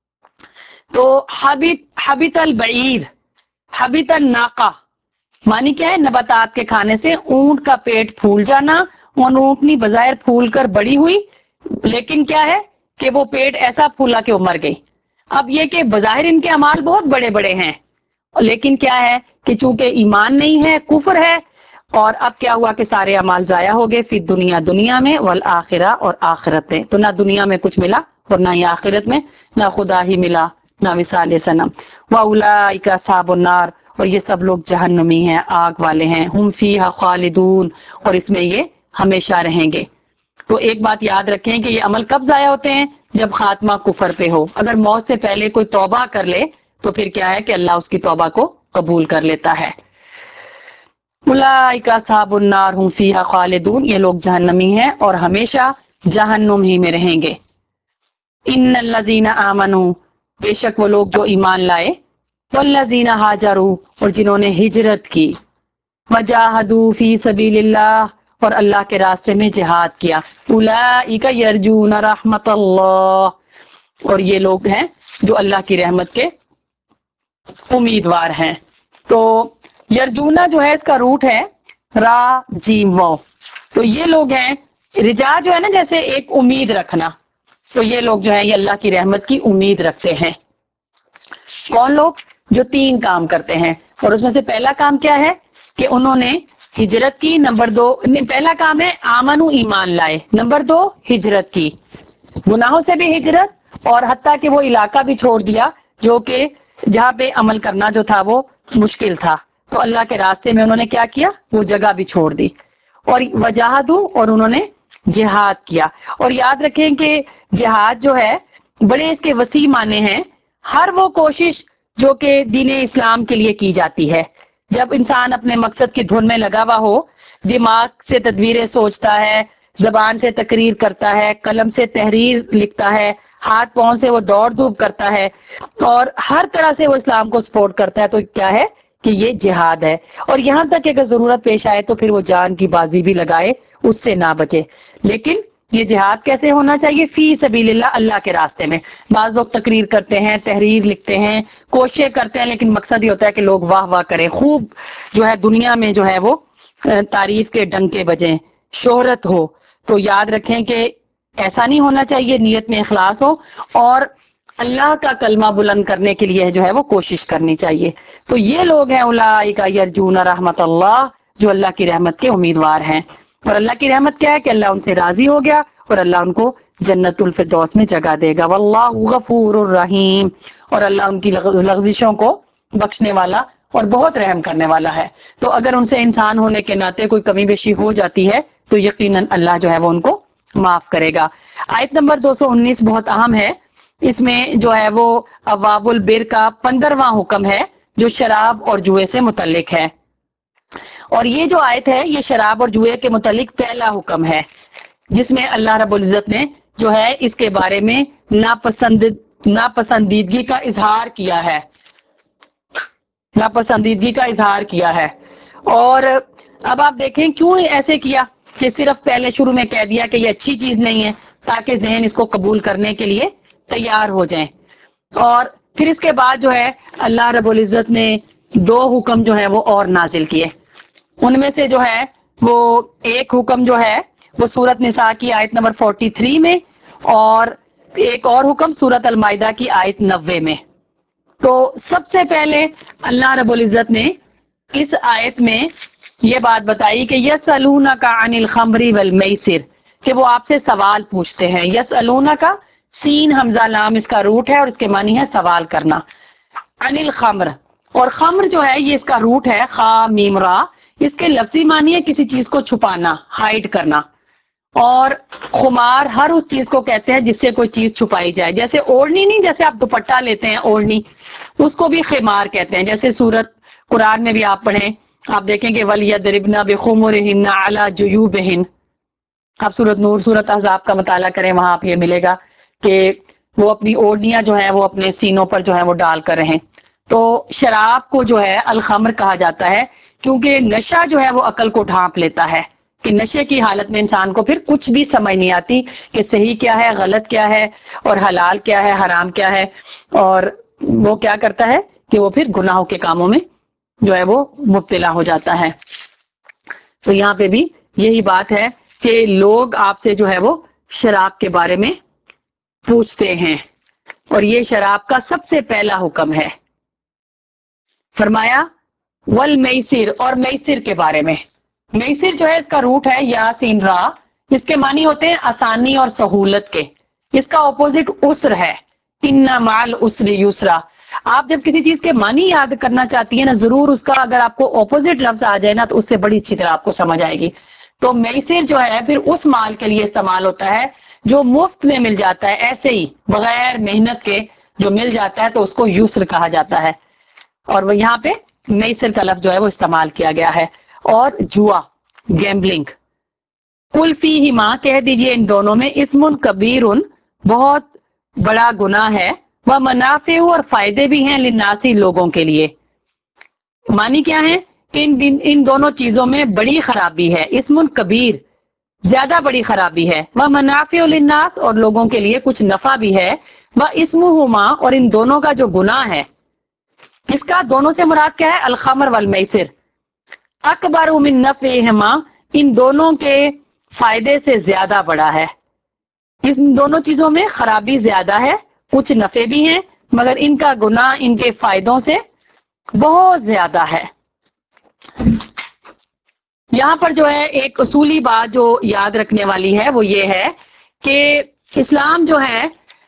تو حبیت حبیت البعیر حبیت الناقہ معنی کیا ہے؟ نباتات کے کھانے سے اونٹ کا پیٹ پھول جانا. اور اونٹنی بظاہر پھول کر بڑی ہوئی، لیکن کیا ہے کہ وہ پیٹ ایسا پھولا کہ وہ مر گئی. اب یہ کہ بظاہر ان کے اعمال بہت بڑے بڑے ہیں، لیکن کیا ہے کہ چونکہ ایمان نہیں ہے، کفر ہے، اور اب کیا ہوا کہ سارے اعمال ضائع ہو گئے. فی دنیا دنیا میں، والآخرہ اور آخرت میں. تو نہ دنیا میں کچھ ملا اور نہ ہی آخرت میں، نہ خدا ہی ملا نہ وصال صنم. وَأُولَٰئِکَ أَصْحَابُ النَّارِ اور یہ سب لوگ جہنمی ہیں، آگ والے ہیں. ہم فیہا خالدون اور اس میں یہ ہمیشہ رہیں گے. تو ایک بات یاد رکھیں کہ یہ عمل کب ضائع ہوتے ہیں؟ جب خاتمہ کفر پہ ہو. اگر موت سے پہلے کوئی توبہ کر لے تو پھر کیا ہے کہ اللہ اس کی توبہ کو قبول کر لیتا ہے. اولئک اصحاب النار هم فیہا خالدون یہ لوگ جہنمی ہیں اور ہمیشہ جہنم ہی میں رہیں گے. ان الذین آمنوا بے شک وہ لوگ جو ایمان لائے، والذین ہاجروا اور جنہوں نے ہجرت کی، وجاہدوا فی سبیل اللہ اور اللہ کے راستے میں جہاد کیا، اولئک یرجون رحمت اللہ اور یہ لوگ ہیں جو اللہ کی رحمت کے امیدوار ہیں. تو یرجونا جو ہے اس کا روٹ ہے را جیم واو. تو یہ لوگ ہیں، رجا جو ہے نا جیسے ایک امید رکھنا، تو یہ لوگ جو ہے یہ اللہ کی رحمت کی امید رکھتے ہیں. کون لوگ؟ جو تین کام کرتے ہیں، اور اس میں سے پہلا کام کیا ہے کہ انہوں نے ہجرت کی. نمبر دو، پہلا کام ہے آمنو ایمان لائے. نمبر دو ہجرت کی، گناہوں سے بھی ہجرت، اور حتیٰ کہ وہ علاقہ بھی چھوڑ دیا جو کہ جہاں پہ عمل کرنا جو تھا وہ مشکل تھا. تو اللہ کے راستے میں انہوں نے کیا کیا؟ وہ جگہ بھی چھوڑ دی. اور وجاہدو اور انہوں نے جہاد کیا. اور یاد رکھیں کہ جہاد جو ہے بڑے اس کے وسیع معنی ہیں. ہر وہ کوشش جو کہ دین اسلام کے لیے کی جاتی ہے، جب انسان اپنے مقصد کی دھن میں لگا ہوا ہو، دماغ سے تدبیریں سوچتا ہے، زبان سے تقریر کرتا ہے، قلم سے تحریر لکھتا ہے، ہاتھ پاؤں سے وہ دوڑ دھوپ کرتا ہے، اور ہر طرح سے وہ اسلام کو سپورٹ کرتا ہے، تو کیا ہے کہ یہ جہاد ہے. اور یہاں تک کہ اگر ضرورت پیش آئے تو پھر وہ جان کی بازی بھی لگائے، اس سے نہ بچے. لیکن یہ جہاد کیسے ہونا چاہیے؟ فی سبیل اللہ، اللہ کے راستے میں. بعض لوگ تقریر کرتے ہیں، تحریر لکھتے ہیں، کوششیں کرتے ہیں، لیکن مقصد یہ ہوتا ہے کہ لوگ واہ واہ کریں، خوب جو ہے دنیا میں جو ہے وہ تعریف کے ڈنکے بجیں، شہرت ہو. تو یاد رکھیں کہ ایسا نہیں ہونا چاہیے، نیت میں اخلاص ہو اور اللہ کا کلمہ بلند کرنے کے لیے جو ہے وہ کوشش کرنی چاہیے. تو یہ لوگ ہیں اولئک یرجون رحمت اللہ، جو اللہ کی رحمت کے امیدوار ہیں. اور اللہ کی رحمت کیا ہے کہ اللہ ان سے راضی ہو گیا اور اللہ ان کو جنت الفردوس میں جگہ دے گا. واللہ غفور الرحیم اور اللہ ان کی لغزشوں کو بخشنے والا اور بہت رحم کرنے والا ہے. تو اگر ان سے انسان ہونے کے ناطے کوئی کمی بیشی ہو جاتی ہے تو یقیناً اللہ جو ہے وہ ان کو معاف کرے گا. آیت نمبر دو سو انیس بہت اہم ہے. اس میں جو ہے وہ ابواب البر کا پندرواں حکم ہے جو شراب اور جوئے سے متعلق ہے. اور یہ جو آیت ہے یہ شراب اور جوئے کے متعلق پہلا حکم ہے، جس میں اللہ رب العزت نے جو ہے اس کے بارے میں ناپسند ناپسندیدگی کا اظہار کیا ہے ناپسندیدگی کا اظہار کیا ہے. اور اب آپ دیکھیں کیوں ایسے کیا کہ صرف پہلے شروع میں کہہ دیا کہ یہ اچھی چیز نہیں ہے تاکہ ذہن اس کو قبول کرنے کے لیے تیار ہو جائیں. اور پھر اس کے بعد جو ہے اللہ رب العزت نے دو حکم جو ہے وہ اور نازل کیے. ان میں سے جو ہے وہ ایک حکم جو ہے وہ سورت نساء کی آیت نمبر تینتالیس میں، اور ایک اور حکم سورت المائدہ کی آیت نوے میں. تو سب سے پہلے اللہ رب العزت نے اس آیت میں یہ بات بتائی کہ یسألونک عن الخمر والمیسر، کہ وہ آپ سے سوال پوچھتے ہیں. یسألونک سین حمزہ لام اس کا روٹ ہے اور اس کے معنی ہے سوال کرنا. عن الخمر، اور خمر جو ہے یہ اس کا روٹ ہے خا میم را، اس کے لفظی معنی ہے کسی چیز کو چھپانا، ہائڈ کرنا. اور خمار ہر اس چیز کو کہتے ہیں جس سے کوئی چیز چھپائی جائے. جیسے اوڑھنی نہیں، جیسے آپ دوپٹہ لیتے ہیں اوڑھنی، اس کو بھی خمار کہتے ہیں. جیسے سورت قرآن میں بھی آپ پڑھیں، آپ دیکھیں کہ وَلْيَضْرِبْنَ بِخُمُرِهِنَّ عَلَى جُيُوبِهِنَّ. آپ سورت نور، سورت احزاب کا مطالعہ کریں، وہاں آپ یہ ملے گا کہ وہ اپنی اوڑھنیاں جو ہیں وہ اپنے سینوں پر جو ہے وہ ڈال کر رہیں. تو شراب کو جو ہے الخمر کہا جاتا ہے، کیونکہ نشہ جو ہے وہ عقل کو ڈھانپ لیتا ہے کہ نشے کی حالت میں انسان کو پھر کچھ بھی سمجھ نہیں آتی کہ صحیح کیا ہے، غلط کیا ہے، اور حلال کیا ہے، حرام کیا ہے. اور وہ کیا کرتا ہے کہ وہ پھر گناہوں کے کاموں میں جو ہے وہ مبتلا ہو جاتا ہے. تو یہاں پہ بھی یہی بات ہے کہ لوگ آپ سے جو ہے وہ شراب کے بارے میں پوچھتے ہیں، اور یہ شراب کا سب سے پہلا حکم ہے. فرمایا والمیسر، اور میسر کے بارے میں. میسر جو ہے اس کا روٹ ہے یا سین را، اس کے معنی ہوتے ہیں آسانی اور سہولت کے. اس کا اپوزٹ عسر ہے، ان مع العسر یسرا. آپ جب کسی چیز کے معنی یاد کرنا چاہتی ہیں نا، ضرور اس کا اگر آپ کو اپوزٹ لفظ آ جائے نا تو اس سے بڑی اچھی طرح آپ کو سمجھ آئے گی. تو میسر جو ہے پھر اس مال کے لیے استعمال ہوتا ہے جو مفت میں مل جاتا ہے، ایسے ہی بغیر محنت کے جو مل جاتا ہے تو اس کو یسر کہا جاتا ہے. اور وہ یہاں پہ میسر کا لفظ جو ہے وہ استعمال کیا گیا ہے. اور جوا، گیمبلنگ. قل فیہما، کہہ دیجئے ان دونوں میں، اسم کبیر، بہت بڑا گناہ ہے، وہ منافع، اور فائدے بھی ہیں، للناسی، لوگوں کے لیے. معنی کیا ہے؟ ان دن ان دونوں چیزوں میں بڑی خرابی ہے. اسم کبیر، زیادہ بڑی خرابی ہے، وہ منافع للناس، اور لوگوں کے لیے کچھ نفع بھی ہے. وہ اسمہما، اور ان دونوں کا جو گناہ ہے، اس کا دونوں سے مراد کیا ہے؟ الخمر والمیسر. اکبر من نفعہما، ان دونوں کے فائدے سے زیادہ بڑا ہے. ان دونوں چیزوں میں خرابی زیادہ ہے، کچھ نفع بھی ہیں، مگر ان کا گناہ ان کے فائدوں سے بہت زیادہ ہے. یہاں پر جو ہے ایک اصولی بات جو یاد رکھنے والی ہے وہ یہ ہے کہ اسلام جو ہے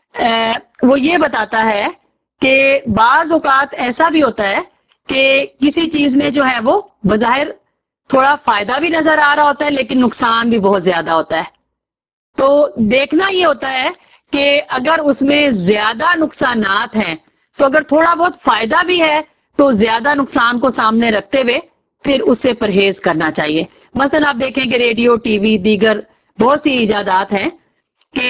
وہ یہ بتاتا ہے کہ بعض اوقات ایسا بھی ہوتا ہے کہ کسی چیز میں جو ہے وہ بظاہر تھوڑا فائدہ بھی نظر آ رہا ہوتا ہے لیکن نقصان بھی بہت زیادہ ہوتا ہے. تو دیکھنا یہ ہوتا ہے کہ اگر اس میں زیادہ نقصانات ہیں تو اگر تھوڑا بہت فائدہ بھی ہے تو زیادہ نقصان کو سامنے رکھتے ہوئے پھر اس سے پرہیز کرنا چاہیے. مثلا آپ دیکھیں کہ ریڈیو، ٹی وی، دیگر بہت سی ایجادات ہیں کہ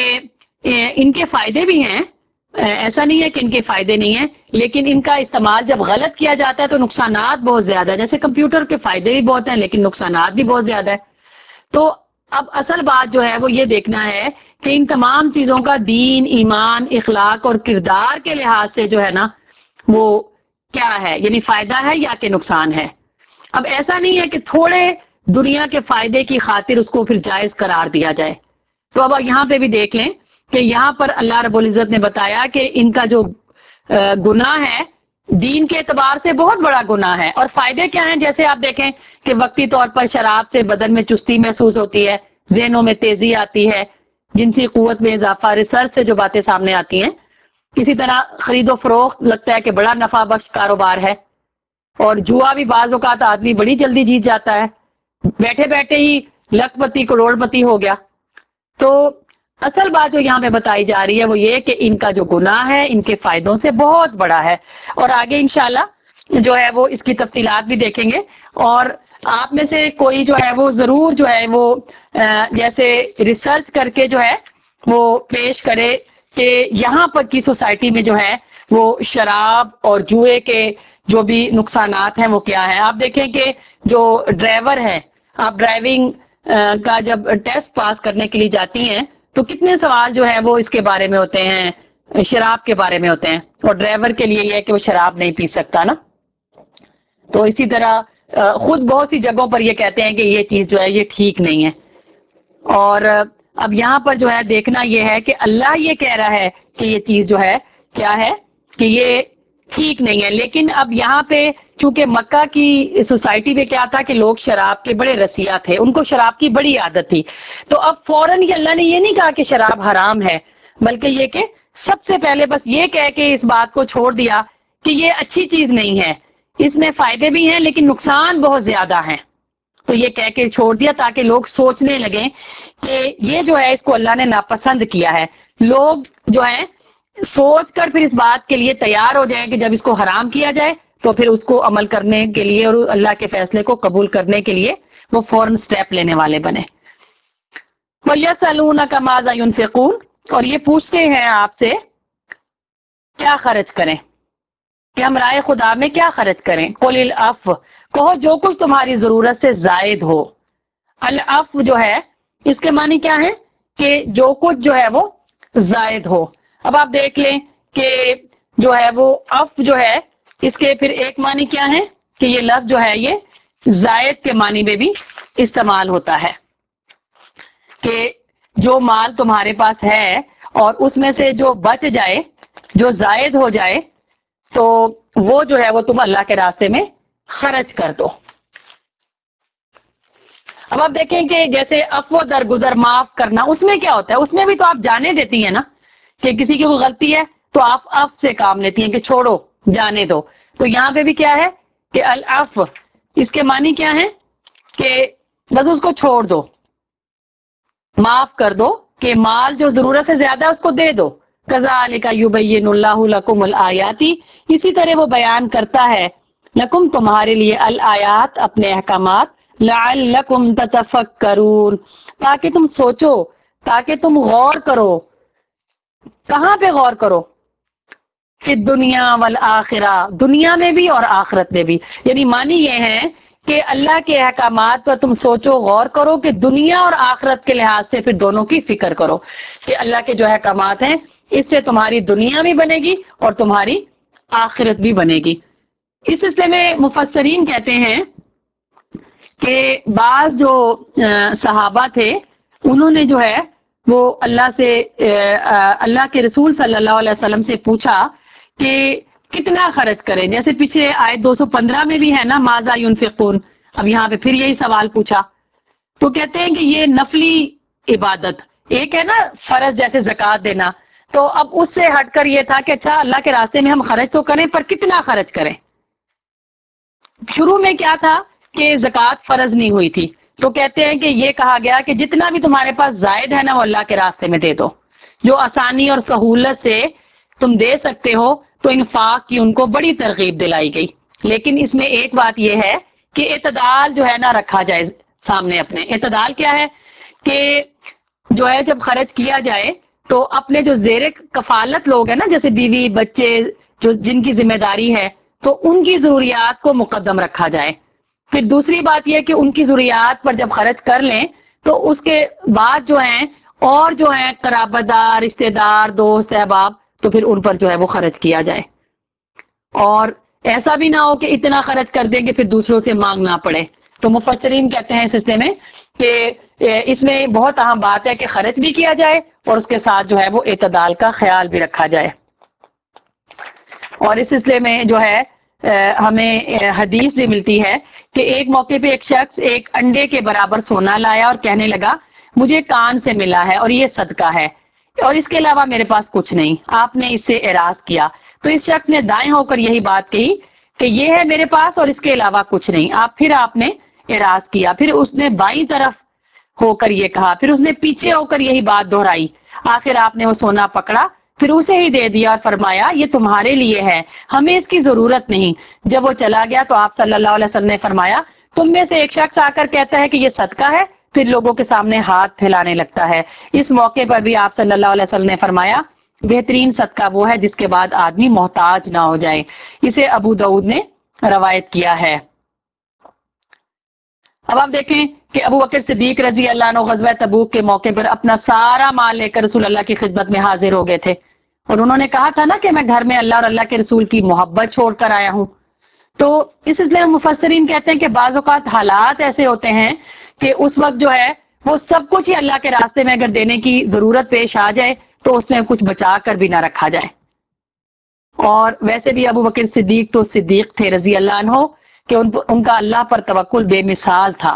ان کے فائدے بھی ہیں، ایسا نہیں ہے کہ ان کے فائدے نہیں ہیں، لیکن ان کا استعمال جب غلط کیا جاتا ہے تو نقصانات بہت زیادہ ہے. جیسے کمپیوٹر کے فائدے بھی بہت ہیں لیکن نقصانات بھی بہت زیادہ ہے. تو اب اصل بات جو ہے وہ یہ دیکھنا ہے کہ ان تمام چیزوں کا دین، ایمان، اخلاق اور کردار کے لحاظ سے جو ہے نا وہ کیا ہے، یعنی فائدہ ہے یا کہ نقصان ہے. اب ایسا نہیں ہے کہ تھوڑے دنیا کے فائدے کی خاطر اس کو پھر جائز قرار دیا جائے. تو اب یہاں پہ بھی دیکھ لیں کہ یہاں پر اللہ رب العزت نے بتایا کہ ان کا جو گناہ ہے دین کے اعتبار سے بہت بڑا گناہ ہے. اور فائدے کیا ہیں؟ جیسے آپ دیکھیں کہ وقتی طور پر شراب سے بدن میں چستی محسوس ہوتی ہے، ذہنوں میں تیزی آتی ہے، جنسی قوت میں اضافہ، ریسرچ سے جو باتیں سامنے آتی ہیں. اسی طرح خرید و فروخت لگتا ہے کہ بڑا نفع بخش کاروبار ہے. اور جوا بھی بعض اوقات آدمی بڑی جلدی جیت جاتا ہے، بیٹھے بیٹھے ہی لاکھ پتی کروڑ پتی ہو گیا. تو اصل بات جو یہاں پہ بتائی جا رہی ہے وہ یہ کہ ان کا جو گناہ ہے ان کے فائدوں سے بہت بڑا ہے. اور آگے انشاءاللہ جو ہے وہ اس کی تفصیلات بھی دیکھیں گے. اور آپ میں سے کوئی جو ہے وہ ضرور جو ہے وہ جیسے ریسرچ کر کے جو ہے وہ پیش کرے کہ یہاں پر کی سوسائٹی میں جو ہے وہ شراب اور جوئے کے جو بھی نقصانات ہیں وہ کیا ہیں. آپ دیکھیں کہ جو ڈرائیور ہے، آپ ڈرائیونگ کا جب ٹیسٹ پاس کرنے کے لیے جاتی ہیں تو کتنے سوال جو ہے وہ اس کے بارے میں ہوتے ہیں، شراب کے بارے میں ہوتے ہیں. اور ڈرائیور کے لیے یہ ہے کہ وہ شراب نہیں پی سکتا نا. تو اسی طرح خود بہت سی جگہوں پر یہ کہتے ہیں کہ یہ چیز جو ہے یہ ٹھیک نہیں ہے. اور اب یہاں پر جو ہے دیکھنا یہ ہے کہ اللہ یہ کہہ رہا ہے کہ یہ چیز جو ہے کیا ہے کہ یہ ٹھیک نہیں ہے. لیکن اب یہاں پہ چونکہ مکہ کی سوسائٹی میں کیا تھا کہ لوگ شراب کے بڑے رسیا تھے، ان کو شراب کی بڑی عادت تھی. تو اب فوراً یہ اللہ نے یہ نہیں کہا کہ شراب حرام ہے، بلکہ یہ کہ سب سے پہلے بس یہ کہہ کے اس بات کو چھوڑ دیا کہ یہ اچھی چیز نہیں ہے، اس میں فائدے بھی ہیں لیکن نقصان بہت زیادہ ہیں. تو یہ کہہ کے چھوڑ دیا تاکہ لوگ سوچنے لگیں کہ یہ جو ہے اس کو اللہ نے ناپسند کیا ہے. لوگ جو ہے سوچ کر پھر اس بات کے لیے تیار ہو جائیں کہ جب اس کو حرام کیا جائے تو پھر اس کو عمل کرنے کے لیے اور اللہ کے فیصلے کو قبول کرنے کے لیے وہ فوراً سٹیپ لینے والے بنے. وَيَسْأَلُونَكَ مَاذَا يُنْفِقُونَ، اور یہ پوچھتے ہیں آپ سے کیا خرچ کریں، کہ ہم رائے خدا میں کیا خرچ کریں. قُلِ الْعَفْوَ، کہو جو کچھ تمہاری ضرورت سے زائد ہو. العفو جو ہے اس کے معنی کیا ہے کہ جو کچھ جو ہے وہ زائد ہو. اب آپ دیکھ لیں کہ جو ہے وہ عفو جو ہے اس کے پھر ایک معنی کیا ہے کہ یہ لفظ جو ہے یہ زائد کے معنی میں بھی استعمال ہوتا ہے کہ جو مال تمہارے پاس ہے اور اس میں سے جو بچ جائے، جو زائد ہو جائے، تو وہ جو ہے وہ تم اللہ کے راستے میں خرچ کر دو. اب آپ دیکھیں کہ جیسے عفو درگزر، معاف کرنا، اس میں کیا ہوتا ہے؟ اس میں بھی تو آپ جانے دیتی ہیں نا کہ کسی کی کوئی غلطی ہے تو آپ عفو سے کام لیتی ہیں کہ چھوڑو، جانے دو. تو یہاں پہ بھی کیا ہے کہ العفو اس کے معنی کیا ہے کہ بس اس کو چھوڑ دو، معاف کر دو، کہ مال جو ضرورت سے زیادہ ہے اس کو دے دو. کذالک یبین اللہ لکم الآیات، اسی طرح وہ بیان کرتا ہے لکم تمہارے لیے الآیات اپنے احکامات، لعلکم تتفکرون تاکہ تم سوچو، تاکہ تم غور کرو. کہاں پہ غور کرو؟ کہ دنیا والآخرہ، دنیا میں بھی اور آخرت میں بھی. یعنی معنی یہ ہے کہ اللہ کے احکامات پر تم سوچو، غور کرو کہ دنیا اور آخرت کے لحاظ سے پھر دونوں کی فکر کرو کہ اللہ کے جو احکامات ہیں اس سے تمہاری دنیا بھی بنے گی اور تمہاری آخرت بھی بنے گی. اس سلسلے میں مفسرین کہتے ہیں کہ بعض جو صحابہ تھے انہوں نے جو ہے وہ اللہ سے اللہ کے رسول صلی اللہ علیہ وسلم سے پوچھا کہ کتنا خرچ کریں. جیسے پچھلے آیت دو سو پندرہ میں بھی ہے نا ماذا ينفقون، اب یہاں پہ پھر یہی سوال پوچھا. تو کہتے ہیں کہ یہ نفلی عبادت، ایک ہے نا فرض جیسے زکوٰۃ دینا، تو اب اس سے ہٹ کر یہ تھا کہ اچھا اللہ کے راستے میں ہم خرچ تو کریں پر کتنا خرچ کریں. شروع میں کیا تھا کہ زکوٰۃ فرض نہیں ہوئی تھی، تو کہتے ہیں کہ یہ کہا گیا کہ جتنا بھی تمہارے پاس زائد ہے نا وہ اللہ کے راستے میں دے دو، جو آسانی اور سہولت سے تم دے سکتے ہو. تو انفاق کی ان کو بڑی ترغیب دلائی گئی. لیکن اس میں ایک بات یہ ہے کہ اعتدال جو ہے نا رکھا جائے سامنے اپنے. اعتدال کیا ہے کہ جو ہے جب خرچ کیا جائے تو اپنے جو زیر کفالت لوگ ہیں نا، جیسے بیوی بچے جو جن کی ذمہ داری ہے، تو ان کی ضروریات کو مقدم رکھا جائے. پھر دوسری بات یہ کہ ان کی ضروریات پر جب خرچ کر لیں تو اس کے بعد جو ہیں اور جو ہیں قرابت دار، رشتہ دار، دوست احباب، تو پھر ان پر جو ہے وہ خرچ کیا جائے. اور ایسا بھی نہ ہو کہ اتنا خرچ کر دیں کہ پھر دوسروں سے مانگنا پڑے. تو مفسرین کہتے ہیں اس سلسلے میں کہ اس میں بہت اہم بات ہے کہ خرچ بھی کیا جائے اور اس کے ساتھ جو ہے وہ اعتدال کا خیال بھی رکھا جائے. اور اس سلسلے میں جو ہے ہمیں حدیث بھی ملتی ہے کہ ایک موقع پہ ایک شخص ایک انڈے کے برابر سونا لایا اور کہنے لگا مجھے کان سے ملا ہے اور یہ صدقہ ہے اور اس کے علاوہ میرے پاس کچھ نہیں. آپ نے اس سے اعراض کیا تو اس شخص نے دائیں ہو کر یہی بات کہی کہ یہ ہے میرے پاس اور اس کے علاوہ کچھ نہیں. آپ پھر آپ نے اعراض کیا، پھر اس نے بائیں طرف ہو کر یہ کہا، پھر اس نے پیچھے ہو کر یہی بات دہرائی. آخر آپ نے وہ سونا پکڑا، پھر اسے ہی دے دیا اور فرمایا یہ تمہارے لیے ہے، ہمیں اس کی ضرورت نہیں. جب وہ چلا گیا تو آپ صلی اللہ علیہ وسلم نے فرمایا تم میں سے ایک شخص آ کر کہتا ہے کہ یہ صدقہ ہے، پھر لوگوں کے سامنے ہاتھ پھیلانے لگتا ہے. اس موقع پر بھی آپ صلی اللہ علیہ وسلم نے فرمایا بہترین صدقہ وہ ہے جس کے بعد آدمی محتاج نہ ہو جائے. اسے ابو داؤد نے روایت کیا ہے. اب آپ دیکھیں کہ ابو بکر صدیق رضی اللہ عنہ غزوہ تبوک کے موقع پر اپنا سارا مال لے کر رسول اللہ کی خدمت میں حاضر ہو گئے تھے اور انہوں نے کہا تھا نا کہ میں گھر میں اللہ اور اللہ کے رسول کی محبت چھوڑ کر آیا ہوں. تو اس سلسلے میں مفسرین کہتے ہیں کہ بعض اوقات حالات ایسے ہوتے ہیں کہ اس وقت جو ہے وہ سب کچھ ہی اللہ کے راستے میں اگر دینے کی ضرورت پیش آ جائے تو اس میں کچھ بچا کر بھی نہ رکھا جائے. اور ویسے بھی ابو بکر صدیق تو صدیق تھے رضی اللہ عنہ کہ ان, ان کا اللہ پر توکل بے مثال تھا.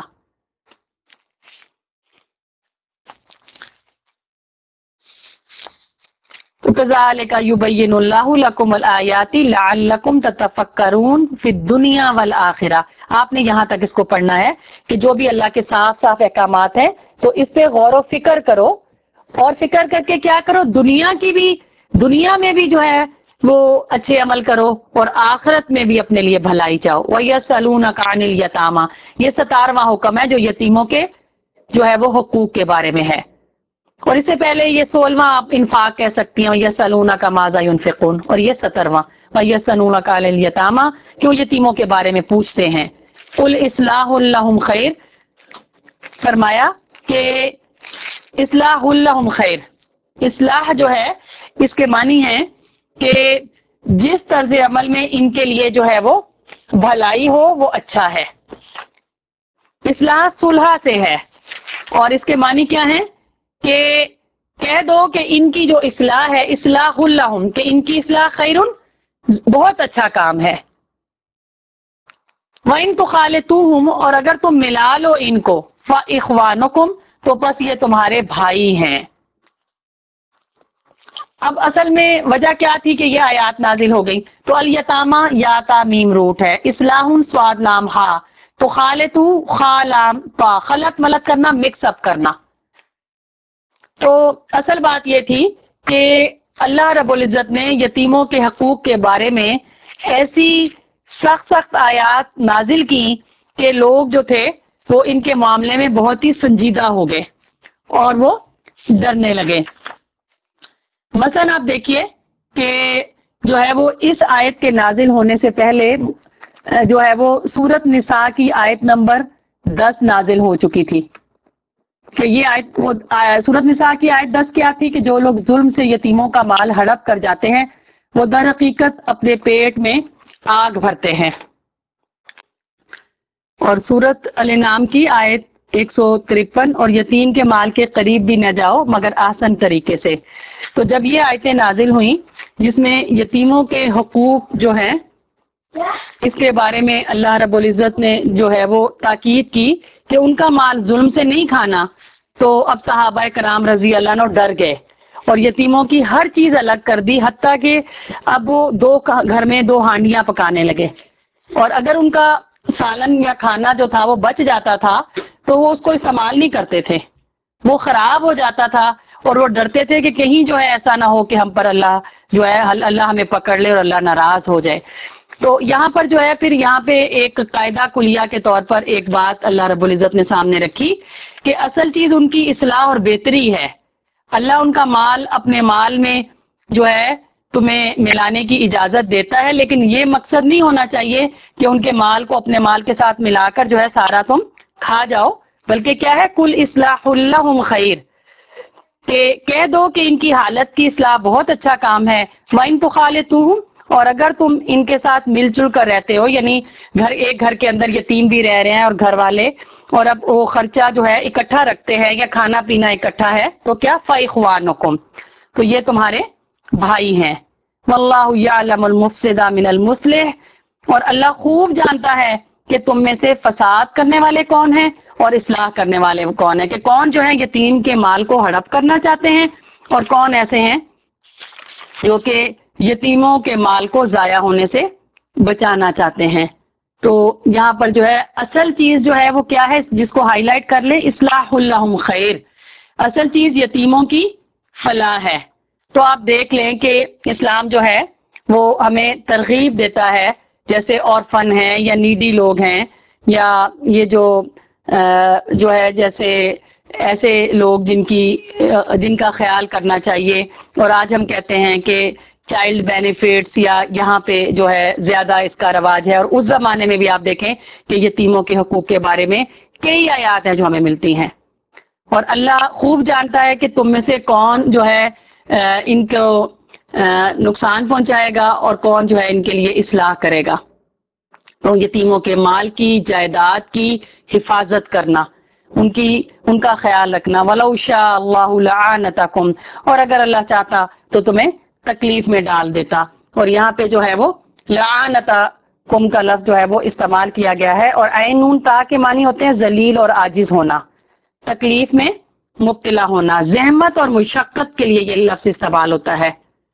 تو کذالک یبین اللہ لکم الآیات لعلکم تتفکرون فی الدنیا والآخرہ. آپ نے یہاں تک اس کو پڑھنا ہے کہ جو بھی اللہ کے صاف صاف احکامات ہیں تو اس پہ غور و فکر کرو، اور فکر کر کے کیا کرو، دنیا کی بھی، دنیا میں بھی جو ہے وہ اچھے عمل کرو اور آخرت میں بھی اپنے لیے بھلائی چاہو. وَيَسْأَلُونَكَ عَنِ الْيَتَامَى، یہ ستارواں حکم ہے جو یتیموں کے جو ہے وہ حقوق کے بارے میں ہے. اور اس سے پہلے یہ سولہواں آپ انفاق کہہ سکتی ہیں، وَيَسْأَلُونَكَ مَاذَا يُنْفِقُونَ، اور یہ سترواں وَيَسْأَلُونَكَ عَنِ الْيَتَامَى، کیوں یتیموں کے بارے میں پوچھتے ہیں. قُلْ إِصْلَاحٌ لَهُمْ خَيْرٌ، فرمایا کہ اصلاح لہم خیر. اصلاح جو ہے اس کے معنی ہے کہ جس طرز عمل میں ان کے لیے جو ہے وہ بھلائی ہو وہ اچھا ہے. اصلاح صلح سے ہے، اور اس کے معنی کیا ہے کہ کہہ دو کہ ان کی جو اصلاح ہے، اصلاح لہم، کہ ان کی اصلاح خیر، بہت اچھا کام ہے. وَإِن تُخَالِطُوهُمْ، اور اگر تم ملا لو ان کو، فَإِخْوَانُكُمْ، تو بس یہ تمہارے بھائی ہیں. اب اصل میں وجہ کیا تھی کہ یہ آیات نازل ہو گئی؟ تو الیتامہ یا تا میم روٹ ہے، اصلاح سواد لام ہا، تو خالتو خالام پا، خلط ملت کرنا، مکس اپ کرنا. تو اصل بات یہ تھی کہ اللہ رب العزت نے یتیموں کے حقوق کے بارے میں ایسی سخت سخت آیات نازل کی کہ لوگ جو تھے وہ ان کے معاملے میں بہت ہی سنجیدہ ہو گئے اور وہ ڈرنے لگے. مثلا آپ دیکھیے کہ جو ہے وہ اس آیت کے نازل ہونے سے پہلے جو ہے وہ سورۃ نساء کی آیت نمبر دس نازل ہو چکی تھی. کہ یہ آیت وہ سورۃ نساء کی آیت دس کیا تھی کہ جو لوگ ظلم سے یتیموں کا مال ہڑپ کر جاتے ہیں وہ در حقیقت اپنے پیٹ میں آگ بھرتے ہیں. اور سورۃ الانعام کی آیت ایک سو ترپن، اور یتیم کے مال کے قریب بھی نہ جاؤ مگر آسن طریقے سے. تو جب یہ آیتیں نازل ہوئیں جس میں یتیموں کے حقوق جو ہیں اس کے بارے میں اللہ رب العزت نے جو ہے وہ تاکید کی کہ ان کا مال ظلم سے نہیں کھانا، تو اب صحابہ کرام رضی اللہ عنہ ڈر گئے اور یتیموں کی ہر چیز الگ کر دی، حتیٰ کہ اب وہ دو گھر میں دو ہانڈیاں پکانے لگے. اور اگر ان کا سالن یا کھانا جو تھا وہ بچ جاتا تھا تو وہ اس کو استعمال نہیں کرتے تھے، وہ خراب ہو جاتا تھا، اور وہ ڈرتے تھے کہ کہیں جو ہے ایسا نہ ہو کہ ہم پر اللہ جو ہے اللہ ہمیں پکڑ لے اور اللہ ناراض ہو جائے. تو یہاں پر جو ہے پھر یہاں پہ ایک قاعدہ کلیہ کے طور پر ایک بات اللہ رب العزت نے سامنے رکھی کہ اصل چیز ان کی اصلاح اور بہتری ہے. اللہ ان کا مال اپنے مال میں جو ہے تمہیں ملانے کی اجازت دیتا ہے، لیکن یہ مقصد نہیں ہونا چاہیے کہ ان کے مال کو اپنے مال کے ساتھ ملا کر جو ہے سارا تم کھا جاؤ، بلکہ کیا ہے کل اصلاح لہم خیر، کہ کہہ دو کہ ان کی حالت کی اصلاح بہت اچھا کام ہے. وَإِن تُخَالِطُوهُمْ، اور اگر تم ان کے ساتھ مل جل کر رہتے ہو، یعنی گھر ایک گھر کے اندر یتیم بھی رہ رہے ہیں اور گھر والے، اور اب وہ خرچہ جو ہے اکٹھا رکھتے ہیں یا کھانا پینا اکٹھا ہے، تو کیا فَإِخْوَانُكُمْ، تو یہ تمہارے بھائی ہیں. وَاللَّهُ يَعْلَمُ الْمُفْسِدَ مِنَ الْمُصْلِحِ، اور اللہ خوب جانتا ہے کہ تم میں سے فساد کرنے والے کون ہیں اور اصلاح کرنے والے کون ہیں، کہ کون جو ہے یتیم کے مال کو ہڑپ کرنا چاہتے ہیں اور کون ایسے ہیں جو کہ یتیموں کے مال کو ضائع ہونے سے بچانا چاہتے ہیں. تو یہاں پر جو ہے اصل چیز جو ہے وہ کیا ہے جس کو ہائی لائٹ کر لیں، اصلاح لہم خیر، اصل چیز یتیموں کی فلاح ہے. تو آپ دیکھ لیں کہ اسلام جو ہے وہ ہمیں ترغیب دیتا ہے، جیسے اورفن ہیں یا نیڈی لوگ ہیں یا یہ جو جو ہے جیسے ایسے لوگ جن کی جن کا خیال کرنا چاہیے. اور آج ہم کہتے ہیں کہ چائلڈ بینیفٹس یا یہاں پہ جو ہے زیادہ اس کا رواج ہے، اور اس زمانے میں بھی آپ دیکھیں کہ یتیموں کے حقوق کے بارے میں کئی آیات ہیں جو ہمیں ملتی ہیں. اور اللہ خوب جانتا ہے کہ تم میں سے کون جو ہے ان کو نقصان پہنچائے گا اور کون جو ہے ان کے لیے اصلاح کرے گا. تو یتیموں کے مال کی، جائیداد کی حفاظت کرنا، ان کی ان کا خیال رکھنا. وَلَوْ شَاءَ اللَّهُ لَأَعْنَتَكُمْ، اور اگر اللہ چاہتا تو تمہیں تکلیف میں ڈال دیتا. اور یہاں پہ جو ہے وہ لَأَعْنَتَكُمْ کا لفظ جو ہے وہ استعمال کیا گیا ہے، اور عین نون تا کے معنی ہوتے ہیں ذلیل اور عاجز ہونا، تکلیف میں مبتلا ہونا، زحمت اور مشقت کے لیے یہ لفظ استعمال ہوتا ہے.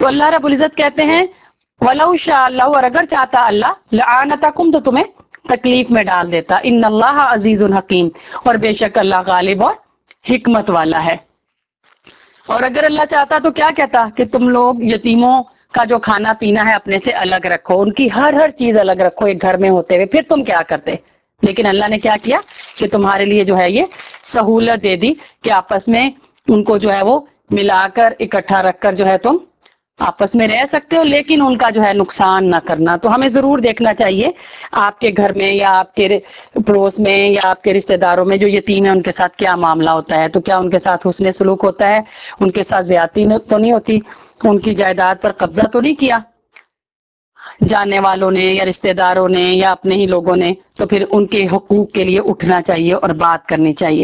تو اللہ رب العزت کہتے ہیں وَلَوْ شَاءَ اللَّهُ، اور اگر چاہتا اللہ لَعَانَتَكُمْ، تو تمہیں تکلیف میں ڈال دیتا. ان اللہ عزیز الحکیم، اور بے شک اللہ غالب اور حکمت والا ہے. اور اگر اللہ چاہتا تو کیا کہتا کہ تم لوگ یتیموں کا جو کھانا پینا ہے اپنے سے الگ رکھو، ان کی ہر ہر چیز الگ رکھو ایک گھر میں ہوتے ہوئے، پھر تم کیا کرتے؟ لیکن اللہ نے کیا کیا کہ تمہارے لیے جو ہے یہ سہولت دے دی کہ آپس میں ان کو جو ہے وہ ملا کر اکٹھا رکھ کر جو ہے تم آپس میں رہ سکتے ہو، لیکن ان کا جو ہے نقصان نہ کرنا. تو ہمیں ضرور دیکھنا چاہیے آپ کے گھر میں یا آپ کے پڑوس میں یا آپ کے رشتہ داروں میں جو یتیم ہیں ان کے ساتھ کیا معاملہ ہوتا ہے. تو کیا ان کے ساتھ حسن سلوک ہوتا ہے؟ ان کے ساتھ زیادتی تو نہیں ہوتی؟ ان کی جائیداد پر قبضہ تو نہیں کیا جاننے والوں نے یا رشتہ داروں نے یا اپنے ہی لوگوں نے؟ تو پھر ان کے حقوق کے لیے اٹھنا چاہیے اور بات کرنی چاہیے.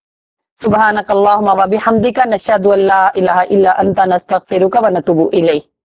سبحانک اللہم و بحمدک، نشہد ان لا الہ الا انت، نستغفرک و نتوب الیک.